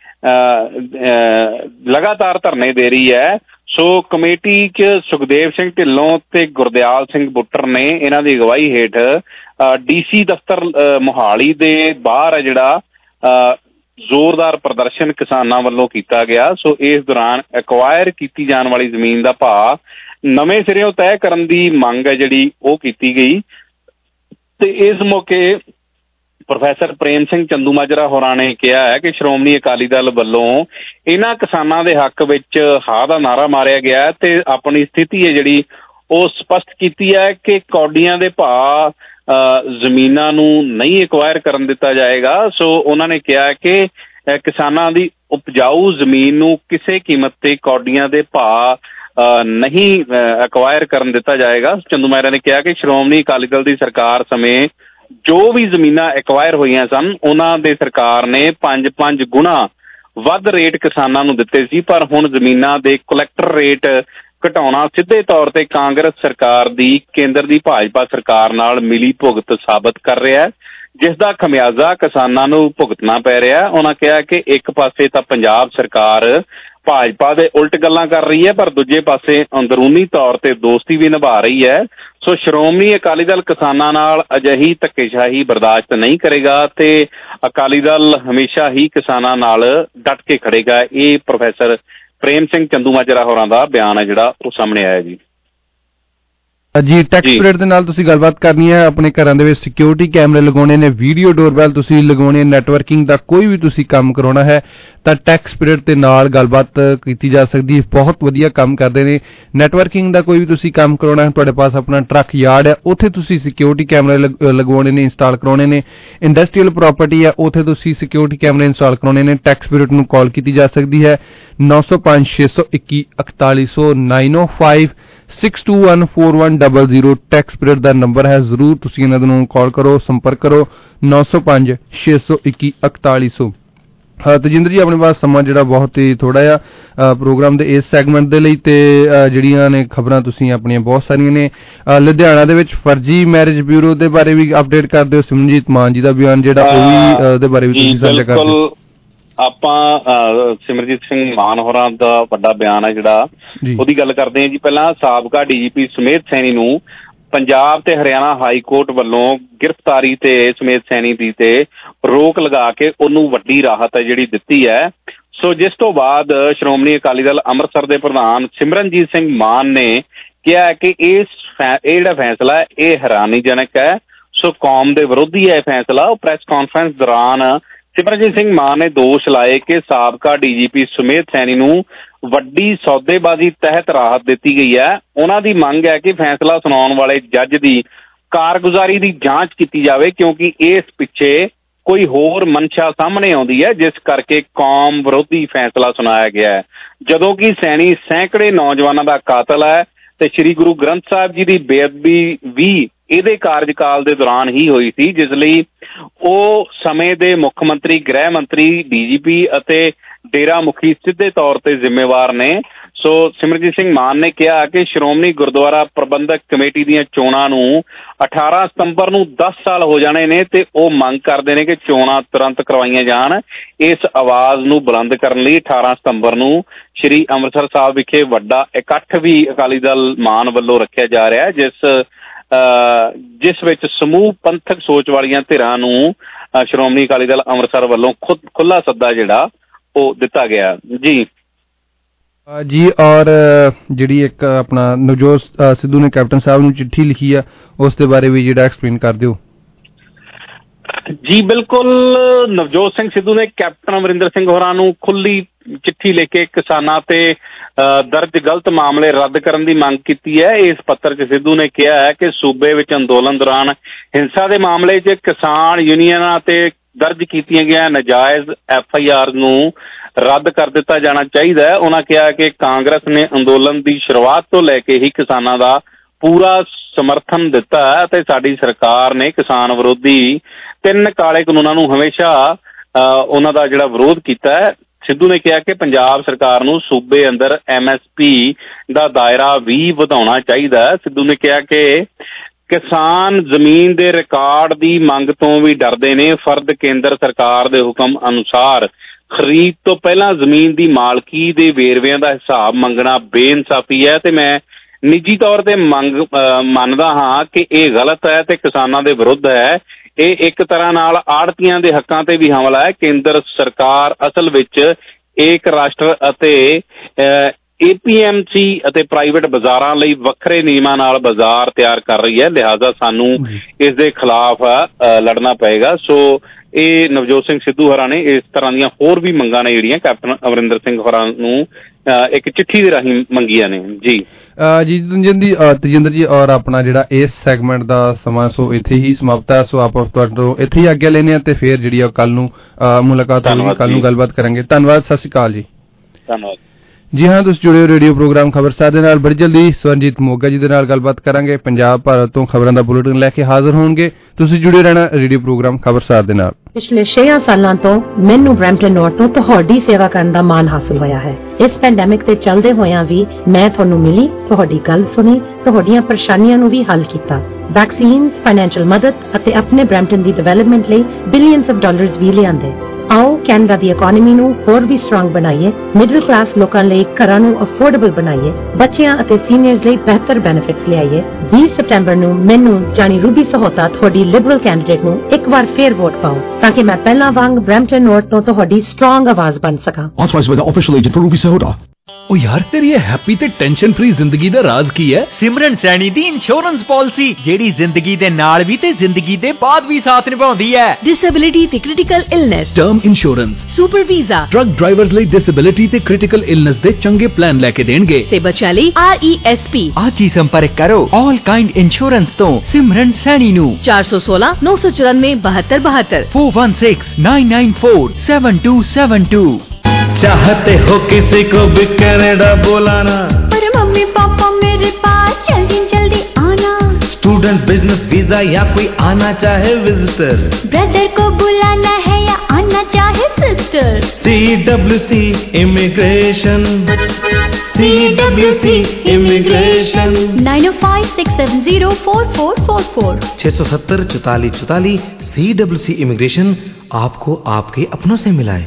ਲਗਾਤਾਰ ਧਰਨੇ ਦੇ ਰਹੀ ਹੈ। ਸੋ ਕਮੇਟੀ 'ਚ ਸੁਖਦੇਵ ਸਿੰਘ ਢਿੱਲੋਂ ਤੇ ਗੁਰਦਿਆਲ ਸਿੰਘ ਬੁੱਟਰ ਨੇ ਇਹਨਾਂ ਦੀ ਅਗਵਾਈ ਹੇਠ ਡੀ ਸੀ ਦਫ਼ਤਰ ਮੋਹਾਲੀ ਦੇ ਬਾਹਰ ਹੈ ਜਿਹੜਾ ਜ਼ੋਰਦਾਰ ਪ੍ਰਦਰਸ਼ਨ ਕਿਸਾਨਾਂ ਵੱਲੋਂ ਕੀਤਾ ਗਿਆ। ਸੋ ਇਸ ਦੌਰਾਨ ਐਕਵਾਇਰ ਕੀਤੀ ਜਾਣ ਵਾਲੀ ਜ਼ਮੀਨ ਦਾ ਭਾਅ ਨਵੇਂ ਸਿਰਿਓਂ ਤੈਅ ਕਰਨ ਦੀ ਮੰਗ ਹੈ ਜਿਹੜੀ ਉਹ ਕੀਤੀ ਗਈ ਤੇ ਇਸ ਮੌਕੇ ਪ੍ਰੋਫੈਸਰ ਪ੍ਰੇਮ ਸਿੰਘ ਚੰਦੂ ਮਾਜਰਾ ਹੋਰਾਂ ਨੇ ਕਿਹਾ ਹੈ ਕਿ ਸ਼੍ਰੋਮਣੀ ਅਕਾਲੀ ਦਲ ਵੱਲੋਂ ਇਹਨਾਂ ਕਿਸਾਨਾਂ ਦੇ ਹੱਕ ਵਿੱਚ ਹਾਂ ਦਾ ਨਾਅਰਾ ਮਾਰਿਆ ਗਿਆ ਤੇ ਆਪਣੀ ਸਥਿਤੀ ਹੈ ਜਿਹੜੀ ਉਹ ਸਪਸ਼ਟ ਕੀਤੀ ਹੈ ਕਿ ਕੌਡੀਆਂ ਦੇ ਭਾਅ ਜ਼ਮੀਨਾਂ ਨੂੰ ਨਹੀਂ ਐਕਵਾਇਰ ਕਰਨ ਦਿੱਤਾ ਜਾਏਗਾ। ਸੋ ਉਹਨਾਂ ਨੇ ਕਿਹਾ ਕਿ ਕਿਸਾਨਾਂ ਦੀ ਉਪਜਾਊ ਜ਼ਮੀਨ ਨੂੰ ਕਿਸੇ ਕੀਮਤ ਤੇ ਕੌਡੀਆਂ ਦੇ ਭਾਅ ਨਹੀਂ ਐਕਵਾਇਰ ਕਰਨ ਦਿੱਤਾ ਜਾਏਗਾ। ਚੰਦੂ ਮਾਜਰਾ ਨੇ ਕਿਹਾ ਕਿ ਸ਼੍ਰੋਮਣੀ ਅਕਾਲੀ ਦਲ ਦੀ ਸਰਕਾਰ ਸਮੇਂ ਜੋ ਵੀ ਜ਼ਮੀਨਾਂ ਐਕਵਾਇਰ ਹੋਈਆਂ ਸਨ ਉਹਨਾਂ ਦੇ ਸਰਕਾਰ ਨੇ ਪੰਜ ਪੰਜ ਗੁਣਾ ਵੱਧ ਰੇਟ ਕਿਸਾਨਾਂ ਨੂੰ ਦਿੱਤੇ ਸੀ, ਪਰ ਹੁਣ ਜ਼ਮੀਨਾਂ ਦੇ ਕਲੈਕਟਰ ਰੇਟ ਘਟਾਉਣਾ ਸਿੱਧੇ ਤੌਰ ਤੇ ਕਾਂਗਰਸ ਸਰਕਾਰ ਦੀ ਕੇਂਦਰ ਦੀ ਭਾਜਪਾ ਸਰਕਾਰ ਨਾਲ ਮਿਲੀ ਭੁਗਤ ਸਾਬਤ ਕਰ ਰਿਹਾ ਹੈ, ਜਿਸ ਦਾ ਖਮਿਆਜ਼ਾ ਕਿਸਾਨਾਂ ਨੂੰ ਭੁਗਤਣਾ ਪੈ ਰਿਹਾ। ਉਹਨਾਂ ਕਿਹਾ ਕਿ ਇੱਕ ਪਾਸੇ ਤਾਂ ਪੰਜਾਬ ਸਰਕਾਰ ਭਾਜਪਾ ਦੇ ਉਲਟ ਗੱਲਾਂ ਕਰ ਰਹੀ ਹੈ, ਪਰ ਦੂਜੇ ਪਾਸੇ ਅੰਦਰੂਨੀ ਤੌਰ ਤੇ ਦੋਸਤੀ ਵੀ ਨਿਭਾ ਰਹੀ ਹੈ। ਸੋ ਸ਼੍ਰੋਮਣੀ ਅਕਾਲੀ ਦਲ ਕਿਸਾਨਾਂ ਨਾਲ ਅਜਿਹੀ ਧੱਕੇਸ਼ਾਹੀ ਬਰਦਾਸ਼ਤ ਨਹੀਂ ਕਰੇਗਾ ਤੇ ਅਕਾਲੀ ਦਲ ਹਮੇਸ਼ਾ ਹੀ ਕਿਸਾਨਾਂ ਨਾਲ ਡਟ ਕੇ ਖੜੇਗਾ। ਇਹ ਪ੍ਰੋਫੈਸਰ ਪ੍ਰੇਮ ਸਿੰਘ ਚੰਦੂ ਮਾਜਰਾ ਹੋਰਾਂ ਦਾ ਬਿਆਨ ਹੈ ਜਿਹੜਾ ਉਹ ਸਾਹਮਣੇ ਆਇਆ ਜੀ। ਜੀ ਟੈਕਸ ਪੀਰੀਅਡ ਦੇ ਨਾਲ ਤੁਸੀਂ ਗੱਲਬਾਤ ਕਰਨੀ ਹੈ, ਆਪਣੇ ਘਰਾਂ ਦੇ ਵਿੱਚ ਸਿਕਿਉਰਿਟੀ ਕੈਮਰੇ ਲਗਾਉਣੇ ਨੇ, ਵੀਡੀਓ ਡੋਰਬੈਲ ਤੁਸੀਂ ਲਗਾਉਣੇ, ਨੈਟਵਰਕਿੰਗ ਦਾ ਕੋਈ ਵੀ ਤੁਸੀਂ ਕੰਮ ਕਰਾਉਣਾ ਹੈ ਤਾਂ ਟੈਕਸ ਪੀਰੀਅਡ ਦੇ ਨਾਲ ਗੱਲਬਾਤ ਕੀਤੀ ਜਾ ਸਕਦੀ ਹੈ। ਬਹੁਤ ਵਧੀਆ ਕੰਮ ਕਰਦੇ ਨੇ। ਨੈਟਵਰਕਿੰਗ ਦਾ ਕੋਈ ਵੀ ਤੁਸੀਂ ਕੰਮ ਕਰਾਉਣਾ ਹੈ, ਤੁਹਾਡੇ ਪਾਸ ਆਪਣਾ ਟਰੱਕ ਯਾਰਡ ਹੈ, ਉੱਥੇ ਤੁਸੀਂ ਸਿਕਿਉਰਿਟੀ ਕੈਮਰੇ ਲਗਵਾਉਣੇ ਨੇ, ਇੰਸਟਾਲ ਕਰਾਉਣੇ ਨੇ। ਇੰਡਸਟਰੀਅਲ ਪ੍ਰਾਪਰਟੀ ਹੈ, ਉੱਥੇ ਤੁਸੀਂ ਸਿਕਿਉਰਿਟੀ ਕੈਮਰੇ ਇੰਸਟਾਲ ਕਰਾਉਣੇ ਨੇ। ਟੈਕਸ ਪੀਰੀਅਡ ਨੂੰ ਕਾਲ ਕੀਤੀ ਜਾ ਸਕਦੀ ਹੈ ਨੌ ਸੌ ਪੰਜ ਛੇ ਸੌ ਇੱਕੀ ਇਕਤਾਲੀ ਸੌ nine O five six two one four one double zero tax period ਦਾ ਨੰਬਰ ਹੈ। ਜ਼ਰੂਰ ਤੁਸੀਂ ਇਹਨਾਂ ਨੂੰ ਕਾਲ ਕਰੋ, ਸੰਪਰਕ ਕਰੋ ਨੌ ਸੌ ਪੰਜ ਛੇ ਸੌ ਇੱਕੀ ਇਕਤਾਲੀ ਸੌ। ਤਜਿੰਦਰ ਜੀ ਆਪਣੇ ਪਾਸ ਸਮਾਂ ਜਿਹੜਾ ਬਹੁਤ ਹੀ ਥੋੜਾ ਜਿਹਾ ਪ੍ਰੋਗਰਾਮ ਦੇ ਇਸ ਸੈਗਮੈਂਟ ਦੇ ਲਈ ਤੇ ਜਿਹੜੀਆਂ ਨੇ ਖਬਰਾਂ ਤੁਸੀਂ ਆਪਣੀਆਂ ਬਹੁਤ ਸਾਰੀਆਂ ਨੇ। ਲੁਧਿਆਣਾ ਦੇ ਵਿੱਚ ਫਰਜ਼ੀ ਮੈਰਿਜ ਬਿਊਰੋ ਦੇ ਬਾਰੇ ਵੀ ਅਪਡੇਟ ਕਰ ਦਿਓ। ਸਿਮਰਨਜੀਤ ਮਾਨ ਜੀ ਦਾ ਬਿਆਨ ਜਿਹੜਾ ਉਹ ਵੀ ਉਹਦੇ ਬਾਰੇ ਵੀ ਤੁਸੀਂ ਸਾਂਝਾ ਕਰ ਦਿਓ। ਆਪਾਂ ਸਿਮਰਜੀਤ ਸਿੰਘ ਮਾਨ ਹੋਰਾਂ ਦਾ ਵੱਡਾ ਬਿਆਨ ਹੈ ਜਿਹੜਾ ਉਹਦੀ ਗੱਲ ਕਰਦੇ ਹਾਂ ਜੀ। ਪਹਿਲਾਂ ਸਾਬਕਾ ਡੀ ਜੀ ਪੀ ਸੁਮੇਧ ਸੈਣੀ ਨੂੰ ਪੰਜਾਬ ਤੇ ਹਰਿਆਣਾ ਹਾਈ ਕੋਰਟ ਵੱਲੋਂ ਗ੍ਰਿਫਤਾਰੀ ਤੇ ਸੁਮੇਧ ਸੈਣੀ ਦੀ ਤੇ ਰੋਕ ਲਗਾ ਕੇ ਉਹਨੂੰ ਵੱਡੀ ਰਾਹਤ ਹੈ ਜਿਹੜੀ ਦਿੱਤੀ ਹੈ। ਸੋ ਜਿਸ ਤੋਂ ਬਾਅਦ ਸ਼੍ਰੋਮਣੀ ਅਕਾਲੀ ਦਲ ਅੰਮ੍ਰਿਤਸਰ ਦੇ ਪ੍ਰਧਾਨ ਸਿਮਰਨਜੀਤ ਸਿੰਘ ਮਾਨ ਨੇ ਕਿਹਾ ਕਿ ਇਸ ਇਹ ਜਿਹੜਾ ਫੈਸਲਾ ਹੈ ਇਹ ਹੈਰਾਨੀਜਨਕ ਹੈ। ਸੋ ਕੌਮ ਦੇ ਵਿਰੋਧੀ ਹੈ ਇਹ ਫੈਸਲਾ। ਉਹ ਪ੍ਰੈਸ ਕਾਨਫਰੰਸ ਦੌਰਾਨ ਸਿਮਰਨਜੀਤ ਸਿੰਘ ਮਾਨ ਨੇ ਦੋਸ਼ ਲਾਏ ਕਿ ਸਾਬਕਾ ਡੀ ਜੀ ਪੀ ਸੁਮੇਧ ਸੈਣੀ ਨੂੰ ਵੱਡੀ ਸੌਦੇਬਾਜ਼ੀ ਤਹਿਤ ਰਾਹਤ ਦਿੱਤੀ ਗਈ ਹੈ। ਉਹਨਾਂ ਦੀ ਮੰਗ ਹੈ ਕਿ ਫੈਸਲਾ ਸੁਣਾਉਣ ਵਾਲੇ ਜੱਜ ਦੀ ਕਾਰਗੁਜ਼ਾਰੀ ਦੀ ਜਾਂਚ ਕੀਤੀ ਜਾਵੇ, ਕਿਉਂਕਿ ਇਸ ਪਿੱਛੇ ਕੋਈ ਹੋਰ ਮਨਸ਼ਾ ਸਾਹਮਣੇ ਆਉਂਦੀ ਹੈ ਜਿਸ ਕਰਕੇ ਕੌਮ ਵਿਰੋਧੀ ਫੈਸਲਾ ਸੁਣਾਇਆ ਗਿਆ ਹੈ। ਜਦੋਂ ਕਿ ਸੈਣੀ ਸੈਂਕੜੇ ਨੌਜਵਾਨਾਂ ਦਾ ਕਾਤਲ ਹੈ ਤੇ ਸ੍ਰੀ ਗੁਰੂ ਗ੍ਰੰਥ ਸਾਹਿਬ ਜੀ ਦੀ ਬੇਅਦਬੀ ਵੀ ਇਹਦੇ ਕਾਰਜਕਾਲ ਦੇ ਦੌਰਾਨ ਹੀ ਹੋਈ ਸੀ, ਜਿਸ ਲਈ ਉਹ ਸਮੇਂ ਦੇ ਮੁੱਖ ਮੰਤਰੀ, ਗ੍ਰਹਿ ਮੰਤਰੀ, ਡੀ ਜੀ ਪੀ ਅਤੇ ਡੇਰਾ ਮੁਖੀ ਸਿੱਧੇ ਤੌਰ ਤੇ ਜ਼ਿੰਮੇਵਾਰ ਨੇ। ਸੋ ਸਿਮਰਜੀਤ ਸਿੰਘ ਮਾਨ ਨੇ ਕਿਹਾ ਕਿ ਸ਼੍ਰੋਮਣੀ ਗੁਰਦੁਆਰਾ ਪ੍ਰਬੰਧਕ ਕਮੇਟੀ ਦੀਆਂ ਚੋਣਾਂ ਨੂੰ ਅਠਾਰਾਂ ਸਤੰਬਰ ਨੂੰ ਦਸ ਸਾਲ ਹੋ ਜਾਣੇ ਨੇ ਤੇ ਉਹ ਮੰਗ ਕਰਦੇ ਨੇ ਕਿ ਚੋਣਾਂ ਤੁਰੰਤ ਕਰਵਾਈਆਂ ਜਾਣ। ਇਸ ਆਵਾਜ਼ ਨੂੰ ਬੁਲੰਦ ਕਰਨ ਲਈ ਅਠਾਰਾਂ ਸਤੰਬਰ ਨੂੰ ਸ਼੍ਰੀ ਅੰਮ੍ਰਿਤਸਰ ਸਾਹਿਬ ਵਿਖੇ ਵੱਡਾ ਇਕੱਠ ਵੀ ਅਕਾਲੀ ਦਲ ਮਾਨ ਵੱਲੋਂ ਰੱਖਿਆ ਜਾ ਰਿਹਾ ਹੈ, ਜਿਸ ਜਿਸ ਵਿੱਚ ਸਮੂਹ ਪੰਥਕ ਸੋਚ ਵਾਲੀਆਂ ਧਿਰਾਂ ਨੂੰ ਸ਼੍ਰੋਮਣੀ ਅਕਾਲੀ ਦਲ ਅੰਮ੍ਰਿਤਸਰ ਵੱਲੋਂ ਖੁਦ ਖੁੱਲਾ ਸੱਦਾ ਜਿਹੜਾ ਉਹ ਦਿੱਤਾ ਗਿਆ ਜੀ ਜੀ। ਔਰ ਜਿਹੜੀ ਇੱਕ ਆਪਣਾ ਨਵਜੋਤ ਸਿੱਧੂ ਨੇ ਕੈਪਟਨ ਸਾਹਿਬ ਨੂੰ ਚਿੱਠੀ ਲਿਖੀ ਆ ਉਸ ਦੇ ਬਾਰੇ ਵੀ ਜਿਹੜਾ ਐਕਸਪਲੇਨ ਕਰ ਦਿਓ ਜੀ। ਬਿਲਕੁਲ, ਨਵਜੋਤ ਸਿੰਘ ਸਿੱਧੂ ਨੇ ਕੈਪਟਨ ਅਮਰਿੰਦਰ ਸਿੰਘ ਹੋਰਾਂ ਨੂੰ ਖੁੱਲੀ ਚਿੱਠੀ ਲਿਖ ਕੇ ਕਿਸਾਨਾਂ ਤੇ ਦਰਜ ਗਲਤ ਮਾਮਲੇ ਰੱਦ ਕਰਨ ਦੀ ਮੰਗ ਕੀਤੀ ਹੈ। ਇਸ ਪੱਤਰ 'ਚ ਸਿੱਧੂ ਨੇ ਕਿਹਾ ਹੈ ਕਿ ਸੂਬੇ ਵਿੱਚ ਅੰਦੋਲਨ ਦੌਰਾਨ ਹਿੰਸਾ ਦੇ ਮਾਮਲੇ 'ਚ ਕਿਸਾਨ ਯੂਨੀਅਨਾਂ ਤੇ ਦਰਜ ਕੀਤੀਆਂ ਗਈਆਂ ਨਾਜਾਇਜ਼ ਐਫ ਆਈ ਆਰ ਨੂੰ ਰੱਦ ਕਰ ਦਿੱਤਾ ਜਾਣਾ ਚਾਹੀਦਾ ਹੈ। ਉਹਨਾਂ ਕਿਹਾ ਕਿ ਕਾਂਗਰਸ ਨੇ ਅੰਦੋਲਨ ਦੀ ਸ਼ੁਰੂਆਤ ਤੋਂ ਲੈ ਕੇ ਹੀ ਕਿਸਾਨਾਂ ਦਾ ਪੂਰਾ ਸਮਰਥਨ ਦਿੱਤਾ ਹੈ ਅਤੇ ਸਾਡੀ ਸਰਕਾਰ ਨੇ ਕਿਸਾਨ ਵਿਰੋਧੀ ਤਿੰਨ ਕਾਲੇ ਕਾਨੂੰਨਾਂ ਨੂੰ ਹਮੇਸ਼ਾ ਉਹਨਾਂ ਦਾ ਜਿਹੜਾ ਵਿਰੋਧ ਕੀਤਾ ਹੈ। ਸਿੱਧੂ ਨੇ ਕਿਹਾ ਕਿ ਪੰਜਾਬ ਸਰਕਾਰ ਨੂੰ ਸੂਬੇ ਅੰਦਰ ਐਮ ਐਸ ਪੀ ਦਾ ਦਾਇਰਾ ਵੀ ਵਧਾਉਣਾ ਚਾਹੀਦਾ ਹੈ। ਸਿੱਧੂ ਨੇ ਕਿਹਾ ਕਿ ਕਿਸਾਨ ਜ਼ਮੀਨ ਦੇ ਰਿਕਾਰਡ ਦੀ ਮੰਗ ਤੋਂ ਵੀ ਡਰਦੇ ਨੇ। ਫਰਦ ਕੇਂਦਰ ਸਰਕਾਰ ਦੇ ਹੁਕਮ ਅਨੁਸਾਰ ਖਰੀਦ ਤੋਂ ਪਹਿਲਾਂ ਜ਼ਮੀਨ ਦੀ ਮਾਲਕੀ ਦੇ ਵੇਰਵਿਆਂ ਦਾ ਹਿਸਾਬ ਮੰਗਣਾ ਬੇਇਨਸਾਫੀ ਹੈ ਤੇ ਮੈਂ ਨਿੱਜੀ ਤੌਰ ਤੇ ਮੰਗ ਮੰਨਦਾ ਹਾਂ ਕਿ ਇਹ ਗਲਤ ਹੈ ਤੇ ਕਿਸਾਨਾਂ ਦੇ ਵਿਰੁੱਧ ਹੈ। ਇਹ ਇੱਕ ਤਰ੍ਹਾਂ ਨਾਲ ਆੜ੍ਹਤੀਆਂ ਦੇ ਹੱਕਾਂ ਤੇ ਵੀ ਹਮਲਾ ਹੈ। ਕੇਂਦਰ ਸਰਕਾਰ ਅਸਲ ਵਿੱਚ ਏਕ ਰਾਸ਼ਟਰ ਅਤੇ ਏ ਪੀ ਐਮ ਸੀ ਅਤੇ ਪ੍ਰਾਈਵੇਟ ਬਾਜ਼ਾਰਾਂ ਲਈ ਵੱਖਰੇ ਨਿਯਮਾਂ ਨਾਲ ਬਾਜ਼ਾਰ ਤਿਆਰ ਕਰ ਰਹੀ ਹੈ, ਲਿਹਾਜ਼ਾ ਸਾਨੂੰ ਇਸ ਦੇ ਖਿਲਾਫ ਲੜਨਾ ਪਏਗਾ। ਸੋ ਇਹ ਨਵਜੋਤ ਸਿੰਘ ਸਿੱਧੂ ਹੋਰਾਂ ਨੇ ਇਸ ਤਰ੍ਹਾਂ ਦੀਆਂ ਹੋਰ ਵੀ ਮੰਗਾਂ ਨੇ ਜਿਹੜੀਆਂ ਕੈਪਟਨ ਅਮਰਿੰਦਰ ਸਿੰਘ ਹੋਰਾਂ ਨੂੰ ਇੱਕ ਚਿੱਠੀ ਦੇ ਰਾਹੀਂ ਮੰਗੀਆਂ ਨੇ ਜੀ। ਜੀ ਤੇਜਿੰਦਰ ਜੀ, ਔਰ ਆਪਣਾ ਜਿਹੜਾ ਇਸ ਸੈਗਮੈਂਟ ਦਾ ਸਮਾਂ ਸੋ ਇੱਥੇ ਹੀ ਸਮਾਪਤ ਹੈ। ਸੋ ਆਪਾਂ ਤੁਹਾਡੇ ਇੱਥੇ ਹੀ ਆਗਿਆ ਲੈਂਦੇ ਹਾਂ ਤੇ ਫਿਰ ਜਿਹੜੀ ਉਹ ਕੱਲ ਨੂੰ ਮੁਲਾਕਾਤ ਹੋਵੇਗੀ, ਕੱਲ ਨੂੰ ਗੱਲਬਾਤ ਕਰਾਂਗੇ। ਧੰਨਵਾਦ, ਸਤਿ ਸ਼੍ਰੀ ਅਕਾਲ ਜੀ। ਧੰਨਵਾਦ ਜੀ। ਹਾਂ, ਤੁਸੀਂ ਜੁੜੇ ਹੋ ਰੇਡੀਓ ਪ੍ਰੋਗਰਾਮ ਖਬਰਸਾਰ ਦੇ ਨਾਲ। ਬੜੀ ਜਲਦੀ ਸਵਰਨਜੀਤ ਮੋਗਾ ਜੀ ਦੇ ਨਾਲ ਗੱਲਬਾਤ ਕਰਾਂਗੇ। ਪੰਜਾਬ ਭਾਰਤ ਤੋਂ ਖਬਰਾਂ ਦਾ ਬੁਲੇਟਿਨ ਲੈ ਕੇ ਹਾਜ਼ਰ ਹੋਣਗੇ। ਤੁਸੀਂ ਜੁੜੇ ਰਹਿਣਾ ਰੇਡੀਓ ਪ੍ਰੋਗਰਾਮ ਖਬਰਸਾਰ ਦੇ ਨਾਲ। ਪਿਛਲੇ ਛੇ ਸਾਲਾਂ ਤੋਂ ਮੈਨੂੰ ਬਰੈਂਪਟਨ ਨੌਰਥ ਤੋਂ ਤੁਹਾਡੀ ਸੇਵਾ ਕਰਨ ਦਾ ਮਾਣ ਹਾਸਲ ਹੋਇਆ ਹੈ। ਇਸ ਪੈਂਡੈਮਿਕ ਤੇ ਚੱਲਦੇ ਹੋਇਆਂ ਵੀ ਮੈਂ ਤੁਹਾਨੂੰ ਮਿਲੀ, ਤੁਹਾਡੀ ਗੱਲ ਸੁਣੀ, ਤੁਹਾਡੀਆਂ ਪਰੇਸ਼ਾਨੀਆਂ ਨੂੰ ਵੀ ਹੱਲ ਕੀਤਾ। ਵੈਕਸੀਨਸ, ਫਾਈਨੈਂਸ਼ੀਅਲ ਮਦਦ ਅਤੇ ਆਪਣੇ ਬਰੈਂਪਟਨ ਦੀ ਡਿਵੈਲਪਮੈਂਟ ਲਈ ਬਿਲੀਅਨਸ ਆਫ ਡਾਲਰਸ ਵੀ ਲਿਆਂਦੇ। ਆਓ ਕੈਨੇਡਾ ਦੀ ਇਕਨੋਮੀ ਨੂੰ ਹੋਰ ਵੀ ਸਟਰੋਂਗ ਬਣਾਈਏ, ਮਿਡਲ ਕਲਾਸ ਲੋਕਾਂ ਲਈ ਘਰਾਂ ਨੂੰ ਅਫੋਰਡੇਬਲ ਬਣਾਈਏ, ਬੱਚਿਆਂ ਅਤੇ ਸੀਨੀਅਰਸ ਲਈ ਬਿਹਤਰ ਬੈਨੀਫਿਟਸ ਲਿਆਈਏ। ਵੀਹ ਸਤੰਬਰ ਨੂੰ ਮੈਨੂੰ ਜਾਨੀ ਰੂਬੀ ਸਹੋਤਾ ਤੁਹਾਡੀ ਲਿਬਰਲ ਕੈਂਡੀਡੇਟ ਨੂੰ ਇੱਕ ਵਾਰ ਫੇਰ ਵੋਟ ਪਾਓ ਤਾਂ ਕਿ ਮੈਂ ਪਹਿਲਾਂ ਵਾਂਗ ਬਰੈਂਪਟਨ ਨੌਰਥ ਤੋਂ ਤੁਹਾਡੀ ਸਟਰੋਂਗ ਆਵਾਜ਼ ਬਣ ਸਕਾਂ। Authorized by the official agent for Ruby Sahota. ਓ ਯਾਰ, ਤੇਰੀ ਇਹ ਹੈਪੀ ਤੇ ਟੈਨਸ਼ਨ ਫ੍ਰੀ ਜ਼ਿੰਦਗੀ ਦਾ ਰਾਜ਼ ਕੀ ਹੈ? ਸਿਮਰਨ ਸੈਣੀ ਦੀ ਇੰਸ਼ੋਰੈਂਸ ਪਾਲਿਸੀ, ਜਿਹੜੀ ਜ਼ਿੰਦਗੀ ਦੇ ਨਾਲ ਵੀ ਤੇ ਜ਼ਿੰਦਗੀ ਦੇ ਬਾਅਦ ਵੀ ਸਾਥ ਨਿਭਾਉਂਦੀ ਹੈ। ਡਿਸੇਬਿਲਿਟੀ ਤੇ critical illness, term insurance, super visa, truck drivers ਲਈ ਡਿਸੇਬਿਲਿਟੀ ਤੇ ਕ੍ਰਿਟੀਕਲ ਇਲਨੈਸ ਦੇ ਚੰਗੇ ਪਲਾਨ ਲੈ ਕੇ ਦੇਣਗੇ ਤੇ ਬੱਚਿਆਂ ਲਈ ਆਰ ਈ ਐਸ ਪੀ। ਅੱਜ ਹੀ ਸੰਪਰਕ ਕਰੋ ਆਲ ਕਾਈਂਡ ਇੰਸ਼ੋਰੈਂਸ ਤੋਂ ਸਿਮਰਨ ਸੈਣੀ ਨੂੰ। ਚਾਰ ਸੌ ਸੋਲਾਂ ਨੌ ਸੌ ਚੁਰਾਨਵੇਂ ਬਹੱਤਰ ਬਹੱਤਰ four one six nine nine four seven two seven two. चाहते हो किसी को भी कनाडा बुलाना, पर मम्मी पापा मेरे पास जल्दी जल्दी आना। स्टूडेंट, बिजनेस वीजा या कोई आना चाहे विजिटर, ब्रदर को बुलाना है या आना चाहे sister. C W C immigration, C W C immigration. Nine O five six seven zero four four four four छह सौ सत्तर चौतालीस चौतालीस। सी डब्ल्यू सी इमिग्रेशन आपको आपके अपनों से मिलाए।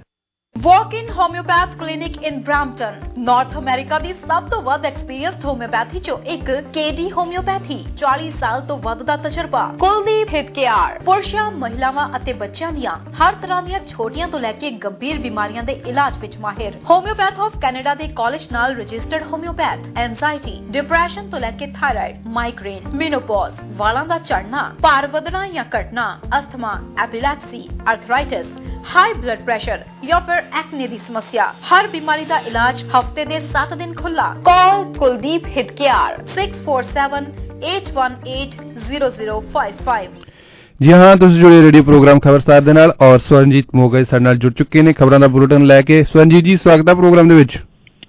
Walk in homeopath clinic in Brampton, North America ਦੀ ਸਭ ਤੋਂ ਵੱਧ ਐਕਸਪੀਰੀਅੰਸਡ ਹੋਮਿਓਪੈਥੀ ਚੋਂ ਇੱਕ ਕੇਡੀ ਹੋਮਿਓਪੈਥੀ। ਚਾਲੀ ਸਾਲ ਤੋਂ ਵੱਧ ਦਾ ਤਜਰਬਾ। ਕੁਲਦੀਪ ਹਿੱਤ ਕੇਅਰ, ਪੁਰਸ਼ਾਂ, ਮਹਿਲਾਵਾਂ ਅਤੇ ਬੱਚਿਆਂ ਦੀਆਂ ਹਰ ਤਰ੍ਹਾਂ ਦੀਆਂ ਛੋਟੀਆਂ ਤੋਂ ਲੈ ਕੇ ਗੰਭੀਰ ਬਿਮਾਰੀਆਂ ਦੇ ਇਲਾਜ ਵਿੱਚ ਮਾਹਿਰ। ਹੋਮਿਓਪੈਥ ਆਫ ਕੈਨੇਡਾ ਦੇ ਕਾਲਜ ਨਾਲ ਰਜਿਸਟਰਡ ਹੋਮਿਓਪੈਥ। ਐਂਜ਼ਾਈਟੀ, ਡਿਪਰੈਸ਼ਨ ਤੋਂ ਲੈ ਕੇ ਥਾਇਰਾਇਡ, ਮਾਈਗ੍ਰੇਨ, ਮੇਨੋਪੌਜ਼, ਵਾਲਾਂ ਦਾ ਝੜਨਾ, ਭਾਰ ਵਧਣਾ ਜਾਂ ਘਟਣਾ, asthma, epilepsy, arthritis, high blood pressure ਜਾਂ ਫਿਰ ਐਕਨੇ ਦੀ ਸਮੱਸਿਆ। ਹਰ ਬਿਮਾਰੀ ਦਾ ਇਲਾਜ ਹਫਤੇ ਦੇ ਸੱਤ ਦਿਨ ਖੁੱਲਾ। Call Kuldeep Hitkiar six four seven eight one eight zero zero five five. ਜੀ ਹਾਂ, ਤੁਸੀਂ ਜੁੜੇ ਰੇਡੀਓ ਪ੍ਰੋਗਰਾਮ ਖਬਰਸਾਰ ਦੇ ਨਾਲ ਔਰ ਸਵਰਨਜੀਤ ਮੋਗਾ ਸਾਡੇ ਨਾਲ ਜੁੜ ਚੁੱਕੇ ਨੇ ਖਬਰਾਂ ਦਾ ਬੁਲੇਟਿਨ ਲੈ ਕੇ। ਸਵਰਨਜੀਤ ਜੀ, ਸਵਾਗਤ ਹੈ ਪ੍ਰੋਗਰਾਮ ਦੇ ਵਿੱਚ।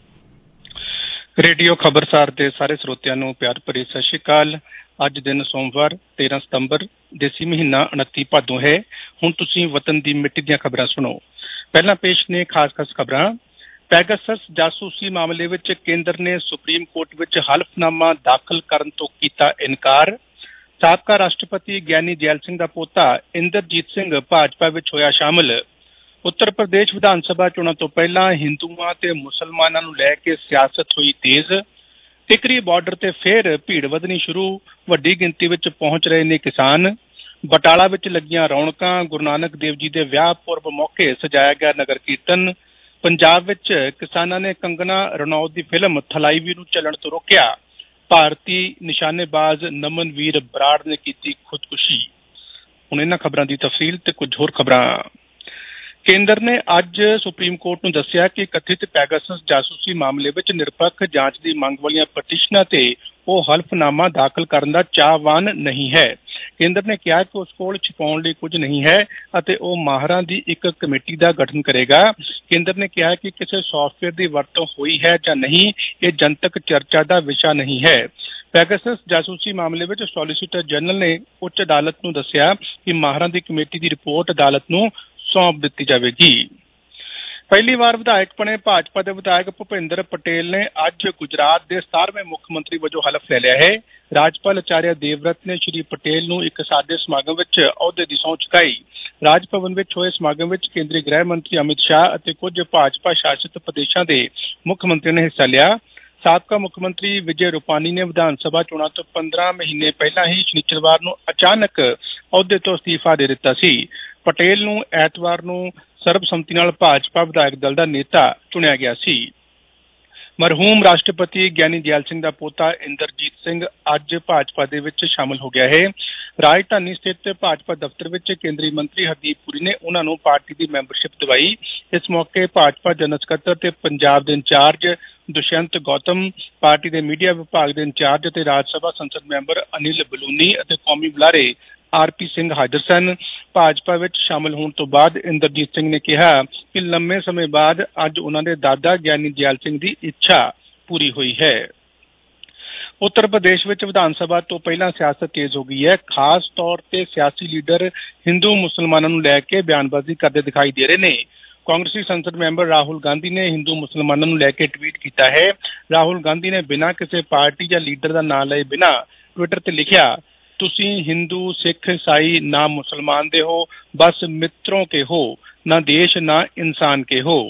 ਰੇਡੀਓ ਖਬਰਸਾਰ ਦੇ ਸਾਰੇ ਸਰੋਤਿਆਂ ਨੂੰ ਪਿਆਰ ਭਰੀ ਸਤਿ ਸ਼੍ਰੀ ਅਕਾਲ। ਅੱਜ ਦਿਨ ਸੋਮਵਾਰ ਤੇਰਾਂ ਸਤੰਬਰ, ਦੇਸੀ ਮਹੀਨਾ ਉਨੱਤੀ ਭਾਦੋਂ ਹੈ। ਹੁਣ ਤੁਸੀਂ ਵਤਨ ਦੀ ਮਿੱਟੀ ਦੀਆਂ ਖਬਰਾਂ ਸੁਣੋ। ਪਹਿਲਾਂ ਪੇਸ਼ ਨੇ ਖਾਸ ਖਾਸ ਖਬਰਾਂ। ਪੈਗਾਸਸ ਜਾਸੂਸੀ ਮਾਮਲੇ ਵਿੱਚ ਕੇਂਦਰ ਨੇ ਸੁਪਰੀਮ ਕੋਰਟ ਵਿੱਚ ਹਲਫਨਾਮਾ ਦਾਖਲ ਕਰਨ ਤੋਂ ਕੀਤਾ ਇਨਕਾਰ। ਸਾਬਕਾ ਰਾਸ਼ਟਰਪਤੀ ਗਿਆਨੀ ਜੈਲ ਸਿੰਘ ਦਾ ਪੋਤਾ ਇੰਦਰਜੀਤ ਸਿੰਘ ਭਾਜਪਾ ਵਿੱਚ ਹੋਇਆ ਸ਼ਾਮਲ। ਉੱਤਰ ਪ੍ਰਦੇਸ਼ ਵਿਧਾਨ ਸਭਾ ਚੋਣਾਂ ਤੋਂ ਪਹਿਲਾਂ ਹਿੰਦੂਆਂ ਤੇ ਮੁਸਲਮਾਨਾਂ ਨੂੰ ਲੈ ਕੇ ਸਿਆਸਤ ਹੋਈ ਤੇਜ਼। ਟਿਕਰੀ ਬਾਰਡਰ ਤੇ ਫੇਰ ਭੀੜ ਵਧਣੀ ਸ਼ੁਰੂ, ਵੱਡੀ ਗਿਣਤੀ ਵਿੱਚ ਪਹੁੰਚ ਰਹੇ ਨੇ ਕਿਸਾਨ। ਬਟਾਲਾ ਵਿੱਚ ਲੱਗੀਆਂ ਰੌਣਕਾਂ, ਗੁਰੂ ਨਾਨਕ ਦੇਵ ਜੀ ਦੇ ਵਿਆਹ ਪੁਰਬ ਮੌਕੇ ਸਜਾਇਆ ਗਿਆ ਨਗਰ ਕੀਰਤਨ। ਪੰਜਾਬ ਵਿੱਚ ਕਿਸਾਨਾਂ ਨੇ ਕੰਗਨਾ ਰਣੌਤ ਦੀ ਫਿਲਮ ਥਲਾਈਵੀ ਨੂੰ ਚੱਲਣ ਤੋਂ ਰੋਕਿਆ। ਭਾਰਤੀ ਨਿਸ਼ਾਨੇਬਾਜ਼ ਨਮਨਵੀਰ ਬਰਾੜ ਨੇ ਕੀਤੀ ਖੁਦਕੁਸ਼ੀ। ਹੁਣ ਇਹਨਾਂ ਖਬਰਾਂ ਦੀ ਤਫਸੀਲ ਤੇ ਕੁਝ ਹੋਰ ਖਬਰਾਂ। ਕੇਂਦਰ ਨੇ ਅੱਜ ਸੁਪਰੀਮ ਕੋਰਟ ਨੂੰ ਦੱਸਿਆ ਕਿ ਕਥਿਤ ਪੈਗਾਸਸ ਜਾਸੂਸੀ ਮਾਮਲੇ ਵਿੱਚ ਨਿਰਪੱਖ ਜਾਂਚ ਦੀ ਮੰਗ ਵਾਲੀਆਂ ਪਟੀਸ਼ਨਾਂ ਤੇ ਉਹ ਹਲਫਨਾਮਾ ਦਾਖਲ ਕਰਨ ਦਾ ਚਾਹਵਾਨ ਨਹੀਂ ਹੈ। ਕੇਂਦਰ ਨੇ ਕਿਹਾ ਕਿ ਉਸ ਕੋਲ ਛੁਪਾਉਣ ਲਈ ਕੁਝ ਨਹੀਂ ਹੈ ਅਤੇ ਉਹ ਮਾਹਰਾਂ ਦੀ ਇੱਕ ਕਮੇਟੀ ਦਾ ਗਠਨ ਕਰੇਗਾ। ਕੇਂਦਰ ਨੇ ਕਿਹਾ ਕਿ ਕਿਸੇ ਸੌਫਟਵੇਅਰ ਦੀ ਵਰਤੋਂ ਹੋਈ ਹੈ ਜਾਂ ਨਹੀਂ, ਇਹ ਜਨਤਕ ਚਰਚਾ ਦਾ ਵਿਸ਼ਾ ਨਹੀਂ ਹੈ। ਪੈਗਾਸਸ ਜਾਸੂਸੀ ਮਾਮਲੇ ਵਿੱਚ ਸੋਲੀਸਿਟਰ ਜਨਰਲ ਨੇ ਉੱਚ ਅਦਾਲਤ ਨੂੰ ਦੱਸਿਆ ਕਿ ਮਾਹਰਾਂ ਦੀ ਕਮੇਟੀ ਦੀ ਰਿਪੋਰਟ ਅਦਾਲਤ ਨੂੰ ਸੌਂਪ ਦਿੱਤੀ ਜਾਵੇਗੀ। ਪਹਿਲੀ ਵਾਰ ਵਿਧਾਇਕ ਬਣੇ ਭਾਜਪਾ ਦੇ ਵਿਧਾਇਕ ਭੁਪਿੰਦਰ ਪਟੇਲ ਨੇ ਅੱਜ ਗੁਜਰਾਤ ਦੇ ਸਤਾਰਵੇਂ ਮੁੱਖ ਮੰਤਰੀ ਵਜੋਂ ਹਲਫ ਲੈ ਲਿਆ ਹੈ। ਰਾਜਪਾਲ ਆਚਾਰਿਆ ਦੇਵਵਰਤ ਨੇ ਸ਼੍ਰੀ ਪਟੇਲ ਨੂੰ ਇੱਕ ਸਾਦੇ ਸਮਾਗਮ ਵਿੱਚ ਅਹੁਦੇ ਦੀ ਸਹੁੰ ਚੁਕਾਈ। ਰਾਜ ਭਵਨ ਵਿੱਚ ਹੋਏ ਸਮਾਗਮ ਵਿੱਚ ਕੇਂਦਰੀ ਗ੍ਰਹਿ ਮੰਤਰੀ ਅਮਿਤ ਸ਼ਾਹ ਅਤੇ ਕੁਝ ਭਾਜਪਾ ਸ਼ਾਸਿਤ ਪ੍ਰਦੇਸ਼ਾਂ ਦੇ ਮੁੱਖ ਮੰਤਰੀਆਂ ਨੇ ਹਿੱਸਾ ਲਿਆ। ਸਾਬਕਾ ਮੁੱਖ ਮੰਤਰੀ ਵਿਜੇ ਰੂਪਾਨੀ ਨੇ ਵਿਧਾਨ ਸਭਾ ਚੋਣਾਂ ਤੋਂ ਪੰਦਰਾਂ ਮਹੀਨੇ ਪਹਿਲਾਂ ਹੀ ਸ਼ਨੀਚਰਵਾਰ ਨੂੰ ਅਚਾਨਕ ਅਹੁਦੇ ਤੋਂ ਅਸਤੀਫਾ ਦੇ ਦਿੱਤਾ ਸੀ। ਪਟੇਲ ਨੂੰ ਐਤਵਾਰ ਨੂੰ ਸਰਬਸੰਮਤੀ ਨਾਲ ਭਾਜਪਾ ਵਿਧਾਇਕ ਦਲ ਦਾ ਨੇਤਾ ਚੁਣਿਆ ਗਿਆ ਸੀ। ਮਰਹੂਮ ਰਾਸ਼ਟਰਪਤੀ ਗਿਆਨੀ ਦਿਆਲ ਸਿੰਘ ਦਾ ਪੋਤਾ ਇੰਦਰਜੀਤ ਸਿੰਘ ਅੱਜ ਭਾਜਪਾ ਦੇ ਵਿੱਚ ਸ਼ਾਮਲ ਹੋ ਗਿਆ ਹੈ। ਰਾਜਧਾਨੀ ਸਥਿਤ ਭਾਜਪਾ ਦਫ਼ਤਰ ਵਿੱਚ ਕੇਂਦਰੀ ਮੰਤਰੀ ਹਰਦੀਪ ਪੁਰੀ ਨੇ ਉਹਨਾਂ ਨੂੰ ਪਾਰਟੀ ਦੀ ਮੈਂਬਰਸ਼ਿਪ ਦਿਵਾਈ। ਇਸ ਮੌਕੇ ਭਾਜਪਾ ਜਨਰਲ ਸਕੱਤਰ ਤੇ ਪੰਜਾਬ ਦੇ ਇੰਚਾਰਜ ਦੁਸ਼ਯੰਤ ਗੌਤਮ, ਪਾਰਟੀ ਦੇ ਮੀਡੀਆ ਵਿਭਾਗ ਦੇ ਇੰਚਾਰਜ ਅਤੇ ਰਾਜ ਸਭਾ ਸੰਸਦ ਮੈਂਬਰ ਅਨਿਲ ਬਲੂਨੀ ਅਤੇ ਕੌਮੀ ਬੁਲਾਰੇ ਆਰ ਪੀ ਸਿੰਘ ਹਾਜ਼ਰ ਸਨ। ਭਾਜਪਾ ਵਿੱਚ ਸ਼ਾਮਲ ਹੋਣ ਤੋਂ ਬਾਅਦ ਇੰਦਰਜੀਤ ਸਿੰਘ ਨੇ ਕਿਹਾ ਕਿ ਲੰਮੇ ਸਮੇਂ ਬਾਅਦ ਅੱਜ ਉਹਨਾਂ ਦੇ ਦਾਦਾ ਗਿਆਨੀ ਦਿਆਲ ਸਿੰਘ ਦੀ ਇੱਛਾ ਪੂਰੀ ਹੋਈ ਹੈ। ਉੱਤਰ ਪ੍ਰਦੇਸ਼ ਵਿੱਚ ਵਿਧਾਨ ਸਭਾ ਤੋਂ ਪਹਿਲਾਂ ਸਿਆਸਤ ਤੇਜ਼ ਹੋ ਗਈ ਹੈ। ਖਾਸ ਤੌਰ ਤੇ ਸਿਆਸੀ ਲੀਡਰ ਹਿੰਦੂ ਮੁਸਲਮਾਨਾਂ ਨੂੰ ਲੈ ਕੇ ਬਿਆਨਬਾਜ਼ੀ ਕਰਦੇ ਦਿਖਾਈ ਦੇ ਰਹੇ ਨੇ। ਕਾਂਗਰਸੀ ਸੰਸਦ ਮੈਂਬਰ ਰਾਹੁਲ ਗਾਂਧੀ ਨੇ ਹਿੰਦੂ ਮੁਸਲਮਾਨਾਂ ਨੂੰ ਲੈ ਕੇ ਟਵੀਟ ਕੀਤਾ ਹੈ। ਰਾਹੁਲ ਗਾਂਧੀ ਨੇ ਬਿਨਾਂ ਕਿਸੇ ਪਾਰਟੀ ਜਾਂ ਲੀਡਰ ਦਾ ਨਾਂ ਲਏ ਬਿਨਾਂ ਟਵਿੱਟਰ ਤੇ ਲਿਖਿਆ, ਤੁਸੀਂ ਹਿੰਦੂ, ਸਿੱਖ, ਈਸਾਈ ਨਾ ਮੁਸਲਮਾਨ ਦੇ ਹੋ, ਬਸ ਮਿੱਤਰੋਂ ਕੇ ਹੋ, ਨਾ ਦੇਸ਼ ਨਾ ਇਨਸਾਨ ਕੇ ਹੋ।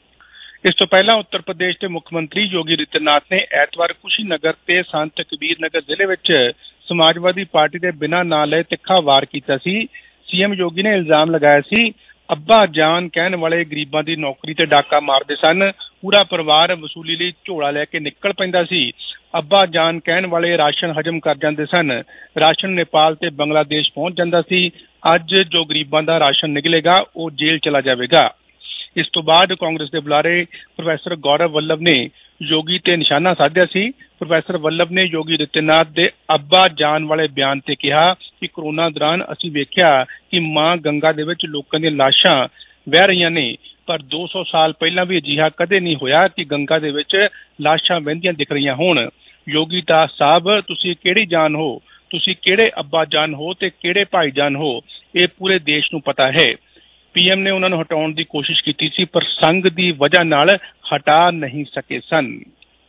ਇਸ ਤੋਂ ਪਹਿਲਾਂ ਉੱਤਰ ਪ੍ਰਦੇਸ਼ ਦੇ ਮੁੱਖ ਮੰਤਰੀ ਯੋਗੀ ਆਦਿੱਤਿਆਨਾਥ ਨੇ ਐਤਵਾਰ ਕੁਸ਼ੀਨਗਰ ਤੇ ਸੰਤ ਕਬੀਰ ਨਗਰ ਜ਼ਿਲ੍ਹੇ ਵਿੱਚ ਸਮਾਜਵਾਦੀ ਪਾਰਟੀ ਦੇ ਬਿਨਾਂ ਨਾਂ ਲਏ ਤਿੱਖਾ ਵਾਰ ਕੀਤਾ ਸੀ। ਸੀਐਮ ਯੋਗੀ ਨੇ ਇਲਜ਼ਾਮ ਲਗਾਇਆ ਸੀ, ਅੱਬਾ ਜਾਨ ਕਹਿਣ ਵਾਲੇ ਗਰੀਬਾਂ ਦੀ ਨੌਕਰੀ ਤੇ ਡਾਕਾ ਮਾਰਦੇ ਸਨ। ਪੂਰਾ ਪਰਿਵਾਰ ਵਸੂਲੀ ਲਈ ਝੋਲਾ ਲੈ ਕੇ ਨਿਕਲ ਪੈਂਦਾ ਸੀ। ਅੱਬਾ ਜਾਨ ਕਹਿਣ ਵਾਲੇ ਰਾਸ਼ਨ ਹਜਮ ਕਰ ਜਾਂਦੇ ਸਨ। ਰਾਸ਼ਨ ਨੇਪਾਲ ਤੇ ਬੰਗਲਾਦੇਸ਼ ਪਹੁੰਚ ਜਾਂਦਾ ਸੀ। ਅੱਜ ਜੋ ਗਰੀਬਾਂ ਦਾ ਰਾਸ਼ਨ ਨਿਕਲੇਗਾ ਉਹ ਜੇਲ੍ਹ ਚਲਾ ਜਾਵੇਗਾ। ਇਸ ਤੋਂ ਬਾਅਦ ਕਾਂਗਰਸ ਦੇ ਬੁਲਾਰੇ ਪ੍ਰੋਫੈਸਰ ਗੌਰਵ ਵੱਲਭ ਨੇ ਯੋਗੀ ਤੇ ਨਿਸ਼ਾਨਾ ਸਾਧਿਆ ਸੀ। ਪ੍ਰੋਫੈਸਰ ਵੱਲਭ ਨੇ ਯੋਗੀ ਆਦਿੱਤਿਆਨਾਥ ਦੇ ਅੱਬਾ ਜਾਨ ਵਾਲੇ ਬਿਆਨ ਤੇ ਕਿਹਾ ਕਿ ਕਰੋਨਾ ਦੌਰਾਨ ਅਸੀਂ ਵੇਖਿਆ ਕਿ ਮਾਂ ਗੰਗਾ ਦੇ ਵਿੱਚ ਲੋਕਾਂ ਦੀਆਂ ਲਾਸ਼ਾਂ ਵਹਿ ਰਹੀਆਂ ਨੇ, ਪਰ ਦੋ ਸੌ ਸਾਲ ਪਹਿਲਾਂ ਵੀ ਅਜਿਹਾ ਕਦੇ ਨਹੀਂ ਹੋਇਆ ਕਿ ਗੰਗਾ ਦੇ ਵਿੱਚ ਲਾਸ਼ਾਂ ਵਹਿੰਦੀਆਂ ਦਿਖ ਰਹੀਆਂ ਹੋਣ। ਯੋਗੀ ਦਾ ਸਾਹਿਬ, ਤੁਸੀਂ ਕਿਹੜੀ ਜਾਨ ਹੋ, ਤੁਸੀਂ ਕਿਹੜੇ ਅੱਬਾ ਜਾਨ ਹੋ ਤੇ ਕਿਹੜੇ ਭਾਈ ਜਾਨ ਹੋ, ਇਹ ਪੂਰੇ ਦੇਸ਼ ਨੂੰ ਪਤਾ ਹੈ। ਪੀਐਮ ਨੇ ਉਹਨਾਂ ਨੂੰ ਹਟਾਉਣ ਦੀ ਕੋਸ਼ਿਸ਼ ਕੀਤੀ ਸੀ, ਪਰ ਸੰਘ ਦੀ ਵਜ੍ਹਾ ਨਾਲ ਹਟਾ ਨਹੀਂ ਸਕੇ ਸਨ।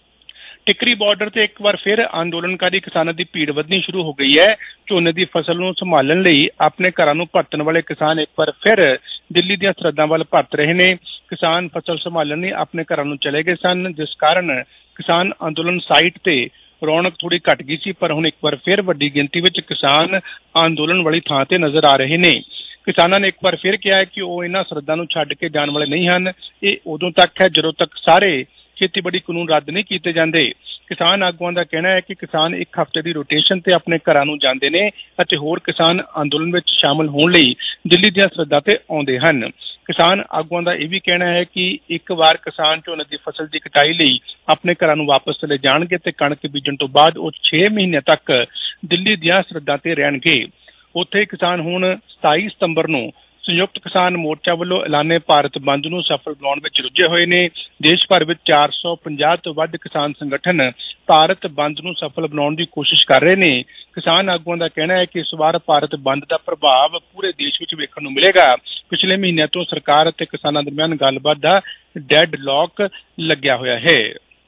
ਟਿਕਰੀ ਬਾਰਡਰ ਤੇ ਇੱਕ ਵਾਰ ਫਿਰ ਅੰਦੋਲਨਕਾਰੀ ਕਿਸਾਨਾਂ ਦੀ ਭੀੜ ਵਧਣੀ ਸ਼ੁਰੂ ਹੋ ਗਈ ਹੈ। ਝੋਨੇ ਦੀ ਫਸਲ ਨੂੰ ਸੰਭਾਲਣ ਲਈ ਆਪਣੇ ਘਰਾਂ ਨੂੰ ਭਰਤਣ ਵਾਲੇ ਕਿਸਾਨ ਇੱਕ ਵਾਰ ਫਿਰ ਦਿੱਲੀ ਦੀਆਂ ਸਰਹੱਦਾਂ ਵੱਲ ਭਰਤ ਰਹੇ ਨੇ। ਕਿਸਾਨ ਫਸਲ ਸੰਭਾਲਣ ਲਈ ਆਪਣੇ ਘਰਾਂ ਨੂੰ ਚਲੇ ਗਏ ਸਨ, ਜਿਸ ਕਾਰਨ ਕਿਸਾਨ ਅੰਦੋਲਨ ਸਾਈਟ ਤੇ ਰੌਣਕ ਥੋੜੀ ਘਟ ਗਈ ਸੀ, ਪਰ ਹੁਣ ਇੱਕ ਵਾਰ ਫਿਰ ਵੱਡੀ ਗਿਣਤੀ ਵਿੱਚ ਕਿਸਾਨ ਅੰਦੋਲਨ ਵਾਲੀ ਥਾਂ ਤੇ ਨਜ਼ਰ ਆ ਰਹੇ ਨੇ। ਕਿਸਾਨਾਂ ਨੇ ਇੱਕ ਵਾਰ ਫਿਰ ਕਿਹਾ ਹੈ ਕਿ ਉਹ ਇਹਨਾਂ ਸਰਹੱਦਾਂ ਨੂੰ ਛੱਡ ਕੇ ਜਾਣ ਵਾਲੇ ਨਹੀਂ ਹਨ। ਇਹ ਉਦੋਂ ਤੱਕ ਹੈ ਜਦੋਂ ਤੱਕ ਸਾਰੇ ਖੇਤੀਬਾੜੀ ਕਾਨੂੰਨ ਰੱਦ ਨਹੀਂ ਕੀਤੇ ਜਾਂਦੇ। ਕਿਸਾਨ ਆਗੂਆਂ ਦਾ ਕਹਿਣਾ ਹੈ ਕਿ ਕਿਸਾਨ ਇੱਕ ਹਫ਼ਤੇ ਦੀ ਰੋਟੇਸ਼ਨ ਤੇ ਆਪਣੇ ਘਰਾਂ ਨੂੰ ਜਾਂਦੇ ਨੇ ਅਤੇ ਹੋਰ ਕਿਸਾਨ ਅੰਦੋਲਨ ਵਿੱਚ ਸ਼ਾਮਲ ਹੋਣ ਲਈ ਦਿੱਲੀ ਦੀਆਂ ਸਰਹੱਦਾਂ ਤੇ ਆਉਂਦੇ ਹਨ। ਕਿਸਾਨ ਆਗੂਆਂ ਦਾ ਇਹ ਵੀ ਕਹਿਣਾ ਹੈ ਕਿ ਇੱਕ ਵਾਰ ਕਿਸਾਨ ਝੋਨੇ ਦੀ ਫਸਲ ਦੀ ਕਟਾਈ ਲਈ ਆਪਣੇ ਘਰਾਂ ਨੂੰ ਵਾਪਸ ਚਲੇ ਜਾਣਗੇ ਤੇ ਕਣਕ ਬੀਜਣ ਤੋਂ ਬਾਅਦ ਉਹ ਛੇ ਮਹੀਨੇ ਤੱਕ ਦਿੱਲੀ ਦੀਆਂ ਸਰਹੱਦਾਂ ਤੇ ਰਹਿਣਗੇ। ਉੱਥੇ ਕਿਸਾਨ ਹੁਣ ਸਤਾਈ ਸਤੰਬਰ ਨੂੰ ਸੰਯੁਕਤ ਕਿਸਾਨ ਮੋਰਚਾ ਵੱਲੋਂ ਐਲਾਨੇ ਭਾਰਤ ਬੰਦ ਨੂੰ ਸਫਲ ਬਣਾਉਣ ਵਿੱਚ ਰੁੱਝੇ ਹੋਏ ਨੇ। ਦੇਸ਼ ਭਰ ਵਿੱਚ ਚਾਰ ਸੌ ਪੰਜਾਹ ਤੋਂ ਵੱਧ ਕਿਸਾਨ ਸੰਗਠਨ ਭਾਰਤ ਬੰਦ ਨੂੰ ਸਫਲ ਬਣਾਉਣ ਦੀ ਕੋਸ਼ਿਸ਼ ਕਰ ਰਹੇ ਨੇ। ਕਿਸਾਨ ਆਗੂਆਂ ਦਾ ਕਹਿਣਾ ਹੈ ਕਿ ਇਸ ਵਾਰ ਭਾਰਤ ਬੰਦ ਦਾ ਪ੍ਰਭਾਵ ਪੂਰੇ ਦੇਸ਼ ਵਿੱਚ ਵੇਖਣ ਨੂੰ ਮਿਲੇਗਾ। ਪਿਛਲੇ ਮਹੀਨਿਆਂ ਤੋਂ ਸਰਕਾਰ ਅਤੇ ਕਿਸਾਨਾਂ ਦਰਮਿਆਨ ਗੱਲਬਾਤ ਦਾ ਡੈਡ ਲੌਕ ਲੱਗਿਆ ਹੋਇਆ ਹੈ।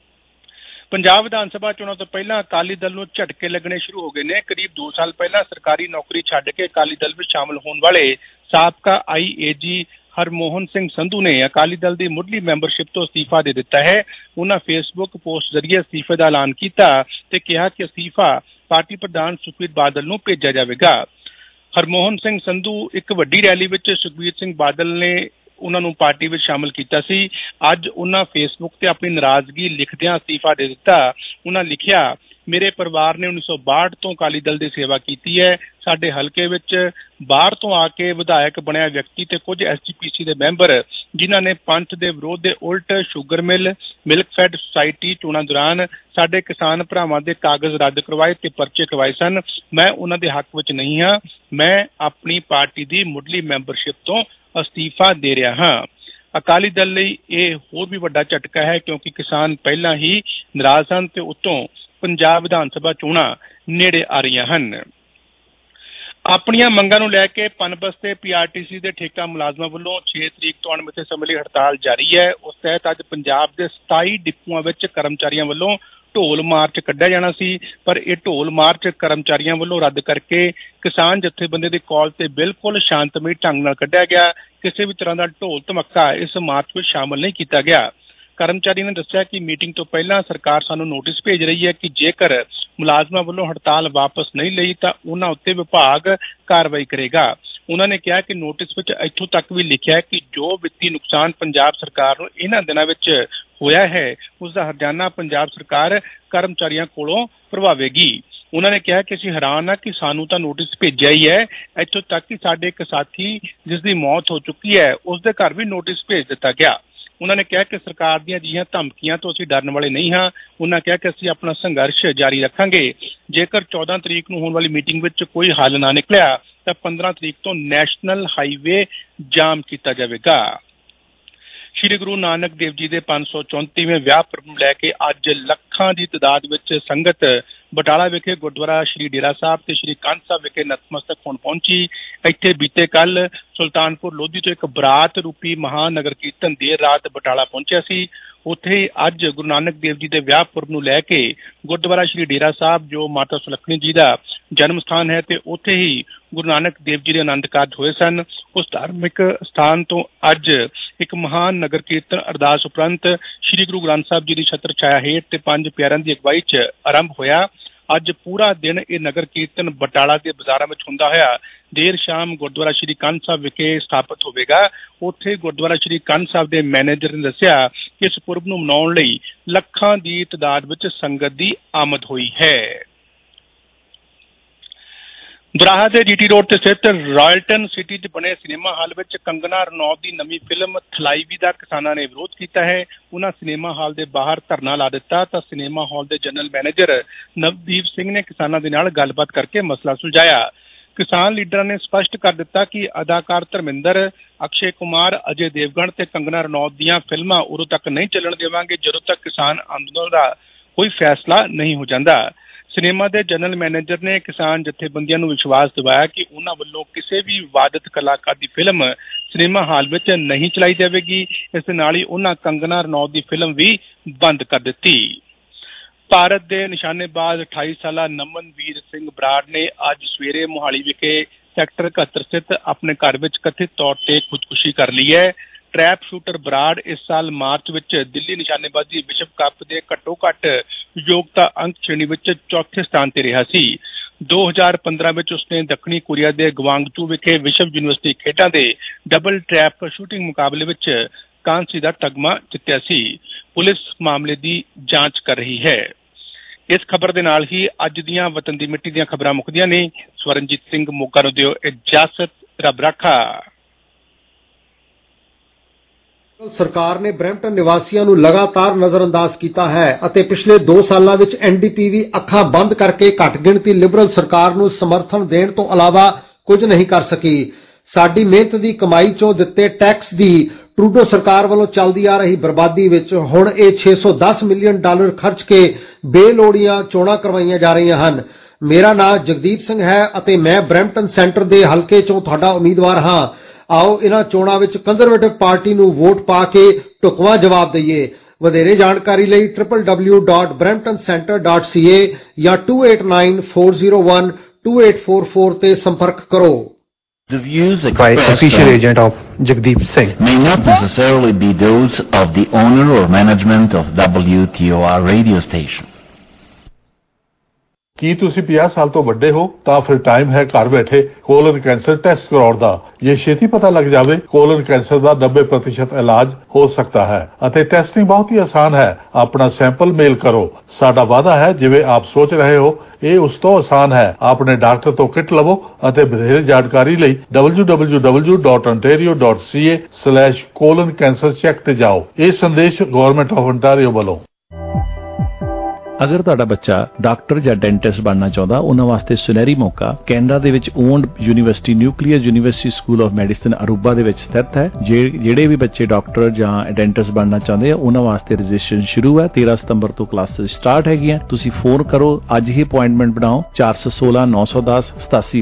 ਪੰਜਾਬ ਵਿਧਾਨ ਸਭਾ ਚੋਣਾਂ ਤੋਂ ਪਹਿਲਾਂ ਅਕਾਲੀ ਦਲ ਨੂੰ ਝਟਕੇ ਲੱਗਣੇ ਸ਼ੁਰੂ ਹੋ ਗਏ ਨੇ। ਕਰੀਬ ਦੋ ਸਾਲ ਪਹਿਲਾਂ ਸਰਕਾਰੀ ਨੌਕਰੀ ਛੱਡ ਕੇ ਅਕਾਲੀ ਦਲ ਵਿੱਚ ਸ਼ਾਮਲ ਹੋਣ ਵਾਲੇ ਸਾਬਕਾ ਆਈ ਏ ਜੀ ਹਰਮੋਹਨ ਸਿੰਘ ਸੰਧੂ ਨੇ ਅਕਾਲੀ ਦਲ ਦੀ ਮੁੱਢਲੀ ਮੈਂਬਰਸ਼ਿਪ ਤੋਂ ਅਸਤੀਫਾ ਦੇ ਦਿੱਤਾ ਹੈ। ਉਹਨਾਂ ਫੇਸਬੁੱਕ ਪੋਸਟ ਜ਼ਰੀਏ ਅਸਤੀਫੇ ਦਾ ਐਲਾਨ ਕੀਤਾ ਤੇ ਕਿਹਾ ਕਿ ਅਸਤੀਫਾ ਪਾਰਟੀ ਪ੍ਰਧਾਨ ਸੁਖਬੀਰ ਬਾਦਲ ਨੂੰ ਭੇਜਿਆ ਜਾਵੇਗਾ। ਹਰਮੋਹਨ ਸਿੰਘ ਸੰਧੂ ਇੱਕ ਵੱਡੀ ਰੈਲੀ ਵਿੱਚ ਸੁਖਬੀਰ ਸਿੰਘ ਬਾਦਲ ਨੇ ਉਹਨਾਂ ਨੂੰ ਪਾਰਟੀ ਵਿੱਚ ਸ਼ਾਮਲ ਕੀਤਾ ਸੀ। ਅੱਜ ਉਹਨਾਂ ਫੇਸਬੁੱਕ ਤੇ ਆਪਣੀ ਨਾਰਾਜ਼ਗੀ ਲਿਖਦਿਆਂ ਅਸਤੀਫਾ ਦੇ ਦਿੱਤਾ। ਉਹਨਾਂ ਲਿਖਿਆ, ਮੇਰੇ ਪਰਿਵਾਰ ਨੇ ਉੱਨੀ ਸੌ ਬਾਹਠ ਤੋਂ ਅਕਾਲੀ ਦਲ ਦੀ ਸੇਵਾ ਕੀਤੀ ਹੈ। ਸਾਡੇ ਹਲਕੇ ਵਿੱਚ ਬਾਹਰ ਤੋਂ ਆ ਕੇ ਵਿਧਾਇਕ ਬਣਿਆ ਵਿਅਕਤੀ ਤੇ ਕੁਝ ਐਸ ਜੀ ਪੀ ਸੀ ਦੇ ਮੈਂਬਰ ਜਿਨ੍ਹਾਂ ਨੇ ਪੰਥ ਦੇ ਵਿਰੋਧ ਦੇ ਉਲਟ ਸ਼ੂਗਰ ਮਿਲ, ਮਿਲਕਫੈਡ ਸੁਸਾਇਟੀ ਚੋਣਾਂ ਦੌਰਾਨ ਸਾਡੇ ਕਿਸਾਨ ਭਰਾਵਾਂ ਦੇ ਕਾਗਜ਼ ਰੱਦ ਕਰਵਾਏ ਤੇ ਪਰਚੇ ਕਰਵਾਏ ਸਨ। ਮੈਂ ਉਹਨਾਂ ਦੇ ਹੱਕ ਵਿੱਚ ਨਹੀਂ ਹਾਂ। ਮੈਂ ਆਪਣੀ ਪਾਰਟੀ ਦੀ ਮੁੱਢਲੀ ਮੈਂਬਰਸ਼ਿਪ ਤੋਂ ਅਸਤੀਫਾ ਦੇ ਰਿਹਾ ਹਾਂ। ਅਕਾਲੀ ਦਲ ਲਈ ਇਹ ਹੋਰ ਵੀ ਵੱਡਾ ਝਟਕਾ ਹੈ ਕਿਉਂਕਿ ਕਿਸਾਨ ਪਹਿਲਾਂ ਹੀ ਨਾਰਾਜ਼ ਹਨ ਤੇ ਉੱਤੋਂ ਪੰਜਾਬ ਵਿਧਾਨ ਸਭਾ ਚੋਣਾਂ ਨੇੜੇ ਆ ਰਹੀਆਂ ਹਨ। ਆਪਣੀਆਂ ਮੰਗਾਂ ਨੂੰ ਲੈ ਕੇ ਪਨਬਸ ਤੇ ਪੀ ਆਰ ਟੀ ਸੀ ਦੇ ਠੇਕਾ ਮੁਲਾਜ਼ਮਾਂ ਵੱਲੋਂ ਛੇ ਤਰੀਕ ਤੋਂ ਅਣਮਿੱਥੇ ਸਮੇਂ ਲਈ ਹੜਤਾਲ ਜਾਰੀ ਹੈ। ਉਸ ਤਹਿਤ ਅੱਜ ਪੰਜਾਬ ਦੇ ਸਤਾਈ ਡਿਪੂਆਂ ਵਿੱਚ ਕਰਮਚਾਰੀਆਂ ਵੱਲੋਂ ਢੋਲ ਮਾਰਚ ਕੱਢਿਆ ਜਾਣਾ ਸੀ, ਪਰ ਇਹ ਢੋਲ ਮਾਰਚ ਕਰਮਚਾਰੀਆਂ ਵੱਲੋਂ ਰੱਦ ਕਰਕੇ ਕਿਸਾਨ ਜਥੇਬੰਦੀ ਦੀ ਕਾਲ ਤੇ ਬਿਲਕੁਲ ਸ਼ਾਂਤਮਈ ਢੰਗ ਨਾਲ ਕੱਢਿਆ ਗਿਆ। ਕਿਸੇ ਵੀ ਤਰ੍ਹਾਂ ਦਾ ਢੋਲ ਧਮੱਕਾ ਇਸ ਮਾਰਚ ਵਿੱਚ ਸ਼ਾਮਲ ਨਹੀਂ ਕੀਤਾ ਗਿਆ। ਕਰਮਚਾਰੀ ਨੇ ਦੱਸਿਆ ਕਿ ਮੀਟਿੰਗ ਤੋਂ ਪਹਿਲਾਂ ਸਰਕਾਰ ਸਾਨੂੰ ਨੋਟਿਸ ਭੇਜ ਰਹੀ ਹੈ ਕਿ ਜੇਕਰ ਮੁਲਾਜ਼ਮਾਂ ਵੱਲੋਂ ਹੜਤਾਲ ਵਾਪਸ ਨਹੀਂ ਲਈ ਤਾਂ ਉਹਨਾਂ ਉੱਤੇ ਵਿਭਾਗ ਕਾਰਵਾਈ ਕਰੇਗਾ। ਉਹਨਾਂ ਨੇ ਕਿਹਾ ਕਿ ਨੋਟਿਸ ਵਿੱਚ ਇੱਥੋਂ ਤੱਕ ਵੀ ਲਿਖਿਆ ਹੈ ਕਿ ਜੋ ਵਿੱਤੀ ਨੁਕਸਾਨ ਪੰਜਾਬ ਸਰਕਾਰ ਨੂੰ ਇਹਨਾਂ ਦਿਨਾਂ ਵਿੱਚ ਹੋਇਆ ਹੈ ਉਸ ਦਾ ਹਰਜਾਨਾ ਪੰਜਾਬ ਸਰਕਾਰ ਕਰਮਚਾਰੀਆਂ ਕੋਲੋਂ ਭਰਵਾਵੇਗੀ। ਉਹਨਾਂ ਨੇ ਕਿਹਾ ਕਿ ਅਸੀਂ ਹੈਰਾਨ ਹਾਂ ਕਿ ਸਾਨੂੰ ਤਾਂ ਨੋਟਿਸ ਭੇਜਿਆ ਹੀ ਹੈ, ਇੱਥੋਂ ਤੱਕ ਕਿ ਸਾਡੇ ਇੱਕ ਸਾਥੀ ਜਿਸ ਦੀ ਮੌਤ ਹੋ ਚੁੱਕੀ ਹੈ ਉਸ ਦੇ ਘਰ ਵੀ ਨੋਟਿਸ ਭੇਜ ਦਿੱਤਾ ਗਿਆ। ਉਹਨਾਂ ਨੇ ਕਿਹਾ ਕਿ ਸਰਕਾਰ ਦੀਆਂ ਅਜਿਹੀਆਂ ਧਮਕੀਆਂ ਤੋਂ ਅਸੀਂ ਡਰਨ ਵਾਲੇ ਨਹੀਂ ਹਾਂ। ਉਹਨਾਂ ਕਿਹਾ ਕਿ ਅਸੀਂ ਆਪਣਾ ਸੰਘਰਸ਼ ਜਾਰੀ ਰੱਖਾਂਗੇ। ਜੇਕਰ ਚੌਦਾਂ ਤਰੀਕ ਨੂੰ ਹੋਣ ਵਾਲੀ ਮੀਟਿੰਗ ਵਿੱਚ ਕੋਈ ਹੱਲ ਨਾ ਨਿਕਲਿਆ ਤਾਂ ਪੰਦਰਾਂ ਤਰੀਕ ਤੋਂ ਨੈਸ਼ਨਲ ਹਾਈਵੇ ਜਾਮ ਕੀਤਾ ਜਾਵੇਗਾ। ਸ਼੍ਰੀ ਗੁਰੂ ਨਾਨਕ ਦੇਵ ਜੀ ਦੇ ਪੰਜ ਸੌ ਚੌਂਤੀਵੇਂ ਵਿਆਹ ਪੁਰਬ ਨੂੰ ਲੈ ਕੇ ਅੱਜ ਲੱਖਾਂ ਦੀ ਤਾਦਾਦ ਵਿੱਚ ਸੰਗਤ ਬਟਾਲਾ ਵਿਖੇ ਗੁਰਦੁਆਰਾ ਸ਼੍ਰੀ ਡੇਰਾ ਸਾਹਿਬ ਤੇ ਸ਼੍ਰੀ ਕੰਧ ਸਾਹਿਬ ਵਿਖੇ ਨਤਮਸਤਕ ਹੋਣ ਪਹੁੰਚੀ। ਇੱਥੇ ਬੀਤੇ ਕੱਲ ਸੁਲਤਾਨਪੁਰ ਲੋਧੀ ਤੋਂ ਇੱਕ ਬਰਾਤ ਰੂਪੀ ਮਹਾਨਗਰ ਕੀਰਤਨ ਦੇਰ ਰਾਤ ਬਟਾਲਾ ਪਹੁੰਚਿਆ ਸੀ। ਉੱਥੇ ਅੱਜ ਗੁਰੂ ਨਾਨਕ ਦੇਵ ਜੀ ਦੇ ਵਿਆਹ ਪੁਰਬ ਨੂੰ ਲੈ ਕੇ ਗੁਰਦੁਆਰਾ ਸ਼੍ਰੀ ਡੇਰਾ ਸਾਹਿਬ ਜੋ ਮਾਤਾ ਸੁਲੱਖਣੀ ਜੀ ਦਾ ਜਨਮ ਸਥਾਨ ਹੈ ਤੇ ਉੱਥੇ ਹੀ ਗੁਰੂ ਨਾਨਕ ਦੇਵ ਜੀ ਦੇ ਆਨੰਦ ਕਾਰਜ ਹੋਏ ਸਨ। ਉਸ ਧਾਰਮਿਕ ਸਥਾਨ ਤੋਂ ਅੱਜ ਇੱਕ ਮਹਾਨ ਨਗਰ ਕੀਰਤਨ ਅਰਦਾਸ ਉਪਰੰਤ ਸ਼੍ਰੀ ਗੁਰੂ ਗ੍ਰੰਥ ਸਾਹਿਬ ਜੀ ਦੀ ਛਤਰ ਛਾਇਆ ਹੇਠ ਤੇ ਪੰਜ ਪਿਆਰਿਆਂ ਦੀ ਅਗਵਾਈ 'ਚ ਆਰੰਭ ਹੋਇਆ। ਅੱਜ ਪੂਰਾ ਦਿਨ ਇਹ ਨਗਰ ਕੀਰਤਨ ਬਟਾਲਾ ਦੇ ਬਾਜ਼ਾਰਾਂ ਵਿੱਚ ਹੁੰਦਾ ਹੋਇਆ ਦੇਰ ਸ਼ਾਮ ਗੁਰਦੁਆਰਾ ਸ਼੍ਰੀ ਕੰਧ ਸਾਹਿਬ ਵਿਖੇ ਸਥਾਪਿਤ ਹੋਵੇਗਾ। ਉੱਥੇ ਗੁਰਦੁਆਰਾ ਸ਼੍ਰੀ ਕੰਧ ਸਾਹਿਬ ਦੇ ਮੈਨੇਜਰ ਨੇ ਦੱਸਿਆ ਕਿ ਇਸ ਪੁਰਬ ਨੂੰ ਮਨਾਉਣ ਲਈ ਲੱਖਾਂ ਦੀ ਤਾਦਾਦ ਵਿੱਚ ਸੰਗਤ ਦੀ ਆਮਦ ਹੋਈ ਹੈ। ਦਰਾਹਾ ਦੇ ਜੀ ਟੀ ਰੋਡ ਤੇ ਸਥਿਤ ਰਾਇਲਟਨ ਸਿਟੀ 'ਚ ਬਣੇ ਸਿਨੇਮਾ ਹਾਲ ਵਿੱਚ ਕੰਗਨਾ ਰਣੌਤ ਦੀ ਨਵੀਂ ਫਿਲਮ ਥਲਾਈਵੀ ਦਾ ਕਿਸਾਨਾਂ ਨੇ ਵਿਰੋਧ ਕੀਤਾ ਹੈ। ਉਹਨਾਂ ਸਿਨੇਮਾ ਹਾਲ ਦੇ ਬਾਹਰ ਧਰਨਾ ਲਾ ਦਿੱਤਾ ਤਾਂ ਸਿਨੇਮਾ ਹਾਲ ਦੇ ਜਨਰਲ ਮੈਨੇਜਰ ਨਵਦੀਪ ਸਿੰਘ ਨੇ ਕਿਸਾਨਾਂ ਦੇ ਨਾਲ ਗੱਲਬਾਤ ਕਰਕੇ ਮਸਲਾ ਸੁਲਝਾਇਆ। ਕਿਸਾਨ ਲੀਡਰਾਂ ਨੇ ਸਪਸ਼ਟ ਕਰ ਦਿੱਤਾ ਕਿ ਅਦਾਕਾਰ ਧਰਮਿੰਦਰ, ਅਕਸ਼ੇ ਕੁਮਾਰ, ਅਜੇ ਦੇਵਗਨ ਤੇ ਕੰਗਨਾ ਰਣੌਤ ਦੀਆਂ ਫਿਲਮਾਂ ਉਦੋਂ ਤੱਕ ਨਹੀਂ ਚੱਲਣ ਦੇਵਾਂਗੇ ਜਦੋਂ ਤੱਕ ਕਿਸਾਨ ਅੰਦੋਲਨ ਦਾ ਕੋਈ ਫੈਸਲਾ ਨਹੀਂ ਹੋ ਜਾਂਦਾ। ਸਿਨੇਮਾ ਦੇ ਜਨਰਲ ਮੈਨੇਜਰ ਨੇ ਕਿਸਾਨ ਜਥੇਬੰਦੀਆਂ ਨੂੰ ਵਿਸ਼ਵਾਸ ਦਿਵਾਇਆ ਕਿ ਉਹਨਾਂ ਵੱਲੋਂ ਕਿਸੇ ਵੀ ਵਿਵਾਦਤ ਕਲਾਕਾਰ ਦੀ ਫਿਲਮ ਸਿਨੇਮਾ ਹਾਲ ਵਿੱਚ ਨਹੀਂ ਚਲਾਈ ਜਾਵੇਗੀ। ਇਸ ਦੇ ਨਾਲ ਹੀ ਉਹਨਾਂ ਕੰਗਨਾ ਰਣੌਤ ਦੀ ਫਿਲਮ ਵੀ ਬੰਦ ਕਰ ਦਿੱਤੀ। ਭਾਰਤ ਦੇ ਨਿਸ਼ਾਨੇਬਾਜ਼ ਅਠਾਈ ਸਾਲਾ ਨਮਨਵੀਰ ਸਿੰਘ ਬਰਾੜ ਨੇ ਅੱਜ ਸਵੇਰੇ ਮੋਹਾਲੀ ਵਿਖੇ ਸੈਕਟਰ ਇਕਹੱਤਰ ਸਥਿਤ ਆਪਣੇ ਘਰ ਵਿੱਚ ਕਥਿਤ ਤੌਰ ਤੇ ਖੁਦਕੁਸ਼ੀ ਕਰ ਲਈ ਹੈ। ਟਰੈਪ ਸ਼ੂਟਰ ਬਰਾੜ ਇਸ ਸਾਲ ਮਾਰਚ ਵਿੱਚ ਦਿੱਲੀ ਨਿਸ਼ਾਨੇਬਾਜ਼ੀ ਵਿਸ਼ਵ ਕੱਪ ਦੇ ਘੱਟੋ ਘੱਟ ਯੋਗਤਾ ਅੰਕ ਸ਼੍ਰੇਣੀ ਵਿੱਚ ਚੌਥੇ ਸਥਾਨ ਤੇ ਰਿਹਾ ਸੀ। ਦੋ ਹਜ਼ਾਰ ਪੰਦਰਾਂ ਵਿੱਚ ਉਸਨੇ ਦੱਖਣੀ ਕੋਰੀਆ ਦੇ ਗਵਾਂਗਚੂ ਵਿਖੇ ਵਿਸ਼ਵ ਯੂਨੀਵਰਸਿਟੀ ਖੇਡਾਂ ਦੇ ਡਬਲ ਟਰੈਪ ਸ਼ੂਟਿੰਗ ਮੁਕਾਬਲੇ ਵਿੱਚ ਕਾਂਸੀ ਦਾ ਤਗਮਾ ਜਿੱਤਿਆ ਸੀ। ਪੁਲਿਸ ਮਾਮਲੇ ਦੀ ਜਾਂਚ ਕਰ ਰਹੀ ਹੈ। ਇਸ ਖਬਰ ਦੇ ਨਾਲ ਹੀ ਅੱਜ ਦੀਆਂ ਵਤਨ ਦੀ ਮਿੱਟੀ ਦੀਆਂ ਖਬਰਾਂ ਮੁੱਕਦੀਆਂ ਨੇ। ਸਵਰਨਜੀਤ ਸਿੰਘ ਮੋਗਾ ਨੂੰ ਦਿਓ ਇਜਾਜ਼ਤ। ਰੱਬ ਰਾਖਾ। ਸਰਕਾਰ ਨੇ ਬਰੈਂਪਟਨ ਨਿਵਾਸੀਆਂ ਨੂੰ ਲਗਾਤਾਰ ਨਜ਼ਰਅੰਦਾਜ਼ ਕੀਤਾ ਹੈ ਅਤੇ ਪਿਛਲੇ ਦੋ ਸਾਲਾਂ ਵਿੱਚ ਐਨ ਡੀ ਪੀ ਵੀ ਅੱਖਾਂ ਬੰਦ ਕਰਕੇ ਘੱਟ ਗਿਣਤੀ ਲਿਬਰਲ ਸਰਕਾਰ ਨੂੰ ਸਮਰਥਨ ਦੇਣ ਤੋਂ ਇਲਾਵਾ ਕੁਝ ਨਹੀਂ ਕਰ ਸਕੀ। ਸਾਡੀ ਮਿਹਨਤ ਦੀ ਕਮਾਈ ਚੋਂ ਦਿੱਤੇ ਟੈਕਸ ਦੀ ਟਰੂਡੋ ਸਰਕਾਰ ਵੱਲੋਂ ਚੱਲਦੀ ਆ ਰਹੀ ਬਰਬਾਦੀ ਵਿੱਚ ਹੁਣ ਇਹ ਛੇ ਸੌ ਦਸ ਮਿਲੀਅਨ ਡਾਲਰ ਖਰਚ ਕੇ ਬੇਲੋੜੀਆਂ ਚੋਣਾਂ ਕਰਵਾਈਆਂ ਜਾ ਰਹੀਆਂ ਹਨ। ਮੇਰਾ ਨਾਮ ਜਗਦੀਪ ਸਿੰਘ ਹੈ ਅਤੇ ਮੈਂ ਬਰੈਂਪਟਨ ਸੈਂਟਰ ਦੇ ਹਲਕੇ ਚੋਂ ਤੁਹਾਡਾ ਉਮੀਦਵਾਰ ਹਾਂ। ਆਓ ਇਹਨਾਂ ਚੋਣਾਂ ਵਿੱਚ ਕੰਜ਼ਰਵੇਟਿਵ ਪਾਰਟੀ ਨੂੰ ਵੋਟ ਪਾ ਕੇ ਢੁਕਵਾਂ ਜਵਾਬ ਦਈਏ। ਵਧੇਰੇ ਜਾਣਕਾਰੀ ਲਈ W W W dot Brampton centre dot C A ਜਾਂ two eight nine four zero one two eight four four ਤੇ ਸੰਪਰਕ ਕਰੋ। The views by expressed official uh, agent of Jagdeep Singh may not necessarily be those of the owner or management of W T O R radio station. ਕੀ ਤੁਸੀਂ ਪੰਜਾਹ ਸਾਲ ਤੋਂ ਵੱਡੇ ਹੋ ਤਾਂ ਫਿਰ ਟਾਈਮ ਹੈ ਘਰ ਬੈਠੇ ਕੋਲਨ ਕੈਂਸਰ ਟੈਸਟ ਕਰਾਉਣ ਦਾ। ਜੇ ਛੇਤੀ ਪਤਾ ਲੱਗ ਜਾਵੇ ਕੋਲਨ ਕੈਂਸਰ ਦਾ ਨੱਬੇ ਪ੍ਰਤੀਸ਼ਤ ਇਲਾਜ ਹੋ ਸਕਦਾ ਹੈ ਅਤੇ ਟੈਸਟਿੰਗ ਬਹੁਤ ਹੀ ਆਸਾਨ ਹੈ। ਆਪਣਾ ਸੈਂਪਲ ਮੇਲ ਕਰੋ। ਸਾਡਾ ਵਾਅਦਾ ਹੈ ਜਿਵੇਂ ਆਪ ਸੋਚ ਰਹੇ ਹੋ ਇਹ ਉਸ ਤੋਂ ਆਸਾਨ ਹੈ। ਆਪਣੇ ਡਾਕਟਰ ਤੋਂ ਕਿਟ ਲਵੋ ਅਤੇ ਵਧੇਰੇ ਜਾਣਕਾਰੀ ਲਈ W W W dot ontario dot c a slash colon cancer check ਤੇ ਜਾਓ। ਇਹ ਸੰਦੇਸ਼ ਗਵਰਨਮੈਂਟ ਆਫ ontario ਵੱਲੋਂ। ਅਗਰ ਤੁਹਾਡਾ ਬੱਚਾ ਡਾਕਟਰ ਜਾਂ ਡੈਂਟਿਸਟ ਬਣਨਾ ਚਾਹੁੰਦਾ ਉਹਨਾਂ ਵਾਸਤੇ ਸੁਨਹਿਰੀ ਮੌਕਾ ਕੈਨੇਡਾ ਦੇ ਵਿੱਚ owned university nuclear university school of medicine Aruba ਦੇ ਵਿੱਚ ਸਥਿਤ ਹੈ। ਜਿਹੜੇ ਵੀ ਬੱਚੇ ਡਾਕਟਰ ਜਾਂ ਡੈਂਟਿਸਟ ਬਣਨਾ ਚਾਹੁੰਦੇ ਆ ਉਹਨਾਂ ਵਾਸਤੇ ਰਜਿਸਟ੍ਰੇਸ਼ਨ ਸ਼ੁਰੂ ਹੈ। ਤੇਰਾਂ ਸਤੰਬਰ ਤੋਂ ਕਲਾਸਿਸ ਸਟਾਰਟ ਹੈਗੀਆਂ। ਤੁਸੀਂ ਫੋਨ ਕਰੋ ਅੱਜ ਹੀ ਅਪਾਇੰਟਮੈਂਟ ਬਣਾਓ ਚਾਰ ਸੌ ਸੋਲਾਂ ਨੌ ਸੌ ਦਸ ਸਤਾਸੀ